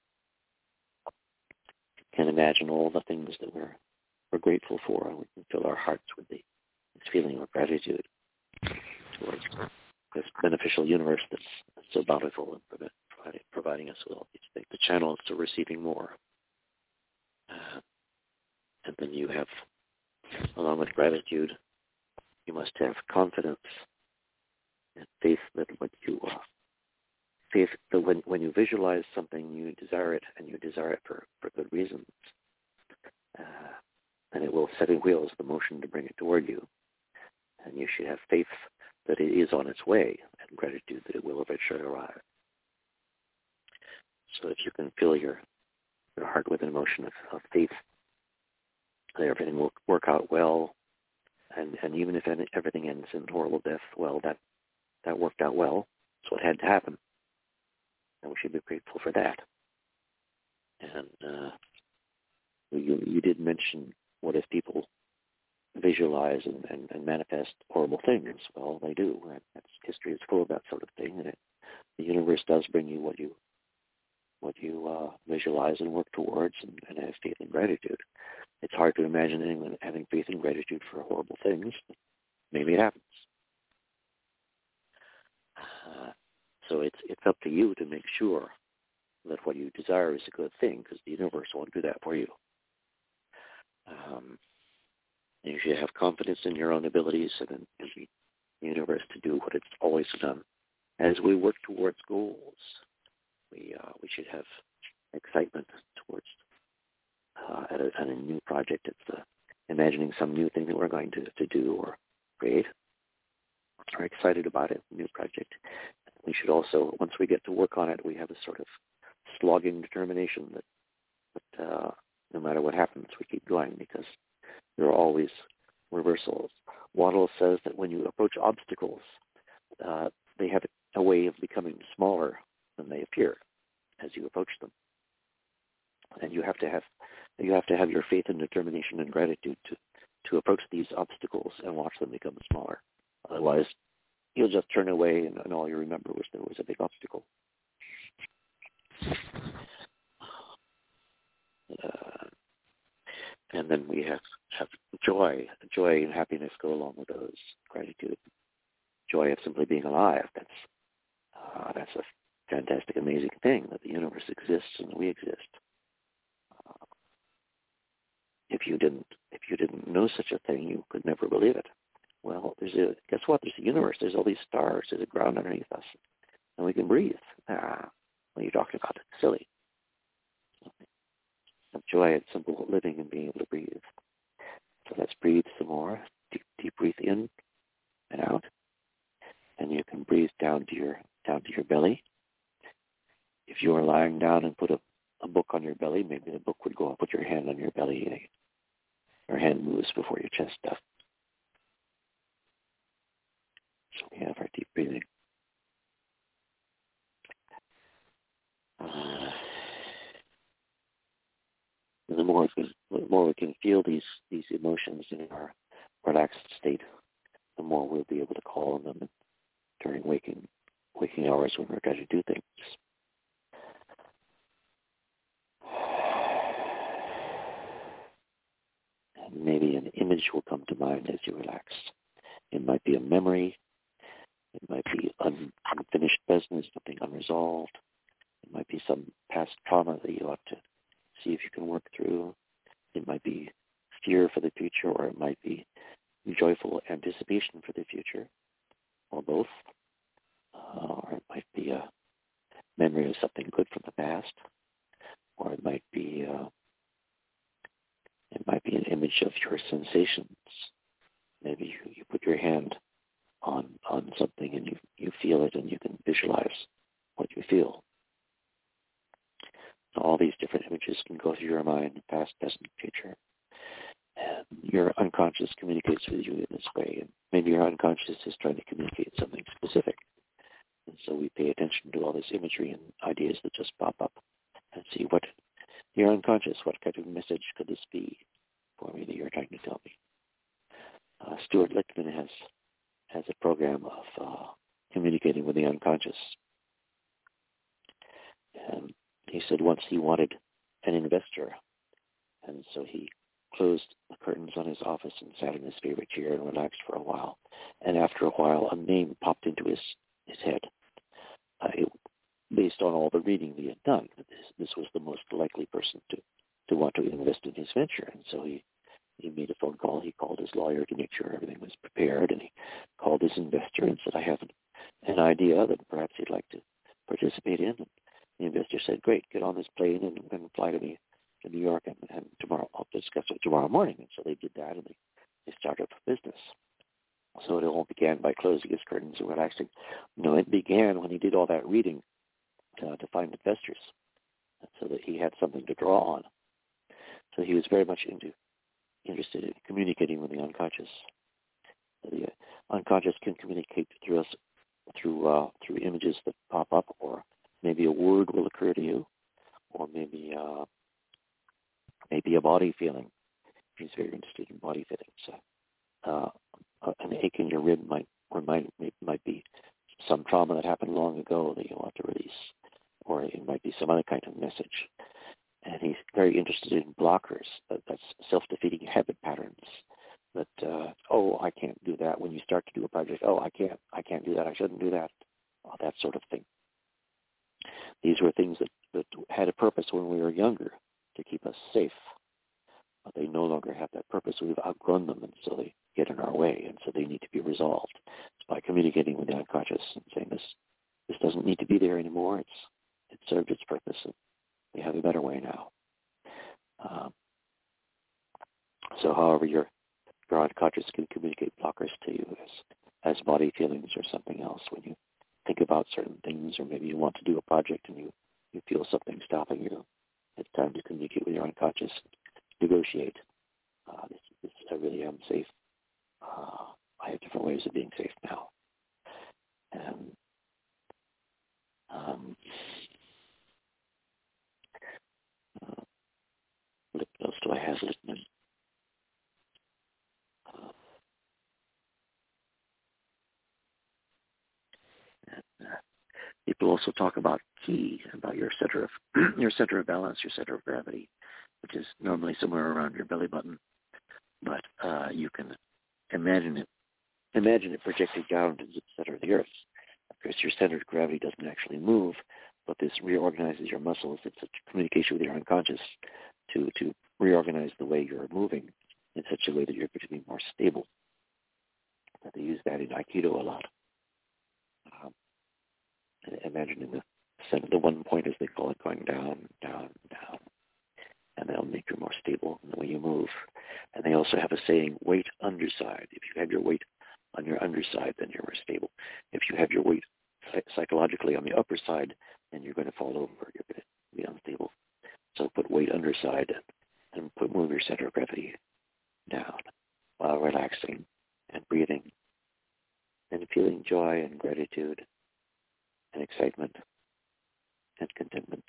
S3: can imagine all the things that we're we're grateful for, and we can fill our hearts with the this feeling of gratitude towards this beneficial universe that's so bountiful and providing, providing us with all these things. The channel is to receiving more. Uh, and then you have, along with gratitude, you must have confidence and faith that what you uh, faith that when, when you visualize something, you desire it, and you desire it for, for good reasons. Uh, and it will set in wheels the motion to bring it toward you. And you should have faith that it is on its way, and gratitude that it will eventually arrive. So if you can fill your, your heart with an emotion of, of faith that everything will work out well, and, and even if any, everything ends in horrible death, well, that, that worked out well. That's what had to happen. And we should be grateful for that. And uh, you, you did mention, what if people visualize and, and, and manifest horrible things? Well, they do. That's, history is full of that sort of thing. And it, the universe does bring you what you what you uh, visualize and work towards, and, and have faith and gratitude. It's hard to imagine anyone having faith and gratitude for horrible things. Maybe it happens. Uh, so it's it's up to you to make sure that what you desire is a good thing, because the universe won't do that for you. Um, you should have confidence in your own abilities and in, in the universe to do what it's always done. As we work towards goals, we uh, we should have excitement towards uh, at, a, at a new project. It's uh, imagining some new thing that we're going to, to do or create. We're excited about it, new project. We should also, once we get to work on it, we have a sort of slogging determination that, that uh, no matter what happens, we keep going, because there are always reversals. Waddell says that when you approach obstacles, uh, they have a way of becoming smaller than they appear as you approach them. And you have to have you have to have your faith and determination and gratitude to, to approach these obstacles and watch them become smaller. Otherwise, you'll just turn away, and, and all you remember was there was a big obstacle. Uh, and then we have, have joy. Joy and happiness go along with those. Gratitude. Joy of simply being alive. That's uh, that's a fantastic, amazing thing, that the universe exists and we exist. Uh, if you didn't, if you didn't know such a thing, you could never believe it. Well, there's a guess what? There's a universe. There's all these stars. There's a ground underneath us, and we can breathe. Ah, what are you talking about? It's silly. Have joy at simple living and being able to breathe. So let's breathe some more. Deep, deep breathe in and out, and you can breathe down to your down to your belly. If you are lying down and put a, a book on your belly, maybe the book would go up. Put your hand on your belly. And your hand moves before your chest does. So we have our deep breathing. Uh, and the more we can, the more we can feel these these emotions in our relaxed state, the more we'll be able to call on them during waking waking hours when we're trying to do things. And maybe an image will come to mind as you relax. It might be a memory. It might be un- unfinished business, something unresolved. It might be some past trauma that you ought to see if you can work through. It might be fear for the future, or it might be joyful anticipation for the future, or both, uh, or it might be a memory of something good from the past, or it might be uh, it might be an image of your sensations. Maybe you, you put your hand on on something and you, you feel it and you can visualize what you feel. So all these different images can go through your mind, past, present, future. And your unconscious communicates with you in this way. And maybe your unconscious is trying to communicate something specific. And so we pay attention to all this imagery and ideas that just pop up and see what your unconscious, what kind of message could this be for me that you're trying to tell me. Uh, Stuart Lichtman has has a program of uh, communicating with the unconscious. And he said once he wanted an investor, and so he closed the curtains on his office and sat in his favorite chair and relaxed for a while. And after a while, a name popped into his, his head. Uh, it, based on all the reading he had done, this, this was the most likely person to, to want to invest in his venture. And so he, he made a phone call. He called his lawyer to make sure everything was prepared. And he called his investor and said, I have an, an idea that perhaps he'd like to participate in. And the investor said, great, get on this plane and, and fly to me. to New York, and, and tomorrow I'll discuss it tomorrow morning. And so they did that, and they, they started up a business. So it all began by closing his curtains and relaxing. No, it began when he did all that reading uh, to find investors, so that he had something to draw on. So he was very much into interested in communicating with the unconscious. The uh, unconscious can communicate through us through uh, through images that pop up, or maybe a word will occur to you, or maybe uh, maybe a body feeling. He's very interested in body feelings. Uh, uh, an ache in your rib might or might might be some trauma that happened long ago that you want to release, or it might be some other kind of message. And he's very interested in blockers. That, that's self-defeating habit patterns. That uh, oh, I can't do that. When you start to do a project, oh, I can't, I can't do that. I shouldn't do that. Oh, that sort of thing. These were things that, that had a purpose when we were younger, to keep us safe. But they no longer have that purpose. We've outgrown them, and so they get in our way, and so they need to be resolved. It's by communicating with the unconscious and saying this this doesn't need to be there anymore. It's it served its purpose, and we have a better way now. Um, so however your your unconscious can communicate blockers to you as, as body feelings or something else. When you think about certain things, or maybe you want to do a project and you, you feel something stopping you, it's time to communicate with your unconscious, negotiate. Uh, this, this, I really am safe. Uh, I have different ways of being safe now. And um, uh, what else do I have written? Uh, and, uh, people also talk about ki, about your center of your center of balance, your center of gravity, which is normally somewhere around your belly button. But uh, you can imagine it, imagine it projected down to the center of the earth. Of course, your center of gravity doesn't actually move, but this reorganizes your muscles. It's a communication with your unconscious to to reorganize the way you're moving in such a way that you're going to be more stable. They use that in Aikido a lot. Um, imagining the center, the one point, as they call it, going down, down, down. And they'll make you more stable in the way you move. And they also have a saying, weight underside. If you have your weight on your underside, then you're more stable. If you have your weight psychologically on the upper side, then you're going to fall over. You're going to be unstable. So put weight underside and, and put move your center of gravity down while relaxing and breathing and feeling joy and gratitude and excitement and contentment.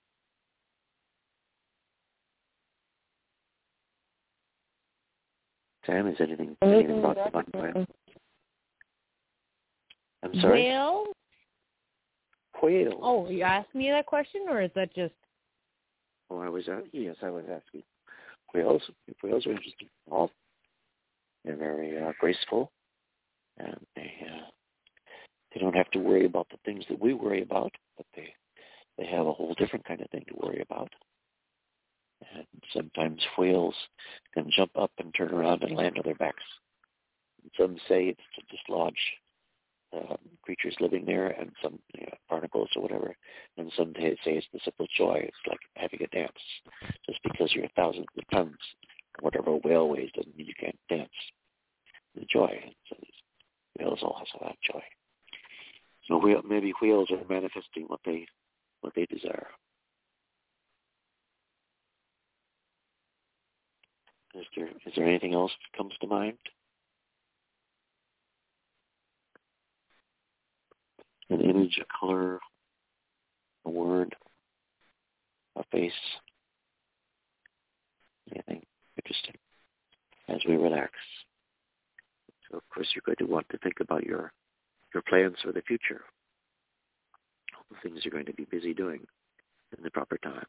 S3: Sam, is anything, anything brought to mind? I'm sorry?
S2: Whale?
S3: Whale.
S2: Oh, you asked me that question, or is that just...
S3: Oh, I was, uh, yes, I was asking. Whales, whales are interesting. All, they're very uh, graceful, and they uh, they don't have to worry about the things that we worry about, but they they have a whole different kind of thing to worry about. And sometimes whales can jump up and turn around and land on their backs Some say it's to dislodge uh, creatures living there, and some you know, particles or whatever. And some say it's the simple joy. It's like having a dance. Just because you're thousands of tons, whatever a whale weighs, doesn't mean you can't dance. The joy. So these whales all also have joy. So whale, maybe whales are manifesting what they what they desire. Is there is there anything else that comes to mind? An image, a color, a word, a face, anything interesting as we relax. So of course you're going to want to think about your your plans for the future, all the things you're going to be busy doing in the proper time.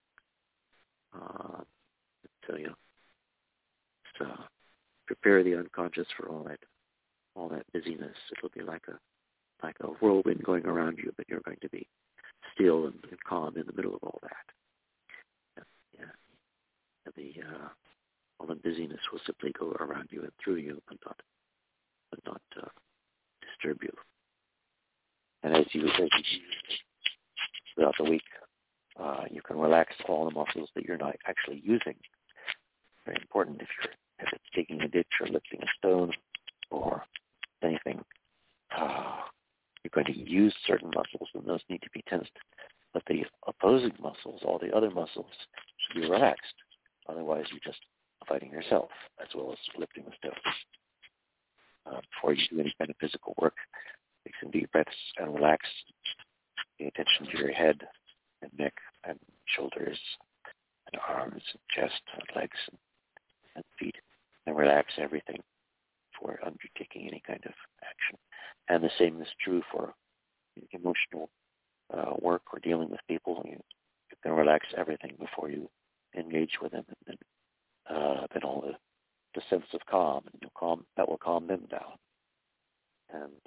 S3: Uh, so you know, just, uh, prepare the unconscious for all that all that busyness. It'll be like a like a whirlwind going around you, but you're going to be still and, and calm in the middle of all that. Yeah, and the uh, all the busyness will simply go around you and through you, but not, but not uh, disturb you. And as you, as you throughout the week, uh, you can relax all the muscles that you're not actually using. Very important if you're if it's digging a ditch or lifting a stone or anything. Uh, You're going to use certain muscles, and those need to be tensed. But the opposing muscles, all the other muscles, should be relaxed. Otherwise, you're just fighting yourself, as well as lifting the stone. Uh, before you do any kind of physical work, take some deep breaths and relax. Pay attention to your head and neck and shoulders and arms and chest and legs and, and feet, and relax everything before undertaking any kind of action. And the same is true for emotional uh, work or dealing with people. You, you can relax everything before you engage with them, and then, uh, then all the, the sense of calm, and you'll calm, that will calm them down. And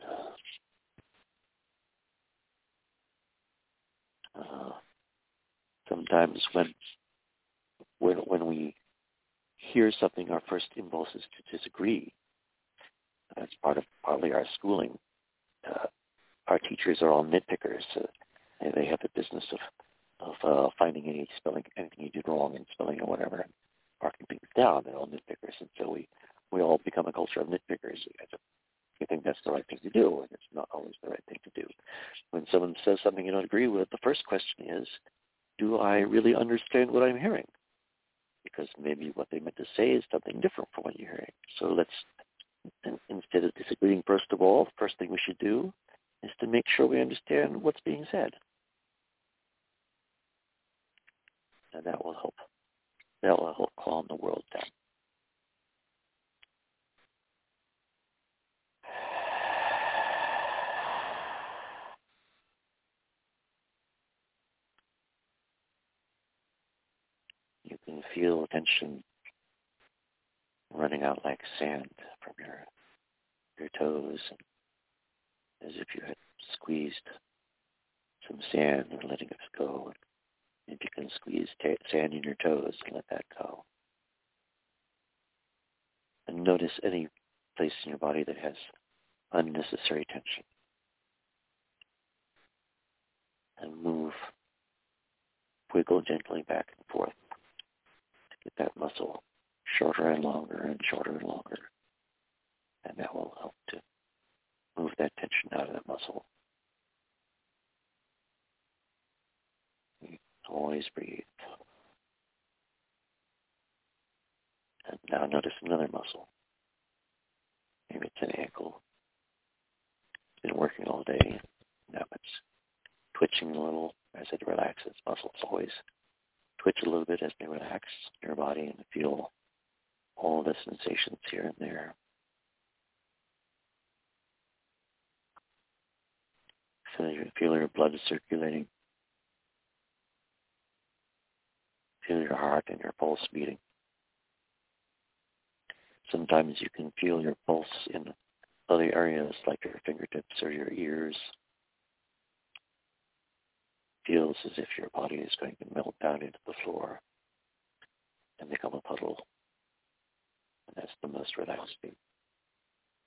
S3: uh, uh, sometimes when when when we hear something, our first impulse is to disagree. That's part of partly our schooling. Uh, our teachers are all nitpickers. Uh, and they have the business of of uh, finding any spelling, anything you did wrong in spelling or whatever, and marking things down. They're all nitpickers, and so we, we all become a culture of nitpickers. We think that's the right thing to do, and it's not always the right thing to do. When someone says something you don't agree with, the first question is, do I really understand what I'm hearing? Because maybe what they meant to say is something different from what you're hearing. So let's, instead of disagreeing, first of all, the first thing we should do is to make sure we understand what's being said. And that will help. That will help calm the world down. You can feel tension running out like sand from your your toes, as if you had squeezed some sand and letting it go. If you can squeeze t- sand in your toes and let that go. And notice any place in your body that has unnecessary tension. And move, wiggle gently back and forth to get that muscle shorter and longer and shorter and longer. And that will help to move that tension out of that muscle. Always breathe. And now notice another muscle. Maybe it's an ankle. It's been working all day. Now it's twitching a little as it relaxes. Muscles always twitch a little bit as they relax your body and feel all the sensations here and there. Feel your, feel your blood circulating. Feel your heart and your pulse beating. Sometimes you can feel your pulse in other areas like your fingertips or your ears. Feels as if your body is going to melt down into the floor and become a puddle. And that's the most relaxing.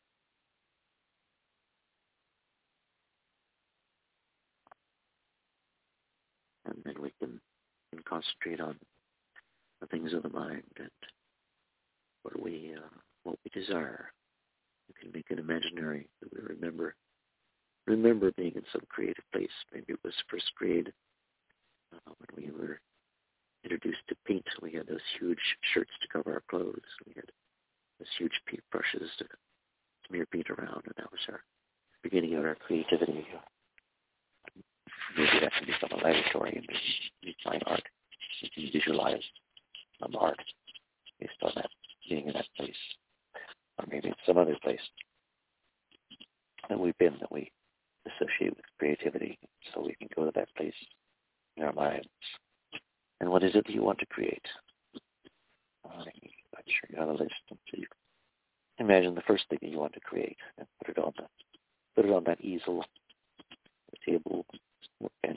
S3: concentrate on the things of the mind and what we uh, what we desire. We can make it imaginary that we remember remember being in some creative place. Maybe it was first grade uh, when we were introduced to paint. We had those huge shirts to cover our clothes. We had those huge paint brushes to smear paint around, and that was our beginning of our creativity. Maybe that can become a laboratory and we find art. We can visualize some art based on that, being in that place. Or maybe it's some other place that we've been that we associate with creativity, so we can go to that place in our minds. And what is it that you want to create? I'm sure you have a list. So you imagine the first thing that you want to create and put it on the put it on that easel, the table, the bench.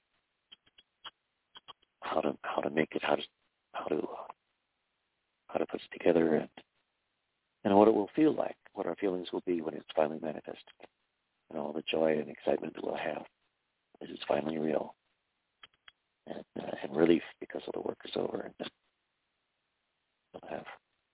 S3: How to how to make it, how to how to how to put it together, and and what it will feel like, what our feelings will be when it's finally manifested, and all the joy and excitement that we'll have as it's finally real, and uh, and relief because all the work is over, and we'll have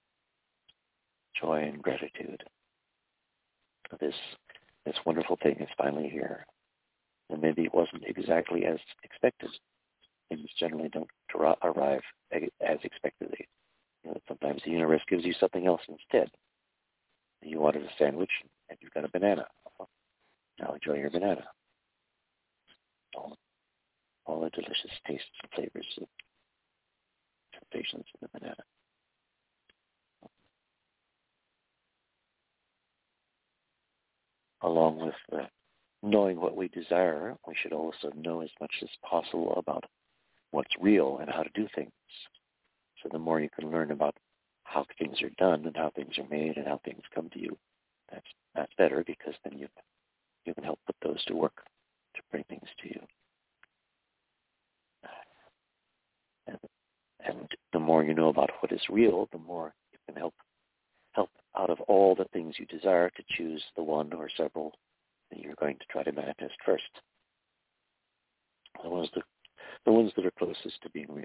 S3: joy and gratitude for this this wonderful thing is finally here. And maybe it wasn't exactly as expected. Things generally don't arrive as expectedly. You know, sometimes the universe gives you something else instead. You wanted a sandwich, and you've got a banana. Now enjoy your banana. All, all the delicious tastes and flavors and sensations in the banana. Along with uh, knowing what we desire, we should also know as much as possible about what's real and how to do things. So the more you can learn about how things are done and how things are made and how things come to you, that's that's better, because then you you can help put those to work to bring things to you. And, and the more you know about what is real, the more you can help help out of all the things you desire to choose the one or several that you're going to try to manifest first. The ones that, the ones that are closest to being real.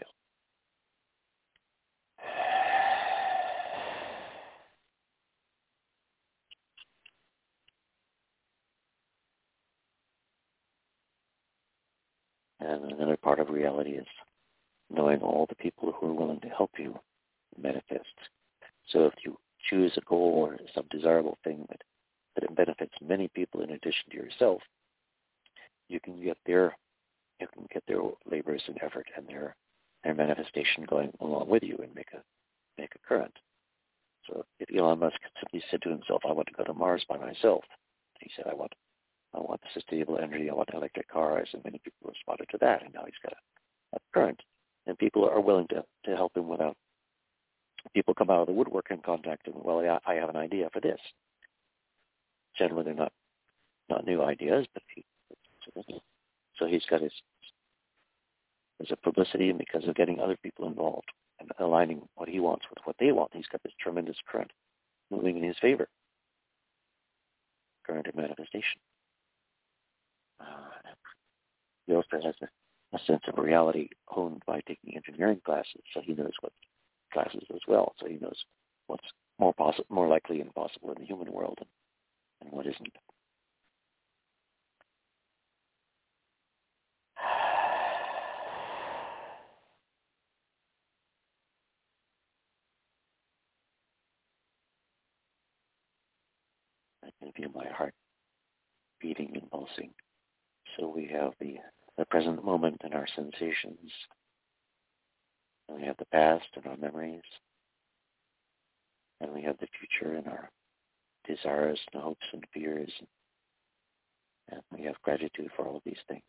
S3: And another part of reality is knowing all the people who are willing to help you manifest. So if you choose a goal or some desirable thing that, that it benefits many people in addition to yourself, you can get their you can get their labors and effort and their their manifestation going along with you and make a make a current. So if Elon Musk simply said to himself, "I want to go to Mars by myself," he said, "I want I want sustainable energy, I want electric cars," and many people responded to that, and now he's got a, a current, and people are willing to, to help him without. People come out of the woodwork and contact him. Well, yeah, I have an idea for this. Generally, they're not not new ideas, but he, so he's got his there's a publicity, and because of getting other people involved and aligning what he wants with what they want, he's got this tremendous current moving in his favor. Current of manifestation. Uh, he also has a, a sense of reality honed by taking engineering classes, so he knows what classes as well, so he knows what's more possi- more likely and possible in the human world and, and what isn't. I can feel my heart beating and pulsing. So we have the, the present moment and our sensations. And we have the past and our memories. And we have the future and our desires and hopes and fears. And we have gratitude for all of these things.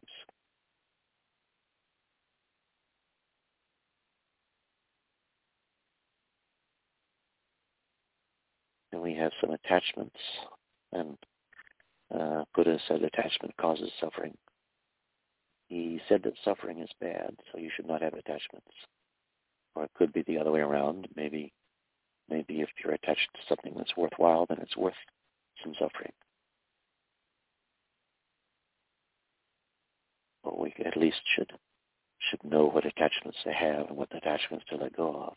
S3: And we have some attachments. And uh, Buddha said attachment causes suffering. He said that suffering is bad, so you should not have attachments. Or it could be the other way around. Maybe maybe if you're attached to something that's worthwhile, then it's worth some suffering. But we at least should should know what attachments they have and what attachments to let go of.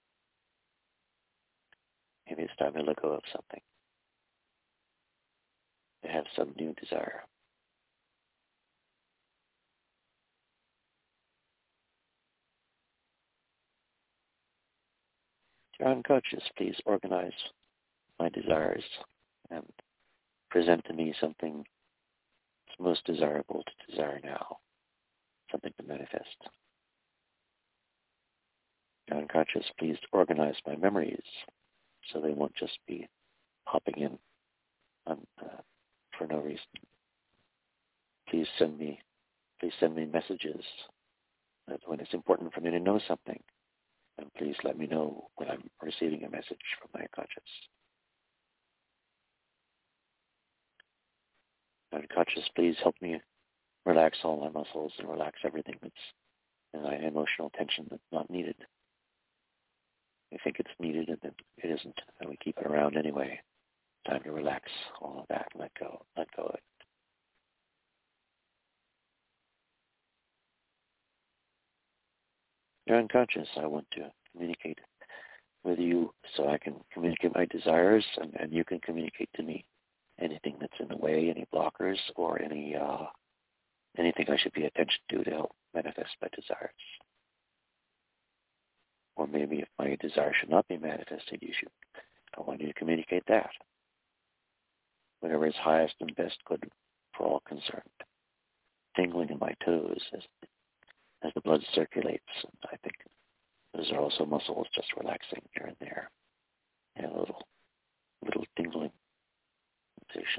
S3: Maybe it's time to let go of something, to have some new desire. Your unconscious, please organize my desires and present to me something that's most desirable to desire now, something to manifest. Your unconscious, please organize my memories so they won't just be popping in on, uh, for no reason. Please send me, please send me messages that when it's important for me to know something. And please let me know when I'm receiving a message from my unconscious. Unconscious, please help me relax all my muscles and relax everything that's in my emotional tension that's not needed. We think it's needed and then it isn't, and we keep it around anyway. Time to relax all of that and let go, let go of it. You're unconscious. I want to communicate with you so I can communicate my desires and, and you can communicate to me anything that's in the way, any blockers or any uh, anything I should pay attention to to help manifest my desires. Or maybe if my desire should not be manifested, you should, I want you to communicate that. Whatever is highest and best good for all concerned. Tingling in my toes as as the blood circulates, and I think those are also muscles just relaxing here and there, and a little, little tingling sensation.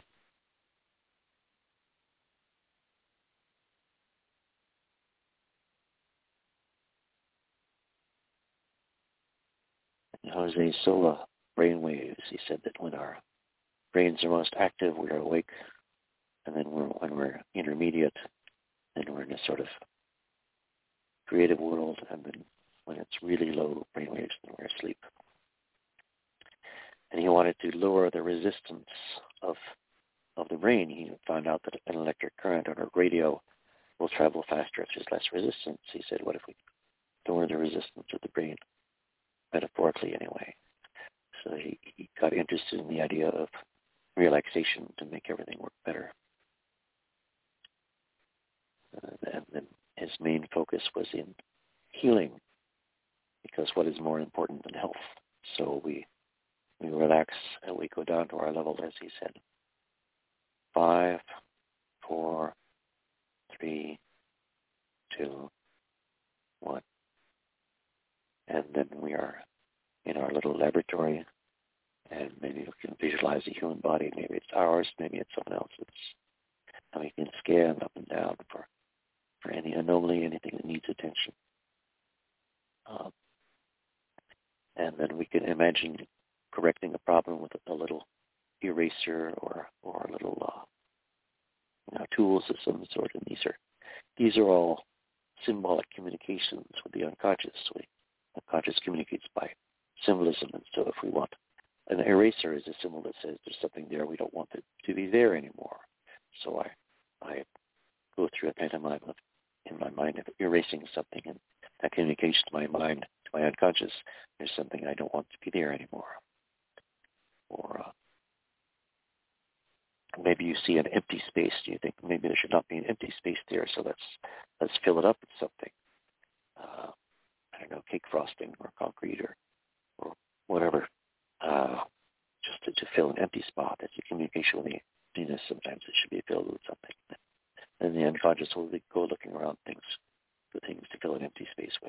S3: And Jose Sola, brainwaves, he said that when our brains are most active, we are awake, and then we're, when we're intermediate, then we're in a sort of creative world, and then when it's really low brainwaves, then we're asleep. And he wanted to lower the resistance of of the brain. He found out that an electric current on a radio will travel faster if there's less resistance. He said, what if we lower the resistance of the brain, metaphorically anyway? So he, he got interested in the idea of relaxation to make everything work better. Uh, and then his main focus was in healing, because what is more important than health? So we we relax and we go down to our level, as he said. Five, four, three, two, one. And then we are in our little laboratory, and maybe we can visualize a human body. Maybe it's ours, maybe it's someone else's. And we can scan up and down for for any anomaly, anything that needs attention. Um, and then we can imagine correcting a problem with a, a little eraser or or a little uh, you know, tools of some sort. And these are these are all symbolic communications with the unconscious. We unconscious communicates by symbolism, and so if we want an eraser is a symbol that says there's something there we don't want it to be there anymore. So I I go through a pantomime of in my mind of erasing something, and that communicates to my mind, to my unconscious, there's something I don't want to be there anymore. Or uh, maybe you see an empty space, and you think maybe there should not be an empty space there, so let's let's fill it up with something. Uh, I don't know, cake frosting or concrete or or whatever, uh, just to, to fill an empty spot. As you communication with the emptiness, sometimes it should be filled with something. And the unconscious will go looking around things for things to fill an empty space with.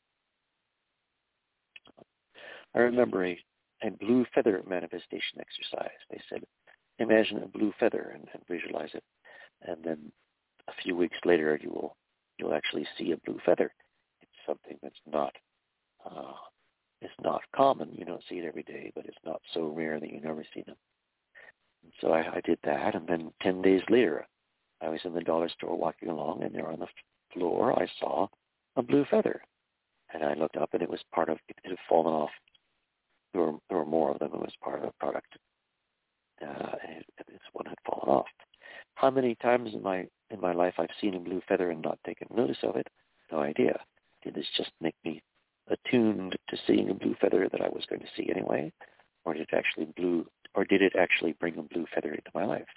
S3: I remember a, a blue feather manifestation exercise. They said, imagine a blue feather and, and visualize it, and then a few weeks later you will you'll actually see a blue feather. It's something that's not uh, it's not common. You don't see it every day, but it's not so rare that you never see them. And so I, I did that, and then ten days later, I was in the dollar store walking along, and there on the floor I saw a blue feather. And I looked up, and it was part of, it had fallen off. There were, there were more of them. It was part of a product. Uh, and this one had fallen off. How many times in my in my life I've seen a blue feather and not taken notice of it, no idea. Did this just make me attuned to seeing a blue feather that I was going to see anyway, or did it actually blue, or did it actually bring a blue feather into my life?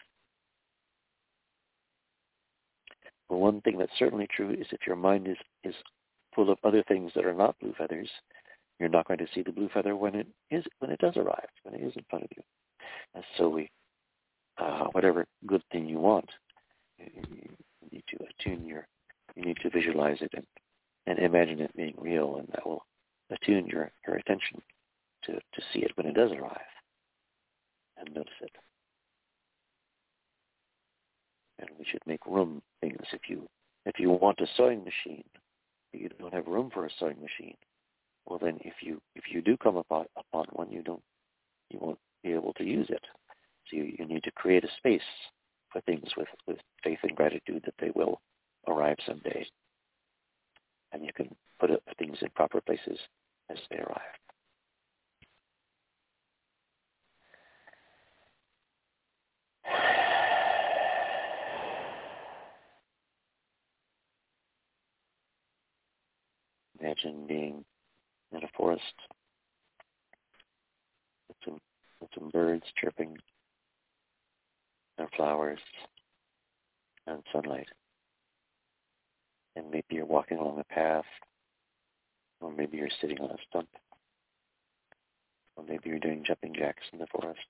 S3: Well, one thing that's certainly true is if your mind is, is full of other things that are not blue feathers, you're not going to see the blue feather when it is when it does arrive, when it is in front of you. And so we, uh, whatever good thing you want, you, you need to attune your, you need to visualize it and, and imagine it being real, and that will attune your, your attention to, to see it when it does arrive and notice it. And we should make room things. If you if you want a sewing machine, but you don't have room for a sewing machine, well then if you if you do come upon upon one, you don't you won't be able to use it. So you, you need to create a space for things with, with faith and gratitude that they will arrive someday. And you can put it, things in proper places as they arrive. Imagine being in a forest with some, with some birds chirping, and flowers, and sunlight. And maybe you're walking along a path, or maybe you're sitting on a stump, or maybe you're doing jumping jacks in the forest.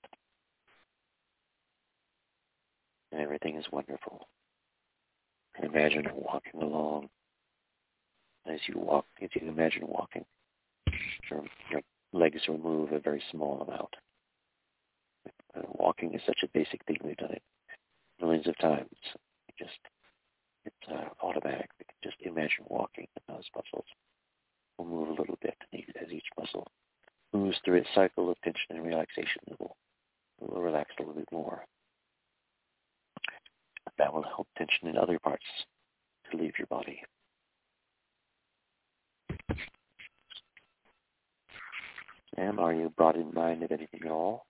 S3: And everything is wonderful. And imagine walking along. As you walk, if you imagine walking, your, your legs will move a very small amount. Uh, walking is such a basic thing. We've done it millions of times. It just, it's uh, automatic. We can just imagine walking, and those muscles will move a little bit. And as each muscle moves through its cycle of tension and relaxation, it will, it will relax a little bit more. That will help tension in other parts to leave your body. Sam, are you brought in mind of anything at all?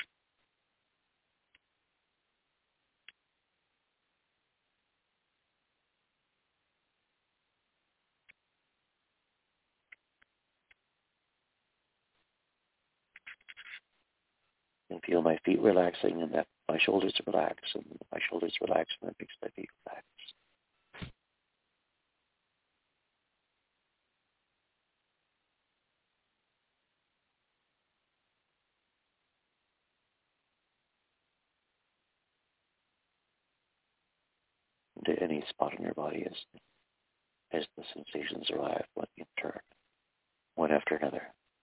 S3: I feel my feet relaxing, and that my shoulders relax, and my shoulders relax, and that makes my feet relax. To any spot in your body as, as the sensations arrive, one in turn, one after another.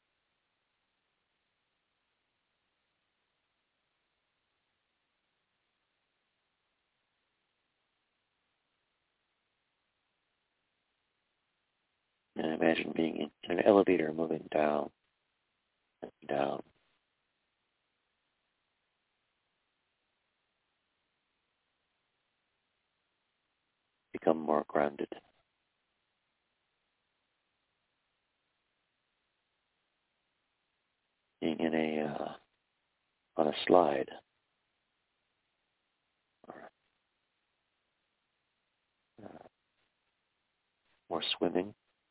S3: And imagine being in an elevator moving down and down. Become more grounded. Being in a uh, on a slide, or, uh, or swimming,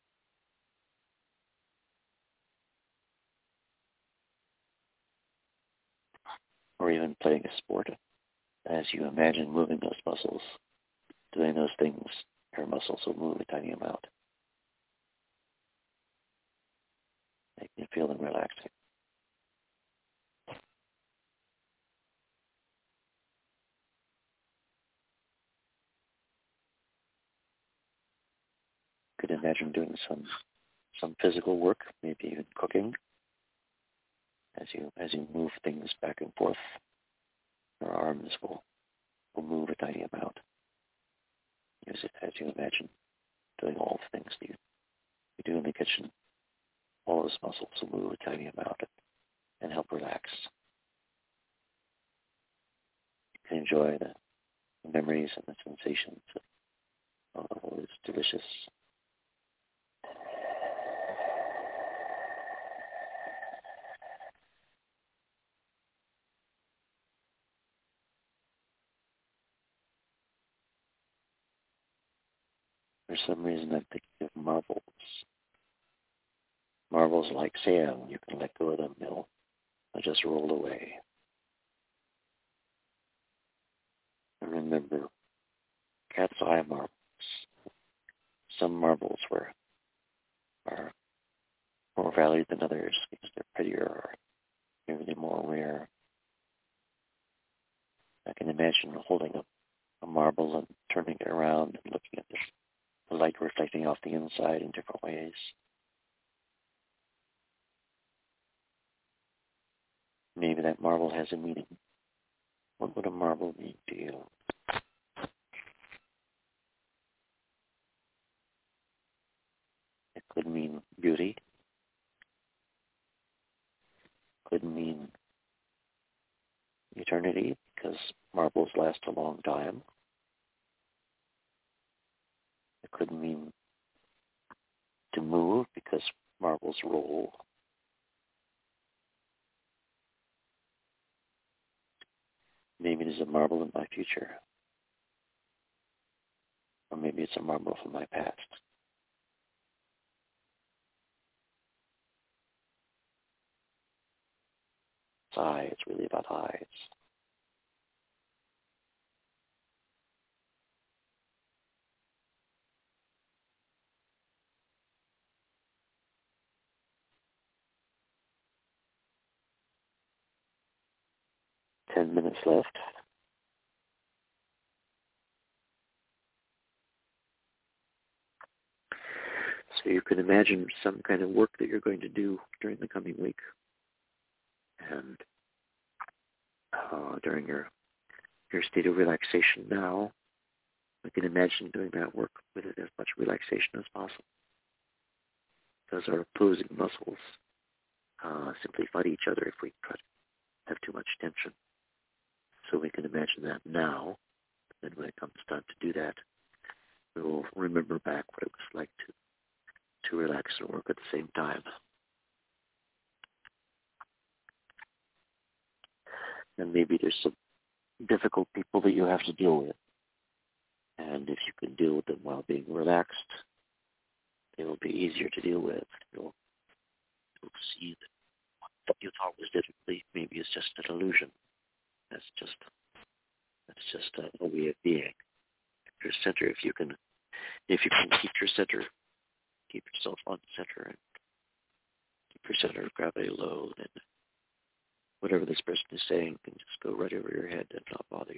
S3: or even playing a sport. As you imagine moving those muscles, doing those things, your muscles will move a tiny amount. Make you feel them relaxing. You could imagine doing some some physical work, maybe even cooking. As you as you move things back and forth, your arms will, will move a tiny amount. As, it, as you imagine doing all the things that you, you do in the kitchen, all those muscles will move a tiny amount and, and help relax. You can enjoy the, the memories and the sensations of oh, it's delicious. For some reason, I'm thinking of marbles. Marbles like sand. You can let go of them. They'll, they'll just roll away. And remember, cat's eye marbles. Some marbles were are more valued than others because they're prettier or maybe they're more rare. I can imagine holding a, a marble and turning it around and looking at this, the light reflecting off the inside in different ways. Maybe that marble has a meaning. What would a marble mean to you? It could mean beauty. Could mean eternity, because marbles last a long time. It could mean to move, because marbles roll. Maybe there's a marble in my future. Or maybe it's a marble from my past. It's eye. It's really about eyes. Ten minutes left. So you can imagine some kind of work that you're going to do during the coming week. And uh, during your your state of relaxation now, I can imagine doing that work with as much relaxation as possible. Because our opposing muscles uh, simply fight each other if we try to have too much tension. So we can imagine that now. And when it comes time to do that, we will remember back what it was like to to relax and work at the same time. And maybe there's some difficult people that you have to deal with. And if you can deal with them while being relaxed, it will be easier to deal with. You'll, you'll see that what you thought was difficult maybe is just an illusion. That's just that's just a, a way of being. Your center, if you can, if you can keep your center, keep yourself on center, and keep your center of gravity low, then whatever this person is saying can just go right over your head and not bother you.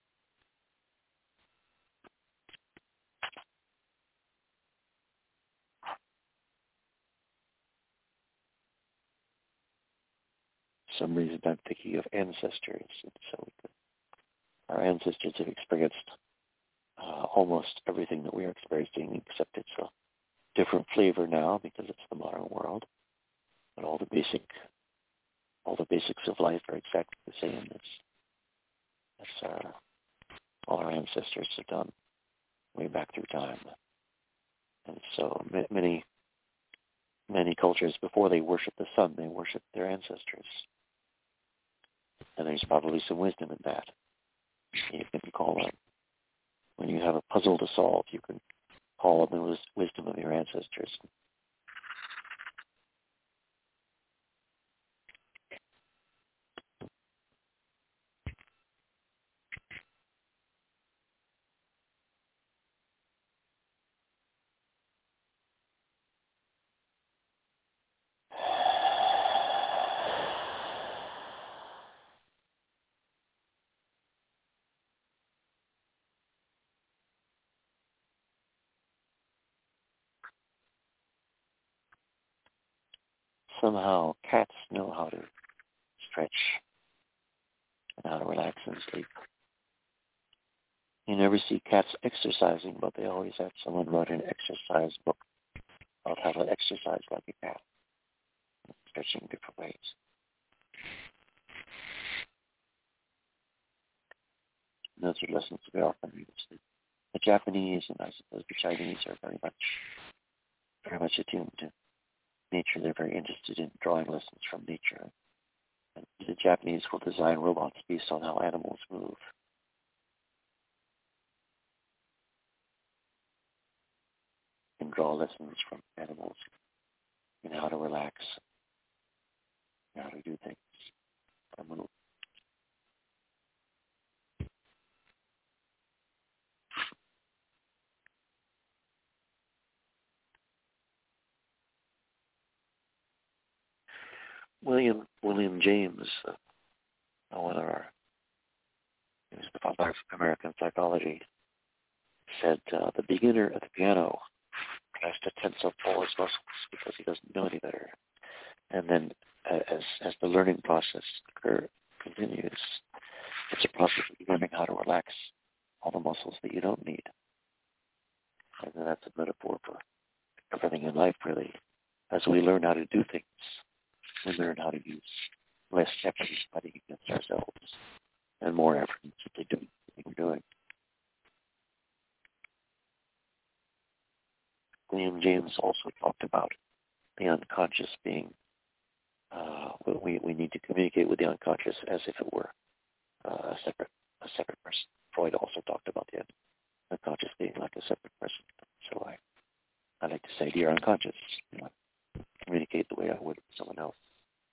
S3: For some reason I'm thinking of ancestors, and so our ancestors have experienced uh, almost everything that we are experiencing, except it's a different flavor now because it's the modern world. But all the basic, all the basics of life are exactly the same as, as uh, all our ancestors have done way back through time. And so many, many cultures, before they worship the sun, they worship their ancestors. And there's probably some wisdom in that. You can call them, when you have a puzzle to solve, you can call on the wisdom of your ancestors. Somehow cats know how to stretch and how to relax and sleep. You never see cats exercising, but they always have someone write an exercise book about how to exercise like a cat, stretching different ways. And those are lessons we often use. The Japanese and I suppose the Chinese are very much, very much attuned to nature. They're very interested in drawing lessons from nature. And the Japanese will design robots based on how animals move. draw lessons from animals in how to relax, how to do things, how to move. William William James, uh, one of our, he was the father of American psychology, said uh, the beginner at the piano tries to tense up all his muscles because he doesn't know any better. And then uh, as as the learning process occur, continues, it's a process of learning how to relax all the muscles that you don't need. And that's a metaphor for everything in life, really. As we learn how to do things, we learn how to use less effort fighting against ourselves and more effort in simply doing what we're doing. William James also talked about the unconscious being, uh, we, we need to communicate with the unconscious as if it were uh, a separate a separate person. Freud also talked about the unconscious being like a separate person. So I, I like to say, dear unconscious, you know, communicate the way I would with someone else.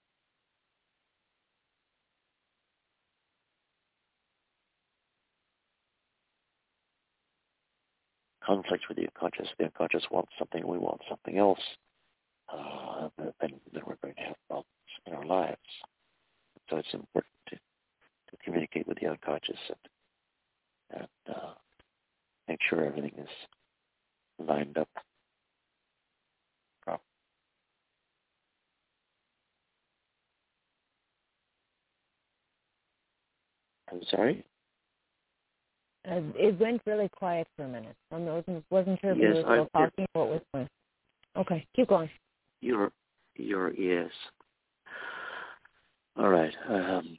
S3: Conflict with the unconscious. The unconscious wants something, we want something else. Uh, then, then we're going to have problems in our lives. So it's important to, to communicate with the unconscious and, and uh, make sure everything is lined up properly. I'm sorry?
S2: Uh, it went really quiet for a minute. I wasn't, wasn't sure if
S3: yes,
S2: you were still
S3: I,
S2: talking or what was going on. Okay, keep going.
S3: You're, you're, yes. All right. Um,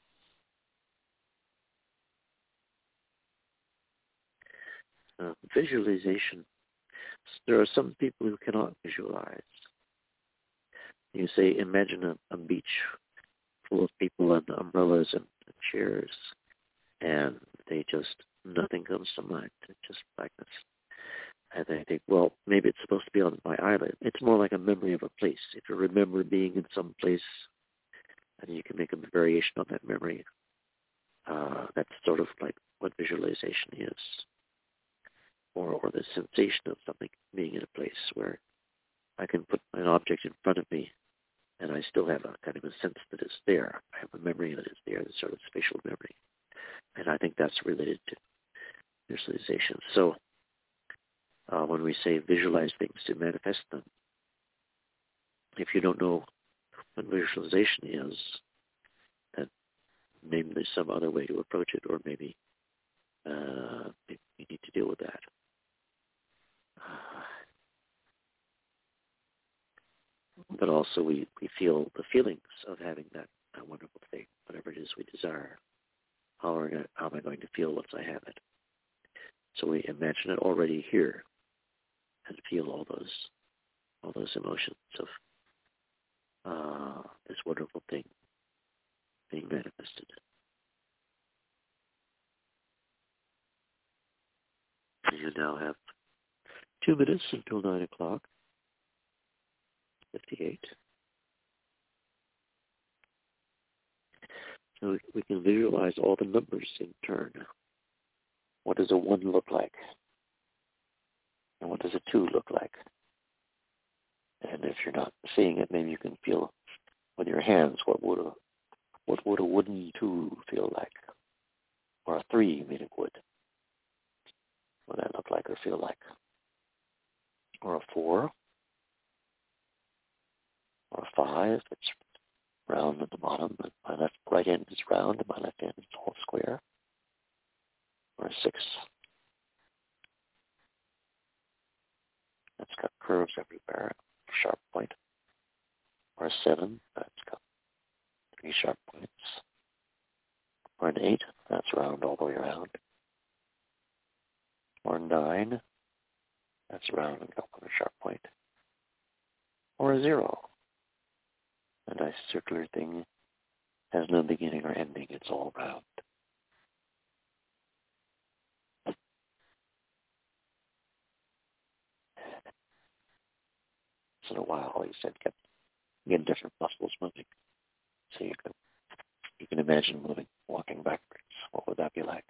S3: uh, visualization. There are some people who cannot visualize. You say, imagine a, a beach full of people and umbrellas and, and chairs, and they just, nothing comes to mind. It's just blackness. And they think, well, maybe it's supposed to be on my island. It's more like a memory of a place. If you remember being in some place, and you can make a variation on that memory, uh, that's sort of like what visualization is. Or, or the sensation of something being in a place where I can put an object in front of me and I still have a kind of a sense that it's there. I have a memory that it's there, the sort of spatial memory. And I think that's related to visualization. So uh, when we say visualize things to manifest them, if you don't know what visualization is, then maybe there's some other way to approach it, or maybe, uh, maybe you need to deal with that. But also we, we feel the feelings of having that, that wonderful thing, whatever it is we desire. How, are, how am I going to feel once I have it? So we imagine it already here and feel all those all those emotions of uh, this wonderful thing being manifested. You now have two minutes until nine o'clock. fifty-eight. So we can visualize all the numbers in turn. What does a one look like? And what does a two look like? And if you're not seeing it, maybe you can feel with your hands what would a what would a wooden two feel like? Or a three made of wood. What would that look like or feel like? Or a four? Or a five, it's round at the bottom, but my left right end is round and my left end is all square. Or a six. That's got curves everywhere, sharp point. Or a seven, that's got three sharp points. Or an eight, that's round all the way around. Or a nine, that's round and got one sharp point. Or a zero. A nice circular thing, has no beginning or ending, it's all round. in a while. He said kept getting different muscles moving. So you can you can imagine moving, walking backwards. What would that be like?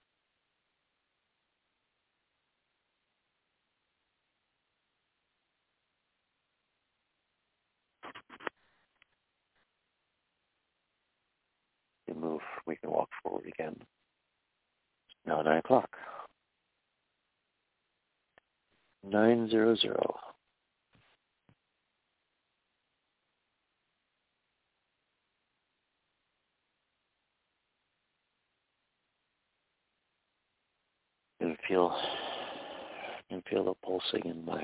S3: You move, we can walk forward again. It's now nine o'clock. Nine zero zero. And feel and feel the pulsing in my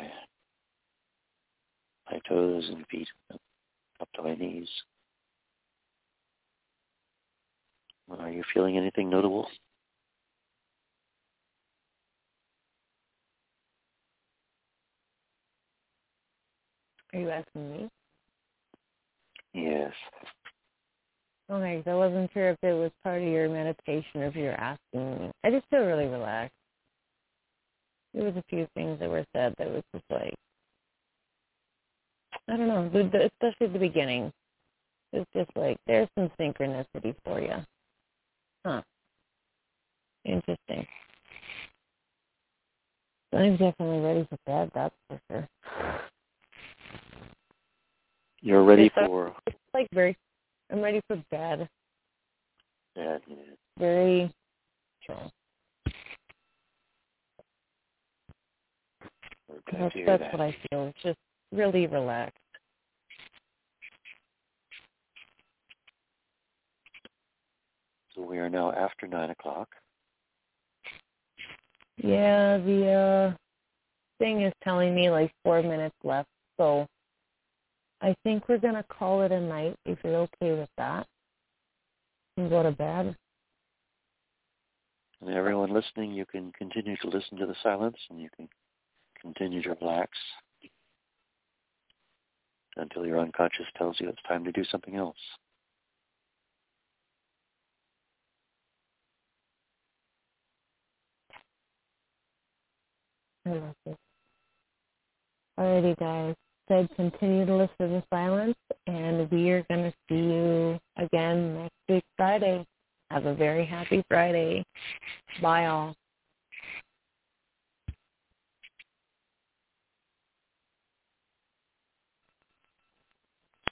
S3: my toes and feet up to my knees. Are you feeling anything notable?
S2: Are you asking me?
S3: Yes.
S2: Okay, so I wasn't sure if it was part of your meditation or if you were asking me. I just feel really relaxed. There was a few things that were said that was just like, I don't know, especially at the beginning. It's just like, there's some synchronicity for you. Huh. Interesting. I'm definitely ready for bed, that's for sure.
S3: You're ready
S2: it's
S3: for...
S2: It's like very, I'm ready for bed.
S3: Yeah, yeah.
S2: Very chill. That's, that's
S3: that.
S2: what I feel. It's just really relaxed.
S3: So we are now after nine o'clock.
S2: Yeah, the uh, thing is telling me like four minutes left, so I think we're going to call it a night if you're okay with that. And go to bed.
S3: And everyone listening, you can continue to listen to the silence and you can continue to relax until your unconscious tells you it's time to do something else.
S2: I love this. Alrighty, guys. Said continue to listen to the silence, and we are going to see you again next week, Friday. Have a very happy Friday. Bye, all.